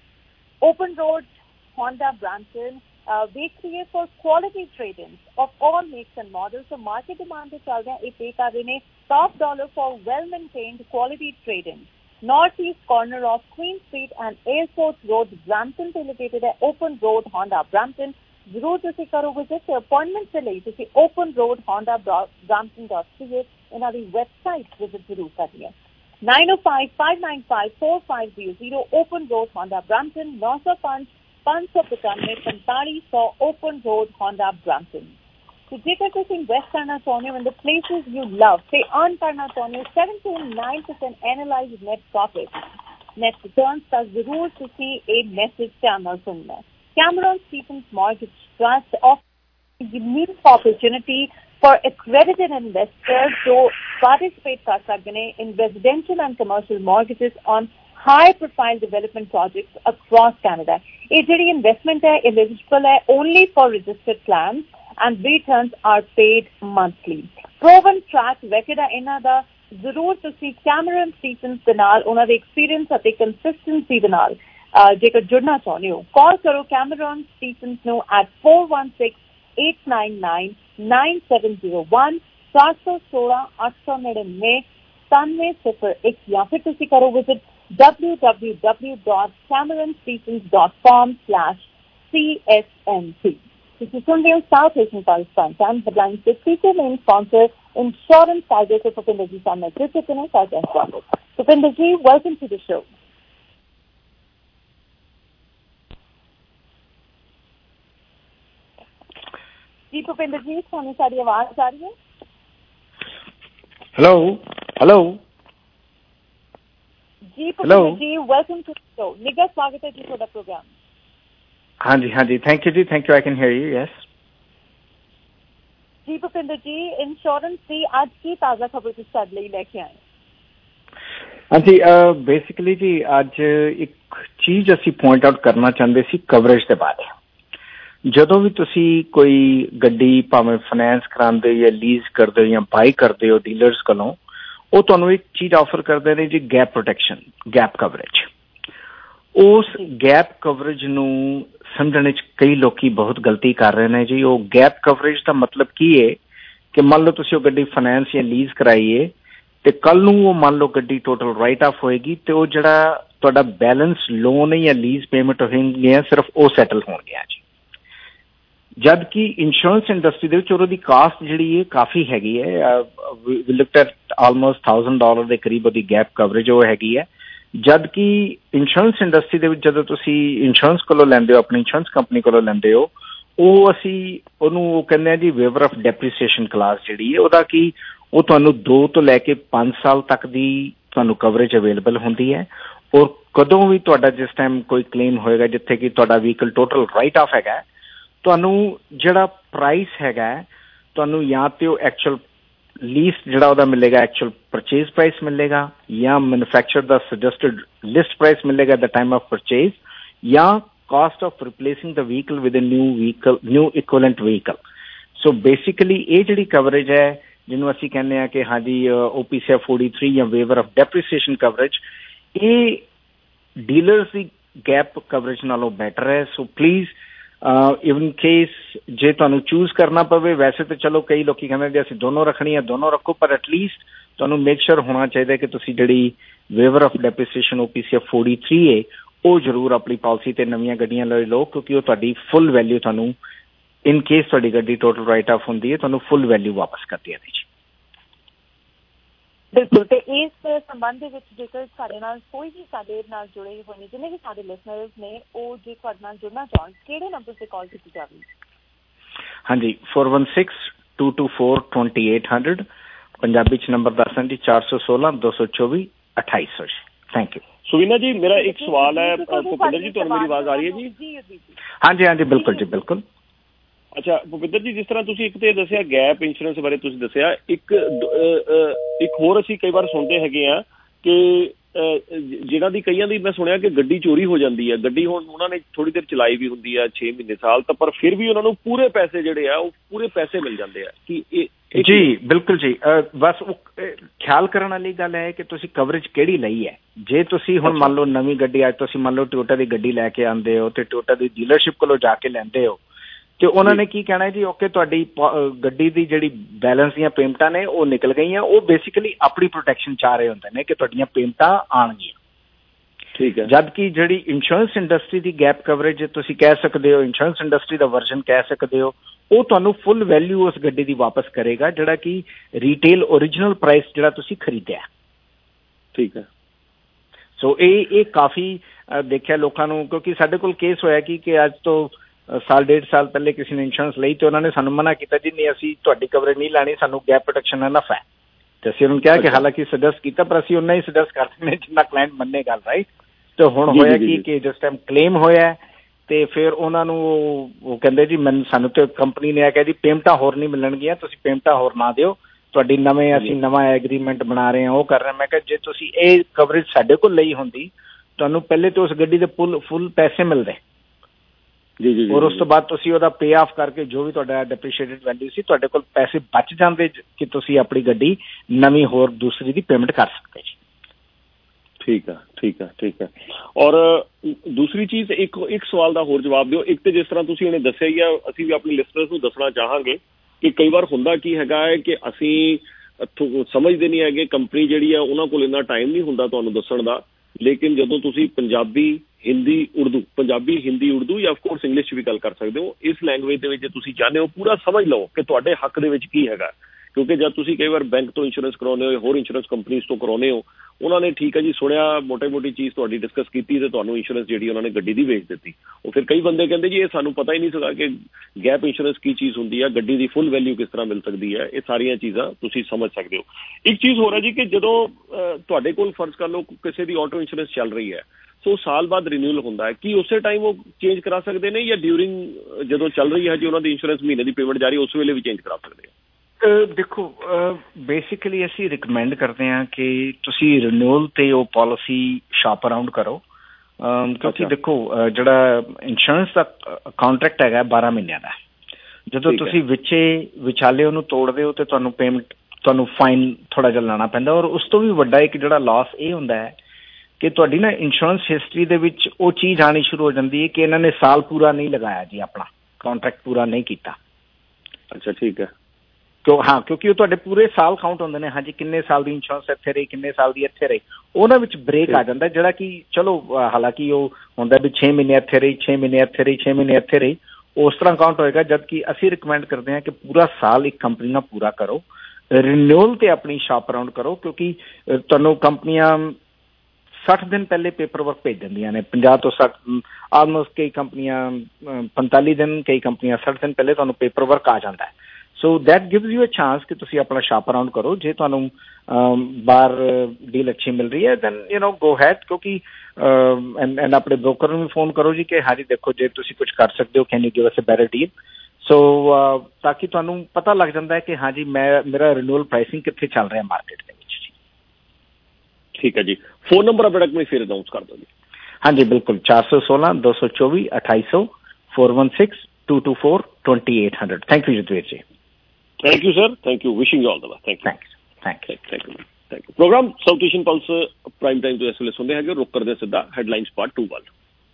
Speaker 5: Open Road Honda Brampton Uh, we create for quality trade-ins of all makes and models. So market demand is ਚੱਲ ਰਿਹਾ ਇਹ pay ਕਰ ਰਹੇ ਨੇ top dollar for well-maintained quality trade-ins. Northeast corner of Queen Street and Airport Road, Brampton ਤੇ located ਹੈ Open Road Honda Brampton. ਜ਼ਰੂਰ ਤੁਸੀਂ ਕਰੋ ਵਿਜ਼ਿਟ। ਅਪਾਇੰਟਮੈਂਟ ਦੇ ਲਈ ਤੁਸੀਂ open road honda brampton dot c a ਇਹਨਾਂ ਦੀ ਵੈਬਸਾਈਟ ਵਿਜ਼ਿਟ ਜ਼ਰੂਰ ਕਰਿਓ। nine oh five, five nine five, four five zero zero Open Road Honda Brampton nine oh five ਪੰਜ ਸੌ ਪਚਾਨਵੇਂ ਪੰਤਾਲੀ ਸੌ ਓਪਨ ਰੋਡ ਹੋਂਡਾ ਬ੍ਰੈਂਪਟਨ। ਤੇ ਜੇਕਰ ਤੁਸੀਂ ਇਨਵੈਸਟ ਕਰਨਾ ਚਾਹੁੰਦੇ ਹੋ ਇਨ ਦ ਪਲੇਸਿਸ ਯੂ ਲਵ ਤੇ ਅਰਨ ਕਰਨਾ ਚਾਹੁੰਦੇ ਹੋ seven to nine percent analysed net profit net returns ਤਾਂ ਜ਼ਰੂਰ ਤੁਸੀਂ ਇਹ ਮੈਸੇਜ ਧਿਆਨ ਨਾਲ ਸੁਣਨਾ। Cameron Stephens Mortgage Trust offers a unique opportunity for accredited investors to participate ਕਰ ਸਕਦੇ ਨੇ in residential and commercial mortgages on high profile development projects across Canada. ਇਹ ਜਿਹੜੀ ਇਨਵੈਸਟਮੈਂਟ ਹੈ eligible ਹੈ only for registered plans and returns are paid monthly. Proven track record ਹੈ ਇਹਨਾਂ ਦਾ। ਜ਼ਰੂਰ ਤੁਸੀਂ Cameron Stephens ਦੇ ਨਾਲ ਉਹਨਾਂ ਦੇ ਐਕਸਪੀਰੀਅੰਸ ਅਤੇ ਕੰਸਿਸਟੈਂਸੀ ਦੇ ਨਾਲ ਜੇਕਰ ਜੁੜਨਾ ਚਾਹੁੰਦੇ ਹੋ ਕਾਲ ਕਰੋ Cameron Stephens ਨੂੰ at four one six, eight nine nine, nine seven zero one ਚਾਰ ਸੌ ਸੋਲਾਂ ਅੱਠ ਸੌ ਨੜਿਨਵੇਂ ਸਤਾਨਵੇਂ ਸਿਫਰ ਇੱਕ ਜਾਂ ਫਿਰ ਤੁਸੀਂ ਕਰੋ visit w w w dot cameron stephens dot com slash c s n c. ਤੁਸੀਂ ਸੁਣ ਰਹੇ ਹੋ South Asian Pakistan time headlines ਦੇ feature main sponsor insurance tiger ਤੋਂ ਭੁਪਿੰਦਰ ਜੀ ਸਾਹਮਣੇ ਜੁੜ ਚੁੱਕੇ ਨੇ ਸਾਡੇ ਸਵਾਗਤ। Bhupinder ji welcome to the show. जी भूपिंदर जी ਤੁਹਾਨੂੰ ਸਾਡੀ ਆਵਾਜ਼ ਆ ਰਹੀ ਹੈ?
Speaker 12: ਹੈਲੋ ਹੈਲੋ
Speaker 5: ਜੀ Bhupinder ji welcome to show. ਨਿੱਘਾ ਸਵਾਗਤ ਹੈ ਜੀ ਤੁਹਾਡਾ ਪ੍ਰੋਗਰਾਮ।
Speaker 12: ਹਾਂਜੀ ਹਾਂਜੀ ਥੈਂਕ ਯੂ ਜੀ thank you I can hear you yes.
Speaker 5: ਜੀ ਭੁਪਿੰਦਰ ਜੀ ਇੰਸ਼ੋਰੈਂਸ ਦੀ ਅੱਜ ਕੀ ਤਾਜ਼ਾ ਖਬਰ ਤੁਸੀਂ ਸਾਡੇ ਲਈ ਲੈ ਕੇ ਆਏ?
Speaker 12: ਹਾਂਜੀ ਬੇਸਿਕਲੀ ਜੀ ਅੱਜ ਇੱਕ ਚੀਜ਼ ਅਸੀਂ ਪੁਆਇੰਟ ਆਊਟ ਕਰਨਾ ਚਾਹੁੰਦੇ ਸੀ ਕਵਰੇਜ ਦੇ ਬਾਰੇ। ਜਦੋਂ ਵੀ ਤੁਸੀਂ ਕੋਈ ਗੱਡੀ ਭਾਵੇਂ ਫਾਈਨੈਂਸ ਕਰਾਉਂਦੇ ਹੋ ਜਾਂ ਲੀਜ਼ ਕਰਦੇ ਹੋ ਜਾਂ ਬਾਈ ਕਰਦੇ ਹੋ ਡੀਲਰਸ ਕੋਲੋਂ, ਉਹ ਤੁਹਾਨੂੰ ਇੱਕ ਚੀਜ਼ ਆਫਰ ਕਰਦੇ ਨੇ ਜੀ ਗੈਪ ਪ੍ਰੋਟੈਕਸ਼ਨ, ਗੈਪ ਕਵਰੇਜ। ਉਸ ਗੈਪ ਕਵਰੇਜ ਨੂੰ ਸਮਝਣ ਵਿੱਚ ਕਈ ਲੋਕੀ ਬਹੁਤ ਗਲਤੀ ਕਰ ਰਹੇ ਨੇ ਜੀ। ਉਹ ਗੈਪ ਕਵਰੇਜ ਦਾ ਮਤਲਬ ਕੀ ਹੈ ਕਿ ਮੰਨ ਲਓ ਤੁਸੀਂ ਉਹ ਗੱਡੀ ਫਾਈਨੈਂਸ ਜਾਂ ਲੀਜ਼ ਕਰਾਈਏ ਤੇ ਕੱਲ ਨੂੰ ਉਹ ਮੰਨ ਲਓ ਗੱਡੀ ਟੋਟਲ ਰਾਈਟ ਆਫ ਹੋਏਗੀ ਤੇ ਉਹ ਜਿਹੜਾ ਤੁਹਾਡਾ ਬੈਲੈਂਸ ਲੋਨ ਜਾਂ ਲੀਜ਼ ਪੇਮੈਂਟ ਹੋਣਗੀਆਂ ਸਿਰਫ ਉਹ ਸੈਟਲ ਹੋਣਗੀਆਂ ਜੀ। ਜਦ ਕਿ ਇੰਸ਼ੋਰੈਂਸ ਇੰਡਸਟਰੀ ਦੇ ਵਿੱਚ ਉਹਦੀ ਕਾਸਟ ਜਿਹੜੀ ਹੈ ਕਾਫੀ ਹੈਗੀ ਹੈ, we looked at almost thousand dollar ਦੇ ਕਰੀਬ ਉਹਦੀ ਗੈਪ ਕਵਰੇਜ ਉਹ ਹੈਗੀ ਹੈ। ਜਦ ਕਿ ਇੰਸ਼ੋਰੈਂਸ ਇੰਡਸਟਰੀ ਦੇ ਵਿੱਚ ਜਦੋਂ ਤੁਸੀਂ ਇੰਸ਼ੋਰੈਂਸ ਕੋਲੋਂ ਲੈਂਦੇ ਹੋ, ਆਪਣੀ ਇੰਸ਼ੋਰੈਂਸ ਕੰਪਨੀ ਕੋਲੋਂ ਲੈਂਦੇ ਹੋ, ਉਹ ਅਸੀਂ ਉਹਨੂੰ ਉਹ ਕਹਿੰਦੇ ਆ ਜੀ ਵੇਵਰ ਆਫ ਡੈਪਰੀਸੀਏਸ਼ਨ ਕਲਾਸ ਜਿਹੜੀ ਹੈ ਉਹਦਾ ਕੀ ਉਹ ਤੁਹਾਨੂੰ ਦੋ ਤੋਂ ਲੈ ਕੇ ਪੰਜ ਸਾਲ ਤੱਕ ਦੀ ਤੁਹਾਨੂੰ ਕਵਰੇਜ ਅਵੇਲੇਬਲ ਹੁੰਦੀ ਹੈ। ਔਰ ਕਦੋਂ ਵੀ ਤੁਹਾਡਾ ਜਿਸ ਟਾਈਮ ਕੋਈ ਕਲੇਮ ਹੋਏਗਾ ਜਿੱਥੇ ਕਿ ਤੁਹਾਡਾ ਵਹੀਕਲ ਟੋਟਲ ਰਾਈਟ ਆਫ ਹੈਗਾ, ਤੁਹਾਨੂੰ ਜਿਹੜਾ ਪ੍ਰਾਈਸ ਹੈਗਾ ਤੁਹਾਨੂੰ ਜਾਂ ਤੇ ਉਹ ਐਕਚੁਅਲ ਲੀਸਟ ਜਿਹੜਾ ਉਹਦਾ ਮਿਲੇਗਾ ਐਕਚੁਅਲ ਪਰਚੇਜ਼ ਪ੍ਰਾਈਸ ਮਿਲੇਗਾ ਜਾਂ ਮੈਨੂਫੈਕਚਰ ਦਾ ਸਜੈਸਟਡ ਲਿਸਟ ਪ੍ਰਾਈਸ ਮਿਲੇਗਾ at the time of purchase ਜਾਂ cost of replacing the vehicle with a new vehicle new equivalent vehicle. So basically ਇਹ ਜਿਹੜੀ ਕਵਰੇਜ ਹੈ ਜਿਹਨੂੰ ਅਸੀਂ ਕਹਿੰਦੇ ਹਾਂ ਕਿ ਹਾਂਜੀ O P C F forty three ਜਾਂ ਵੇਵਰ ਆਫ ਡੈਪਰੀਸੀਏਸ਼ਨ ਕਵਰੇਜ, ਇਹ ਡੀਲਰਸ ਦੀ ਗੈਪ ਕਵਰੇਜ ਨਾਲੋਂ ਬੈਟਰ ਹੈ। ਸੋ ਪਲੀਜ਼ ਇਵਨ ਕੇਸ ਜੇ ਤੁਹਾਨੂੰ ਚੂਜ਼ ਕਰਨਾ ਪਵੇ, ਵੈਸੇ ਤਾਂ ਚਲੋ ਕਈ ਲੋਕੀ ਕਹਿੰਦੇ ਜੇ ਅਸੀਂ ਦੋਨੋਂ ਰੱਖਣੀ ਹੈ ਦੋਨੋਂ ਰੱਖੋ, ਪਰ ਐਟਲੀਸਟ ਤੁਹਾਨੂੰ ਮੇਕ ਸ਼ੋਰ ਹੋਣਾ ਚਾਹੀਦਾ ਕਿ ਤੁਸੀਂ ਜਿਹੜੀ waiver of depreciation O P C F forty three ਹੈ ਉਹ ਜ਼ਰੂਰ ਆਪਣੀ ਪਾਲਿਸੀ ਤੇ ਨਵੀਆਂ ਗੱਡੀਆਂ ਲਈ ਲਓ, ਕਿਉਂਕਿ ਉਹ ਤੁਹਾਡੀ ਫੁੱਲ ਵੈਲਿਊ ਤੁਹਾਨੂੰ ਇਨ ਕੇਸ ਤੁਹਾਡੀ ਗੱਡੀ ਟੋਟਲ ਰਾਈਟ ਆਫ ਹੁੰਦੀ ਹੈ ਤੁਹਾਨੂੰ ਫੁੱਲ ਵੈਲਿਊ ਵਾਪਸ ਕਰਦੀ ਹੈ ਜੀ।
Speaker 5: ਬਿਲਕੁਲ। ਤੇ ਇਸ ਸੰਬੰਧ ਦੇ ਵਿੱਚ ਜੇਕਰ ਸਾਡੇ ਨਾਲ ਕੋਈ ਵੀ ਸਾਡੇ ਨਾਲ ਜੁੜੇ ਹੋਏ ਨੇ, ਜਿੰਨੇ ਵੀ ਸਾਡੇ ਲਿਸਨਰਸ ਨੇ, ਉਹ ਜੇ ਤੁਹਾਡੇ ਨਾਲ ਜੁੜਨਾ ਚਾਹਣ ਕਿਹੜੇ ਨੰਬਰ ਤੇ ਕਾਲ ਕੀਤੀ ਜਾਵੇ?
Speaker 12: ਹਾਂਜੀ four one six two two four twenty eight hundred, Punjabi ਚ ਨੰਬਰ ਦੱਸਣ ਜੀ ਚਾਰ ਸੌ ਸੋਲਾਂ ਦੋ ਸੌ ਚੌਵੀ ਅਠਾਈ ਸੌ ਜੀ। Thank you.
Speaker 6: ਸੁਵੀਨਾ ਜੀ ਮੇਰਾ ਇੱਕ ਸਵਾਲ ਹੈ, ਭੁਪਿੰਦਰ ਜੀ ਤੁਹਾਨੂੰ ਮੇਰੀ ਆਵਾਜ਼ ਆ ਰਹੀ ਹੈ ਜੀ?
Speaker 12: ਹਾਂਜੀ ਹਾਂਜੀ ਬਿਲਕੁਲ ਜੀ ਬਿਲਕੁਲ।
Speaker 6: ਅੱਛਾ ਭੁਪਿੰਦਰ ਜੀ, ਜਿਸ ਤਰ੍ਹਾਂ ਤੁਸੀਂ ਇੱਕ ਤੇ ਦੱਸਿਆ ਗੈਪ ਇੰਸ਼ੋਰੈਂਸ ਬਾਰੇ ਤੁਸੀਂ ਦੱਸਿਆ, ਇੱਕ ਇੱਕ ਹੋਰ ਅਸੀਂ ਕਈ ਵਾਰ ਸੁਣਦੇ ਹੈਗੇ ਆ ਕਿ ਜਿਹਨਾਂ ਦੀ ਕਈਆਂ ਦੀ ਮੈਂ ਸੁਣਿਆ ਕਿ ਗੱਡੀ ਚੋਰੀ ਹੋ ਜਾਂਦੀ ਹੈ। ਗੱਡੀ ਹੁਣ ਉਹਨਾਂ ਨੇ ਥੋੜੀ ਦੇਰ ਚਲਾਈ ਵੀ ਹੁੰਦੀ ਆ ਛੇ ਮਹੀਨੇ ਸਾਲ ਤਾਂ, ਪਰ ਫਿਰ ਵੀ ਉਹਨਾਂ ਨੂੰ ਪੂਰੇ ਪੈਸੇ ਜਿਹੜੇ ਆ ਉਹ ਪੂਰੇ ਪੈਸੇ ਮਿਲ ਜਾਂਦੇ ਆ ਕਿ ਇਹ
Speaker 12: ਜੀ ਬਿਲਕੁਲ ਜੀ। ਬਸ ਉਹ ਖਿਆਲ ਕਰਨ ਵਾਲੀ ਗੱਲ ਹੈ ਕਿ ਤੁਸੀਂ ਕਵਰੇਜ ਕਿਹੜੀ ਲਈ ਹੈ। ਜੇ ਤੁਸੀਂ ਹੁਣ ਮੰਨ ਲਓ ਨਵੀਂ ਗੱਡੀ ਅੱਜ ਤੁਸੀਂ ਮੰਨ ਲਓ ਟੋਯੋਟਾ ਦੀ ਗੱਡੀ ਲੈ ਕੇ ਆਉਂਦੇ ਹੋ ਤੇ ਟੋਯੋਟਾ ਦੀ ਡੀਲਰਸ਼ਿਪ ਕੋਲੋਂ ਜਾ ਕੇ ਲੈਂਦੇ ਹੋ ਤੇ ਉਹਨਾਂ ਨੇ ਕੀ ਕਹਿਣਾ ਜੀ ਓਕੇ ਤੁਹਾਡੀ ਗੱਡੀ ਦੀ ਜਿਹੜੀ ਬੈਲੈਂਸ ਦੀਆਂ ਪੇਮੈਂਟਾਂ ਨੇ ਉਹ ਨਿਕਲ ਗਈਆਂ। ਉਹ ਬੇਸਿਕਲੀ ਆਪਣੀ ਪ੍ਰੋਟੈਕਸ਼ਨ ਚਾਹ ਰਹੇ ਹੁੰਦੇ ਨੇ ਕਿ ਤੁਹਾਡੀਆਂ ਪੇਮੈਂਟਾਂ ਆਉਣਗੀਆਂ। ਠੀਕ ਹੈ। ਜਦ ਕਿ ਜਿਹੜੀ ਇੰਸ਼ੋਰੈਂਸ ਇੰਡਸਟਰੀ ਦੀ ਗੈਪ ਕਵਰੇਜ ਤੁਸੀਂ ਕਹਿ ਸਕਦੇ ਹੋ, ਇੰਸ਼ੋਰੈਂਸ ਇੰਡਸਟਰੀ ਦਾ ਵਰਜ਼ਨ ਕਹਿ ਸਕਦੇ ਹੋ, ਉਹ ਤੁਹਾਨੂੰ ਫੁੱਲ ਵੈਲਿਊ ਉਸ ਗੱਡੀ ਦੀ ਵਾਪਸ ਕਰੇਗਾ ਜਿਹੜਾ ਕਿ ਰੀਟੇਲ ਓਰੀਜਨਲ ਪ੍ਰਾਈਸ ਜਿਹੜਾ ਤੁਸੀਂ ਖਰੀਦਿਆ। ਠੀਕ ਹੈ। ਸੋ ਇਹ ਇਹ ਕਾਫੀ ਦੇਖਿਆ ਲੋਕਾਂ ਨੂੰ, ਕਿਉਂਕਿ ਸਾਡੇ ਕੋਲ ਕੇਸ ਹੋਇਆ ਕਿ ਕਿ ਅੱਜ ਤੋਂ ਸਾਲ ਡੇਢ ਸਾਲ ਪਹਿਲੇ ਕਿਸੇ ਨੇ ਇੰਸ਼ੋਰੈਂਸ ਲਈ ਤੇ ਉਹਨਾਂ ਨੇ ਸਾਨੂੰ ਮਨਾ ਕੀਤਾ ਜੀ ਨਹੀਂ ਅਸੀਂ ਤੁਹਾਡੀ ਕਵਰੇਜ ਨਹੀਂ ਲੈਣੀ, ਸਾਨੂੰ ਗੈਪ ਪ੍ਰੋਟੈਕਸ਼ਨ ਇਨਫ ਹੈ। ਤੇ ਅਸੀਂ ਉਹਨੂੰ ਕਿਹਾ ਕਿ ਹਾਲਾਂਕਿ ਸੁਜੈਸਟ ਕੀਤਾ ਪਰ ਅਸੀਂ ਉਹਨਾਂ ਹੀ ਸੁਜੈਸਟ ਕਰਦੇ ਨੇ ਜਿੰਨਾ ਕਲਾਇੰਟ ਮੰਨੇ ਗੱਲ, ਰਾਈਟ। ਤੇ ਹੁਣ ਹੋਇਆ ਕੀ ਕਿ ਜਿਸ ਟਾਈਮ ਕਲੇਮ ਹੋਇਆ ਤੇ ਫਿਰ ਉਹਨਾਂ ਨੂੰ ਉਹ ਕਹਿੰਦੇ ਜੀ ਮੈਨੂੰ ਸਾਨੂੰ ਤੇ ਕੰਪਨੀ ਨੇ ਆ ਕਿਹਾ ਜੀ ਪੇਮੈਂਟਾਂ ਹੋਰ ਨਹੀਂ ਮਿਲਣਗੀਆਂ, ਤੁਸੀਂ ਪੇਮੈਂਟਾਂ ਹੋਰ ਨਾ ਦਿਓ, ਤੁਹਾਡੀ ਨਵੇਂ ਅਸੀਂ ਨਵਾਂ ਐਗਰੀਮੈਂਟ ਬਣਾ ਰਹੇ ਹਾਂ ਉਹ ਕਰ ਰਹੇ। ਮੈਂ ਕਿਹਾ ਜੇ ਤੁਸੀਂ ਇਹ ਕਵਰੇਜ ਸਾਡੇ ਕੋਲ ਲਈ ਹੁੰਦੀ ਤੁਹਾਨੂੰ ਪਹਿਲੇ ਤੋਂ ਉਸ ਗੱਡੀ ਦੇ ਫੁੱਲ ਫੁੱਲ ਪੈਸੇ ਮਿਲਦੇ ਜੀ ਜੀ ਔਰ ਉਸ ਤੋਂ ਬਾਅਦ ਤੁਸੀਂ ਉਹਦਾ ਪੇ ਆਫ ਕਰਕੇ ਜੋ ਵੀ ਤੁਹਾਡਾ ਡੈਪਰੀਸ਼ੀਏਟਡ ਵੈਲਿਊ ਸੀ ਤੁਹਾਡੇ ਕੋਲ ਪੈਸੇ ਬਚ ਜਾਂਦੇ ਕਿ ਤੁਸੀਂ ਆਪਣੀ ਗੱਡੀ ਨਵੀਂ ਹੋਰ ਦੂਸਰੀ ਦੀ ਪੇਮੈਂਟ ਕਰ ਸਕਦੇ ਜੀ।
Speaker 6: ਠੀਕ ਆ ਠੀਕ ਆ ਠੀਕ ਆ। ਔਰ ਦੂਸਰੀ ਚੀਜ਼ ਇੱਕ ਇੱਕ ਸਵਾਲ ਦਾ ਹੋਰ ਜਵਾਬ ਦਿਓ। ਇੱਕ ਤੇ ਜਿਸ ਤਰ੍ਹਾਂ ਤੁਸੀਂ ਉਹਨੇ ਦੱਸਿਆ ਹੀ ਆ, ਅਸੀਂ ਵੀ ਆਪਣੀ ਲਿਸਨਰਸ ਨੂੰ ਦੱਸਣਾ ਚਾਹਾਂਗੇ ਕਿ ਕਈ ਵਾਰ ਹੁੰਦਾ ਕੀ ਹੈਗਾ ਹੈ ਕਿ ਅਸੀਂ ਸਮਝਦੇ ਨਹੀਂ ਹੈਗੇ, ਕੰਪਨੀ ਜਿਹੜੀ ਆ ਉਹਨਾਂ ਕੋਲ ਇੰਨਾ ਟਾਈਮ ਨਹੀਂ ਹੁੰਦਾ ਤੁਹਾਨੂੰ ਦੱਸਣ ਦਾ, ਲੇਕਿਨ ਜਦੋਂ ਤੁਸੀਂ ਪੰਜਾਬੀ ਹਿੰਦੀ ਉਰਦੂ ਪੰਜਾਬੀ ਹਿੰਦੀ ਉਰਦੂ ਜਾਂ ਅਫਕੋਰਸ ਇੰਗਲਿਸ਼ ਵੀ ਗੱਲ ਕਰ ਸਕਦੇ ਹੋ, ਇਸ ਲੈਂਗੁਏਜ ਦੇ ਵਿੱਚ ਜੇ ਤੁਸੀਂ ਚਾਹੁੰਦੇ ਹੋ ਪੂਰਾ ਸਮਝ ਲਓ ਕਿ ਤੁਹਾਡੇ ਹੱਕ ਦੇ ਵਿੱਚ ਕੀ ਹੈਗਾ ਕਿਉਂਕਿ ਜਦ ਤੁਸੀਂ ਕਈ ਵਾਰ ਬੈਂਕ ਤੋਂ ਇੰਸ਼ੋਰੈਂਸ ਕਰਾਉਂਦੇ ਹੋ, ਹੋਰ ਇੰਸ਼ੋਰੈਂਸ ਕੰਪਨੀਜ਼ ਤੋਂ ਕਰਾਉਂਦੇ ਹੋ, ਉਹਨਾਂ ਨੇ ਠੀਕ ਹੈ ਜੀ ਸੁਣਿਆ ਮੋਟੇ ਮੋਟੀ ਚੀਜ਼ ਤੁਹਾਡੀ ਡਿਸਕਸ ਕੀਤੀ ਤੇ ਤੁਹਾਨੂੰ ਇੰਸ਼ੋਰੈਂਸ ਜਿਹੜੀ ਉਹਨਾਂ ਨੇ ਗੱਡੀ ਦੀ ਵੇਚ ਦਿੱਤੀ। ਉਹ ਫਿਰ ਕਈ ਬੰਦੇ ਕਹਿੰਦੇ ਜੀ ਇਹ ਸਾਨੂੰ ਪਤਾ ਹੀ ਨਹੀਂ ਸੀਗਾ ਕਿ ਗੈਪ ਇੰਸ਼ੋਰੈਂਸ ਕੀ ਚੀਜ਼ ਹੁੰਦੀ ਹੈ, ਗੱਡੀ ਦੀ ਫੁੱਲ ਵੈਲਿਊ ਕਿਸ ਤਰ੍ਹਾਂ ਮਿਲ ਸਕਦੀ ਹੈ। ਇਹ ਸਾਰੀਆਂ ਚੀਜ਼ਾਂ ਤੁਸੀਂ ਸਮਝ ਸਕਦੇ ਹੋ। ਇੱਕ ਚੀਜ਼ ਹੋਰ ਹੈ ਜੀ ਕਿ ਜਦੋਂ ਤੁਹਾਡੇ ਕੋਲ ਫਰਜ਼ ਕਰ ਲਓ ਕਿਸੇ ਦੀ ਆਟੋ ਇੰਸ਼ੋਰੈਂਸ ਚੱਲ ਰਹੀ ਹੈ, ਸੋ ਸਾਲ ਬਾਅਦ ਰੀਨਿਊਅਲ ਹੁੰਦਾ ਹੈ, ਕੀ ਉਸੇ ਟਾਈਮ ਉਹ ਚੇਂਜ ਕਰਾ ਸਕਦੇ ਨੇ ਜਾਂ ਡਿਊਰਿੰਗ ਜਦੋਂ ਚੱਲ ਰਹੀ ਹੈ ਜੀ ਉਹਨਾਂ ਦੀ ਇੰਸ਼ੋਰੈਂਸ ਮਹੀਨੇ ਦੀ ਪੇਮੈਂਟ ਜਾਰੀ ਉਸ ਵੇਲੇ ਵੀ ਚੇਂਜ ਕਰਾ ਸਕਦੇ ਆ?
Speaker 12: ਦੇਖੋ ਬੇਸਿਕਲੀ ਅਸੀਂ ਰਿਕਮੈਂਡ ਕਰਦੇ ਹਾਂ ਕਿ ਤੁਸੀਂ ਰਿਨਿਊਅਲ ਤੇ ਉਹ ਪਾਲਿਸੀ ਸ਼ਾਪ ਅਰਾਊਂਡ ਕਰੋ, ਕਿਉਂਕਿ ਦੇਖੋ ਜਿਹੜਾ ਇੰਸ਼ੋਰੈਂਸ ਦਾ ਕੰਟਰੈਕਟ ਹੈਗਾ ਬਾਰਾਂ ਮਹੀਨਿਆਂ ਦਾ। ਜਦੋਂ ਤੁਸੀਂ ਵਿੱਚੇ ਵਿਚਾਲੇ ਉਹਨੂੰ ਤੋੜਦੇ ਹੋ ਤੇ ਤੁਹਾਨੂੰ ਪੇਮੈਂਟ ਤੁਹਾਨੂੰ ਫਾਈਨ ਥੋੜਾ ਜਿਹਾ ਲਾਉਣਾ ਪੈਂਦਾ। ਔਰ ਉਸ ਤੋਂ ਵੀ ਵੱਡਾ ਇੱਕ ਜਿਹੜਾ ਲਾਸ ਇਹ ਹੁੰਦਾ ਹੈ ਕਿ ਤੁਹਾਡੀ ਨਾ ਇੰਸ਼ੋਰੈਂਸ ਹਿਸਟਰੀ ਦੇ ਵਿੱਚ ਉਹ ਚੀਜ਼ ਆਉਣੀ ਸ਼ੁਰੂ ਹੋ ਜਾਂਦੀ ਹੈ ਕਿ ਇਹਨਾਂ ਨੇ ਸਾਲ ਪੂਰਾ ਨਹੀਂ ਲਗਾਇਆ ਜੀ, ਆਪਣਾ ਕੰਟਰੈਕਟ ਪੂਰਾ ਨਹੀਂ ਕੀਤਾ।
Speaker 6: ਅੱਛਾ ਠੀਕ ਹੈ।
Speaker 12: ਕਿਉਂ ਹਾਂ ਕਿਉਂਕਿ ਉਹ ਤੁਹਾਡੇ ਪੂਰੇ ਸਾਲ ਕਾਊਂਟ ਹੁੰਦੇ ਨੇ, ਹਾਂਜੀ ਕਿੰਨੇ ਸਾਲ ਦੀ ਇੰਸ਼ੋਰੈਂਸ ਇੱਥੇ ਰਹੀ, ਕਿੰਨੇ ਸਾਲ ਦੀ ਇੱਥੇ ਰਹੀ, ਉਹਨਾਂ ਵਿੱਚ ਬ੍ਰੇਕ ਆ ਜਾਂਦਾ ਜਿਹੜਾ ਕਿ ਚਲੋ ਹਾਲਾਂਕਿ ਉਹ ਹੁੰਦਾ ਵੀ ਛੇ ਮਹੀਨੇ ਇੱਥੇ ਰਹੀ, ਛੇ ਮਹੀਨੇ ਇੱਥੇ ਰਹੀ, ਛੇ ਮਹੀਨੇ ਇੱਥੇ ਰਹੀ, ਉਸ ਤਰ੍ਹਾਂ ਕਾਊਂਟ ਹੋਏਗਾ। ਜਦ ਕਿ ਅਸੀਂ ਰਿਕਮੈਂਡ ਕਰਦੇ ਹਾਂ ਕਿ ਪੂਰਾ ਸਾਲ ਇੱਕ ਕੰਪਨੀ ਨਾਲ ਪੂਰਾ ਕਰੋ, ਰਿਨਿਊਅਲ ਤੇ ਆਪਣੀ ਸ਼ਾਪ ਅਰਾਊਂਡ ਕਰੋ, ਕਿਉਂਕਿ ਤੁਹਾਨੂੰ ਕੰਪਨੀਆਂ ਸੱਠ ਦਿਨ ਪਹਿਲੇ ਪੇਪਰ ਵਰਕ ਭੇਜ ਦਿੰਦੀਆਂ ਨੇ, ਪੰਜਾਹ ਤੋਂ ਸੱਠ ਆਲਮੋਸਟ ਕਈ ਕੰਪਨੀਆਂ ਪੰਤਾਲੀ ਦਿਨ, ਕਈ ਕੰਪਨੀਆਂ ਸੱਠ ਦਿਨ ਪਹਿਲੇ ਤੁਹਾਨੂੰ ਪੇਪਰ ਵਰਕ ਆ ਜਾਂਦਾ ਹੈ। So that gives you a chance ਕਿ ਤੁਸੀਂ ਆਪਣਾ ਸ਼ਾਪ ਅਰਾਊਂਡ ਕਰੋ। ਜੇ ਤੁਹਾਨੂੰ ਬਾਹਰ ਡੀਲ ਅੱਛੀ ਮਿਲ ਰਹੀ ਹੈ then you know go ahead, ਕਿਉਂਕਿ ਐਂਡ ਐਂਡ ਆਪਣੇ ਬ੍ਰੋਕਰ ਨੂੰ ਵੀ ਫੋਨ ਕਰੋ ਜੀ ਕਿ ਹਾਂਜੀ ਦੇਖੋ ਜੇ ਤੁਸੀਂ ਕੁਝ ਕਰ ਸਕਦੇ ਹੋ can you give us a better deal. So ਤਾਂ ਕਿ ਤੁਹਾਨੂੰ ਪਤਾ ਲੱਗ ਜਾਂਦਾ ਹੈ ਕਿ ਹਾਂਜੀ ਮੈਂ ਮੇਰਾ ਰਿਨਿਊਅਲ ਪ੍ਰਾਈਸਿੰਗ ਕਿੱਥੇ ਚੱਲ ਰਿਹਾ ਮਾਰਕੀਟ ਦੇ ਵਿੱਚ ਜੀ।
Speaker 6: ਠੀਕ ਹੈ ਜੀ। ਫੋਨ ਨੰਬਰ ਆਪਣਾ ਇੱਕ ਵਾਰ ਫਿਰ ਅਨਾਉਂਸ ਕਰ ਦਿਓ ਜੀ।
Speaker 12: ਹਾਂਜੀ ਬਿਲਕੁਲ, ਚਾਰ ਸੌ ਸੋਲਾਂ ਦੋ ਸੌ ਚੌਵੀ ਅਠਾਈ ਸੌ four one six two two four twenty eight hundred. Thank you Jatvir ji.
Speaker 6: Thank you, sir. Thank you. Wishing you all the best. Thank you.
Speaker 12: Thanks. Thank you.
Speaker 6: Thank you. Thank you. Program South Asian Pulse prime time ਤੋਂ ਇਸ ਵੇਲੇ ਸੁਣਦੇ ਹੈਗੇ। ਰੁਕ ਕਰਦੇ ਸਿੱਧਾ headlines part two ਵੱਲ।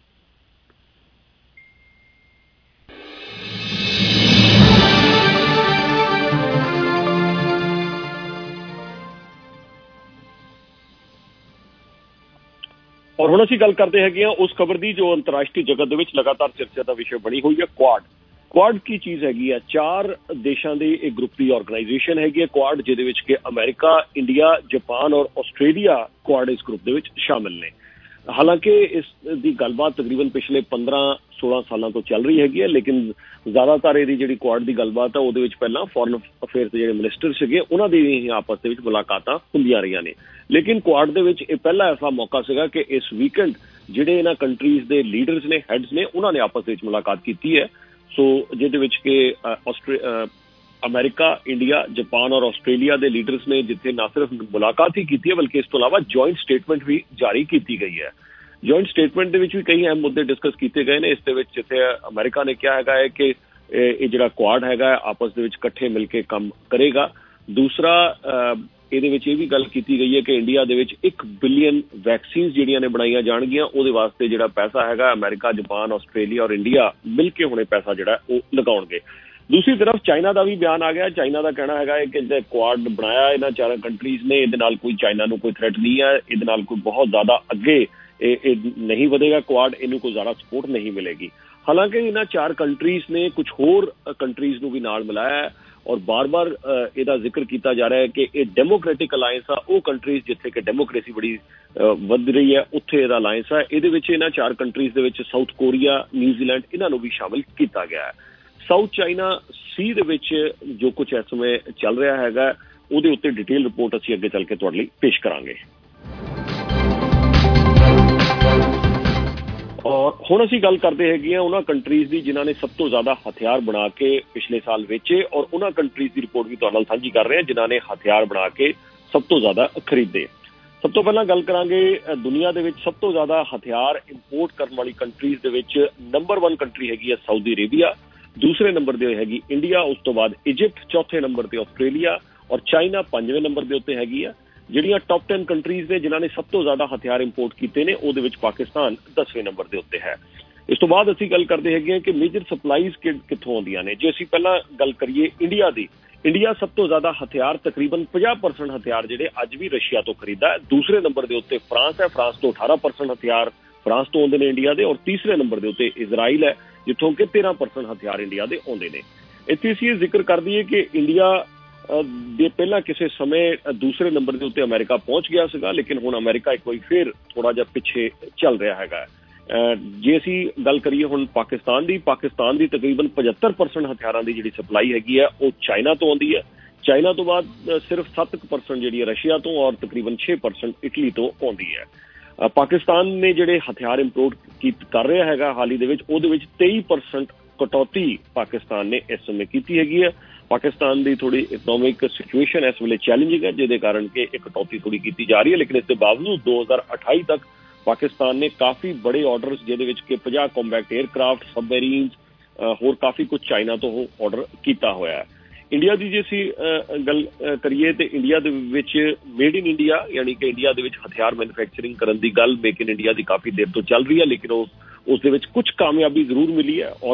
Speaker 6: ਔਰ ਹੁਣ ਅਸੀਂ ਗੱਲ ਕਰਦੇ ਹੈਗੇ ਆ ਉਸ ਖਬਰ ਦੀ ਜੋ ਅੰਤਰਰਾਸ਼ਟਰੀ ਜਗਤ ਦੇ ਵਿੱਚ ਲਗਾਤਾਰ ਚਰਚਾ ਦਾ ਵਿਸ਼ਾ ਬਣੀ ਹੋਈ ਹੈ, ਕੁਆਡ। ਕੁਆਡ ਕੀ ਚੀਜ਼ ਹੈਗੀ ਆ? ਚਾਰ ਦੇਸ਼ਾਂ ਦੀ ਇੱਕ ਗਰੁੱਪ ਦੀ ਆਰਗੇਨਾਈਜੇਸ਼ਨ ਹੈਗੀ ਹੈ ਕੁਆਡ, ਜਿਹਦੇ ਵਿੱਚ ਕਿ ਅਮਰੀਕਾ, ਇੰਡੀਆ, ਜਾਪਾਨ ਔਰ ਆਸਟ੍ਰੇਲੀਆ ਕੁਆਡ ਇਸ ਗਰੁੱਪ ਦੇ ਵਿੱਚ ਸ਼ਾਮਿਲ ਨੇ। ਹਾਲਾਂਕਿ ਇਸ ਦੀ ਗੱਲਬਾਤ ਤਕਰੀਬਨ ਪਿਛਲੇ ਪੰਦਰਾਂ ਸੋਲਾਂ ਸਾਲਾਂ ਤੋਂ ਚੱਲ ਰਹੀ ਹੈਗੀ ਹੈ, ਲੇਕਿਨ ਜ਼ਿਆਦਾਤਰ ਇਹਦੀ ਜਿਹੜੀ ਕੁਆਡ ਦੀ ਗੱਲਬਾਤ ਹੈ ਉਹਦੇ ਵਿੱਚ ਪਹਿਲਾਂ ਫੋਰਨ ਅਫੇਅਰਸ ਦੇ ਜਿਹੜੇ ਮਿਨਿਸਟਰ ਸੀਗੇ ਉਹਨਾਂ ਦੀ ਹੀ ਆਪਸ ਦੇ ਵਿੱਚ ਮੁਲਾਕਾਤਾਂ ਹੁੰਦੀਆਂ ਰਹੀਆਂ ਨੇ। ਲੇਕਿਨ ਕੁਆਡ ਦੇ ਵਿੱਚ ਇਹ ਪਹਿਲਾ ਐਸਾ ਮੌਕਾ ਸੀਗਾ ਕਿ ਇਸ ਵੀਕਐਂਡ ਜਿਹੜੇ ਇਹਨਾਂ ਕੰਟਰੀਜ਼ ਦੇ ਲੀਡਰਸ ਨੇ, ਹੈਡਸ ਨੇ, ਉਹਨਾਂ ਨੇ ਆਪਸ ਦੇ ਵਿੱਚ ਮੁਲਾਕਾਤ ਕੀਤੀ ਹੈ। ਸੋ ਜਿਹਦੇ ਵਿੱਚ ਕਿ ਆਸਟ੍ਰੇ ਅਮਰੀਕਾ, ਇੰਡੀਆ, ਜਾਪਾਨ ਔਰ ਆਸਟ੍ਰੇਲੀਆ ਦੇ ਲੀਡਰਸ ਨੇ ਜਿੱਥੇ ਨਾ ਸਿਰਫ ਮੁਲਾਕਾਤ ਹੀ ਕੀਤੀ ਹੈ ਬਲਕਿ ਇਸ ਤੋਂ ਇਲਾਵਾ ਜੁਆਇੰਟ ਸਟੇਟਮੈਂਟ ਵੀ ਜਾਰੀ ਕੀਤੀ ਗਈ ਹੈ। ਜੁਆਇੰਟ ਸਟੇਟਮੈਂਟ ਦੇ ਵਿੱਚ ਵੀ ਕਈ ਅਹਿਮ ਮੁੱਦੇ ਡਿਸਕਸ ਕੀਤੇ ਗਏ ਨੇ। ਇਸ ਦੇ ਵਿੱਚ ਜਿੱਥੇ ਅਮਰੀਕਾ ਨੇ ਕਿਹਾ ਹੈਗਾ ਹੈ ਕਿ ਇਹ ਜਿਹੜਾ ਕੁਆਡ ਹੈਗਾ ਆਪਸ ਦੇ ਵਿੱਚ ਇਕੱਠੇ ਮਿਲ ਕੇ ਕੰਮ ਕਰੇਗਾ। ਦੂਸਰਾ ਇਹਦੇ ਵਿੱਚ ਇਹ ਵੀ ਗੱਲ ਕੀਤੀ ਗਈ ਹੈ ਕਿ ਇੰਡੀਆ ਦੇ ਵਿੱਚ ਇੱਕ ਬਿਲੀਅਨ ਵੈਕਸੀਨ ਜਿਹੜੀਆਂ ਨੇ ਬਣਾਈਆਂ ਜਾਣਗੀਆਂ, ਉਹਦੇ ਵਾਸਤੇ ਜਿਹੜਾ ਪੈਸਾ ਹੈਗਾ ਅਮਰੀਕਾ, ਜਾਪਾਨ, ਆਸਟ੍ਰੇਲੀਆ ਔਰ ਇੰਡੀਆ ਮਿਲ ਕੇ ਹੁਣੇ ਪੈਸਾ ਜਿਹੜਾ ਉਹ ਲਗਾਉਣਗੇ। ਦੂਸਰੀ ਤਰਫ ਚਾਈਨਾ ਦਾ ਵੀ ਬਿਆਨ ਆ ਗਿਆ। ਚਾਈਨਾ ਦਾ ਕਹਿਣਾ ਹੈਗਾ ਹੈ ਕਿ ਜੇ ਕੁਆਡ ਬਣਾਇਆ ਇਹਨਾਂ ਚਾਰਾਂ ਕੰਟਰੀਜ਼ ਨੇ, ਇਹਦੇ ਨਾਲ ਕੋਈ ਚਾਈਨਾ ਨੂੰ ਕੋਈ ਥ੍ਰੈਟ ਨਹੀਂ ਹੈ, ਇਹਦੇ ਨਾਲ ਕੋਈ ਬਹੁਤ ਜ਼ਿਆਦਾ ਅੱਗੇ ਇਹ ਇਹ ਨਹੀਂ ਵਧੇਗਾ ਕੁਆਡ, ਇਹਨੂੰ ਕੋਈ ਜ਼ਿਆਦਾ ਸਪੋਰਟ ਨਹੀਂ ਮਿਲੇਗੀ। ਹਾਲਾਂਕਿ ਇਹਨਾਂ ਚਾਰ ਕੰਟਰੀਜ਼ ਨੇ ਕੁਝ ਹੋਰ ਕੰਟਰੀਜ਼ ਨੂੰ ਵੀ ਨਾਲ ਮਿਲਾਇਆ ਹੈ ਔਰ ਬਾਰ-ਬਾਰ ਇਹਦਾ ਜ਼ਿਕਰ ਕੀਤਾ ਜਾ ਰਿਹਾ ਹੈ ਕਿ ਇਹ ਡੈਮੋਕ੍ਰੈਟਿਕ ਅਲਾਇੰਸ ਆ, ਉਹ ਕੰਟਰੀਜ਼ ਜਿੱਥੇ ਕਿ ਡੈਮੋਕ੍ਰੇਸੀ ਬੜੀ ਵੱਧ ਰਹੀ ਹੈ ਉੱਥੇ ਇਹਦਾ ਅਲਾਇੰਸ ਹੈ। ਇਹਦੇ ਵਿੱਚ ਇਹਨਾਂ ਚਾਰ ਕੰਟਰੀਜ਼ ਦੇ ਵਿੱਚ ਸਾਊਥ ਕੋਰੀਆ, ਨਿਊਜ਼ੀਲੈਂਡ, ਇਹਨਾਂ ਨੂੰ ਵੀ ਸ਼ਾਮਿਲ ਕੀਤਾ ਗਿਆ ਹੈ। ਸਾਊਥ ਚਾਈਨਾ ਸੀ ਦੇ ਵਿੱਚ ਜੋ ਕੁਝ ਇਸ ਸਮੇਂ ਚੱਲ ਰਿਹਾ ਹੈਗਾ ਉਹਦੇ ਉੱਤੇ ਡਿਟੇਲ ਰਿਪੋਰਟ ਅਸੀਂ ਅੱਗੇ ਚੱਲ ਕੇ ਤੁਹਾਡੇ ਲਈ ਪੇਸ਼ ਕਰਾਂਗੇ। ਔਰ ਹੁਣ ਅਸੀਂ ਗੱਲ ਕਰਦੇ ਹੈਗੇ ਆ ਉਹਨਾਂ ਕੰਟਰੀਜ਼ ਦੀ ਜਿਨ੍ਹਾਂ ਨੇ ਸਭ ਤੋਂ ਜ਼ਿਆਦਾ ਹਥਿਆਰ ਬਣਾ ਕੇ ਪਿਛਲੇ ਸਾਲ ਵੇਚੇ ਔਰ ਉਹਨਾਂ ਕੰਟਰੀਜ਼ ਦੀ ਰਿਪੋਰਟ ਵੀ ਤੁਹਾਡੇ ਨਾਲ ਸਾਂਝੀ ਕਰ ਰਹੇ ਹਾਂ ਜਿਨ੍ਹਾਂ ਨੇ ਹਥਿਆਰ ਬਣਾ ਕੇ ਸਭ ਤੋਂ ਜ਼ਿਆਦਾ ਖਰੀਦੇ। ਸਭ ਤੋਂ ਪਹਿਲਾਂ ਗੱਲ ਕਰਾਂਗੇ ਦੁਨੀਆ ਦੇ ਵਿੱਚ ਸਭ ਤੋਂ ਜ਼ਿਆਦਾ ਹਥਿਆਰ ਇੰਪੋਰਟ ਕਰਨ ਵਾਲੀ ਕੰਟਰੀਜ਼ ਦੇ ਵਿੱਚ ਨੰਬਰ ਵਨ ਕੰਟਰੀ ਹੈਗੀ ਹੈ ਸਾਊਦੀ ਅਰੇਬੀਆ, ਦੂਸਰੇ ਨੰਬਰ ਤੇ ਹੈਗੀ ਇੰਡੀਆ, ਉਸ ਤੋਂ ਬਾਅਦ ਇਜਿਪਟ, ਚੌਥੇ ਨੰਬਰ ਤੇ ਆਸਟ੍ਰੇਲੀਆ ਔਰ ਚਾਈਨਾ ਪੰਜਵੇਂ ਨੰਬਰ ਦੇ ਉੱਤੇ ਹੈਗੀ ਆ। ਜਿਹੜੀਆਂ ਟੌਪ ਦਸ ਕੰਟਰੀਜ਼ ਨੇ ਜਿਨ੍ਹਾਂ ਨੇ ਸਭ ਤੋਂ ਜ਼ਿਆਦਾ ਹਥਿਆਰ ਇੰਪੋਰਟ ਕੀਤੇ ਨੇ ਉਹਦੇ ਵਿੱਚ ਪਾਕਿਸਤਾਨ ਦਸਵੇਂ ਨੰਬਰ ਦੇ ਉੱਤੇ ਹੈ। ਇਸ ਤੋਂ ਬਾਅਦ ਅਸੀਂ ਗੱਲ ਕਰਦੇ ਹੈਗੇ ਹਾਂ ਕਿ ਮੇਜਰ ਸਪਲਾਈਜ਼ ਕਿੱਥੋਂ ਆਉਂਦੀਆਂ ਨੇ। ਜੇ ਅਸੀਂ ਪਹਿਲਾਂ ਗੱਲ ਕਰੀਏ ਇੰਡੀਆ ਦੀ, ਇੰਡੀਆ ਸਭ ਤੋਂ ਜ਼ਿਆਦਾ ਹਥਿਆਰ ਤਕਰੀਬਨ ਪੰਜਾਹ ਪਰਸੈਂਟ ਹਥਿਆਰ ਜਿਹੜੇ ਅੱਜ ਵੀ ਰਸ਼ੀਆ ਤੋਂ ਖਰੀਦਦਾ ਹੈ। ਦੂਸਰੇ ਨੰਬਰ ਦੇ ਉੱਤੇ ਫਰਾਂਸ ਹੈ, ਫਰਾਂਸ ਤੋਂ ਅਠਾਰਾਂ ਪਰਸੈਂਟ ਹਥਿਆਰ ਫਰਾਂਸ ਤੋਂ ਆਉਂਦੇ ਨੇ ਇੰਡੀਆ ਦੇ ਔਰ ਤੀਸਰੇ ਨੰਬਰ ਦੇ ਉੱਤੇ ਇਜ਼ਰਾਈਲ ਹੈ ਜਿੱਥੋਂ ਕਿ ਤੇਰਾਂ ਪਰਸੈਂਟ ਹਥਿਆਰ ਇੰਡੀਆ ਦੇ ਆਉਂਦੇ ਨੇ। ਇੱਥੇ ਅਸੀਂ ਇਹ ਜ਼ਿਕਰ ਕਰ ਦਈਏ ਕਿ ਇੰਡੀਆ ਦੇ ਪਹਿਲਾਂ ਕਿਸੇ ਸਮੇਂ ਦੂਸਰੇ ਨੰਬਰ ਦੇ ਉੱਤੇ ਅਮਰੀਕਾ ਪਹੁੰਚ ਗਿਆ ਸੀਗਾ, ਲੇਕਿਨ ਹੁਣ ਅਮਰੀਕਾ ਇੱਕ ਵਾਰੀ ਫਿਰ ਥੋੜਾ ਜਿਹਾ ਪਿੱਛੇ ਚੱਲ ਰਿਹਾ ਹੈਗਾ। ਜੇ ਅਸੀਂ ਗੱਲ ਕਰੀਏ ਹੁਣ ਪਾਕਿਸਤਾਨ ਦੀ, ਪਾਕਿਸਤਾਨ ਦੀ ਤਕਰੀਬਨ ਪਝੱਤਰ ਪਰਸੈਂਟ ਹਥਿਆਰਾਂ ਦੀ ਜਿਹੜੀ ਸਪਲਾਈ ਹੈਗੀ ਹੈ ਉਹ ਚਾਈਨਾ ਤੋਂ ਆਉਂਦੀ ਹੈ। ਚਾਈਨਾ ਤੋਂ ਬਾਅਦ ਸਿਰਫ ਸੱਤ ਪਰਸੈਂਟ ਜਿਹੜੀ ਹੈ ਰਸ਼ੀਆ ਤੋਂ ਔਰ ਤਕਰੀਬਨ ਛੇ ਪਰਸੈਂਟ ਇਟਲੀ ਤੋਂ ਆਉਂਦੀ ਹੈ। ਪਾਕਿਸਤਾਨ ਨੇ ਜਿਹੜੇ ਹਥਿਆਰ ਇੰਪੋਰਟ ਕਰ ਰਿਹਾ ਹੈਗਾ ਹਾਲ ਹੀ ਦੇ ਵਿੱਚ, ਉਹਦੇ ਵਿੱਚ ਤੇਈ ਪਰਸੈਂਟ ਕਟੌਤੀ ਪਾਕਿਸਤਾਨ ਨੇ ਇਸ ਸਮੇਂ ਕੀਤੀ ਹੈਗੀ ਹੈ। ਪਾਕਿਸਤਾਨ ਦੀ ਥੋੜੀ ਇਕਨੋਮਿਕ ਸਿਚੁਏਸ਼ਨ ਇਸ ਵੇਲੇ ਚੈਲੰਜਿੰਗ ਹੈ, ਜਿਹਦੇ ਕਾਰਨ ਕਿ ਇਹ ਕਟੌਤੀ ਥੋੜੀ ਕੀਤੀ ਜਾ ਰਹੀ ਹੈ, ਲੇਕਿਨ ਇਸ ਦੇ ਬਾਵਜੂਦ ਦੋ ਹਜ਼ਾਰ ਅਠਾਈ ਤੱਕ ਪਾਕਿਸਤਾਨ ਨੇ ਕਾਫੀ ਬੜੇ ਆਰਡਰਸ, ਜਿਹਦੇ ਵਿੱਚ ਕਿ ਪੰਜਾਹ ਕੰਬੈਕਟ ਏਅਰਕ੍ਰਾਫਟ, ਸਬਮੈਰੀਨਸ, ਹੋਰ ਕਾਫੀ ਕੁਝ ਚਾਈਨਾ ਤੋਂ ਆਰਡਰ ਕੀਤਾ ਹੋਇਆ ਹੈ। ਇੰਡੀਆ ਦੀ ਜੇ ਅਸੀਂ ਗੱਲ ਕਰੀਏ ਤੇ ਇੰਡੀਆ ਦੇ ਵਿੱਚ ਮੇਡ ਇਨ ਇੰਡੀਆ, ਯਾਨੀ ਕਿ ਇੰਡੀਆ ਦੇ ਵਿੱਚ ਹਥਿਆਰ ਮੈਨੂਫੈਕਚਰਿੰਗ ਕਰਨ ਦੀ ਗੱਲ ਮੇਕ ਇਨ ਇੰਡੀਆ ਦੀ ਕਾਫੀ ਦੇਰ ਤੋਂ ਚੱਲ ਰਹੀ ਹੈ, ਲੇਕਿਨ ਉਹ ਉਸ ਦੇ ਵਿੱਚ ਕੁਝ ਕਾਮਯਾਬੀ ਜ਼ਰੂਰ ਮਿਲੀ ਹੈ।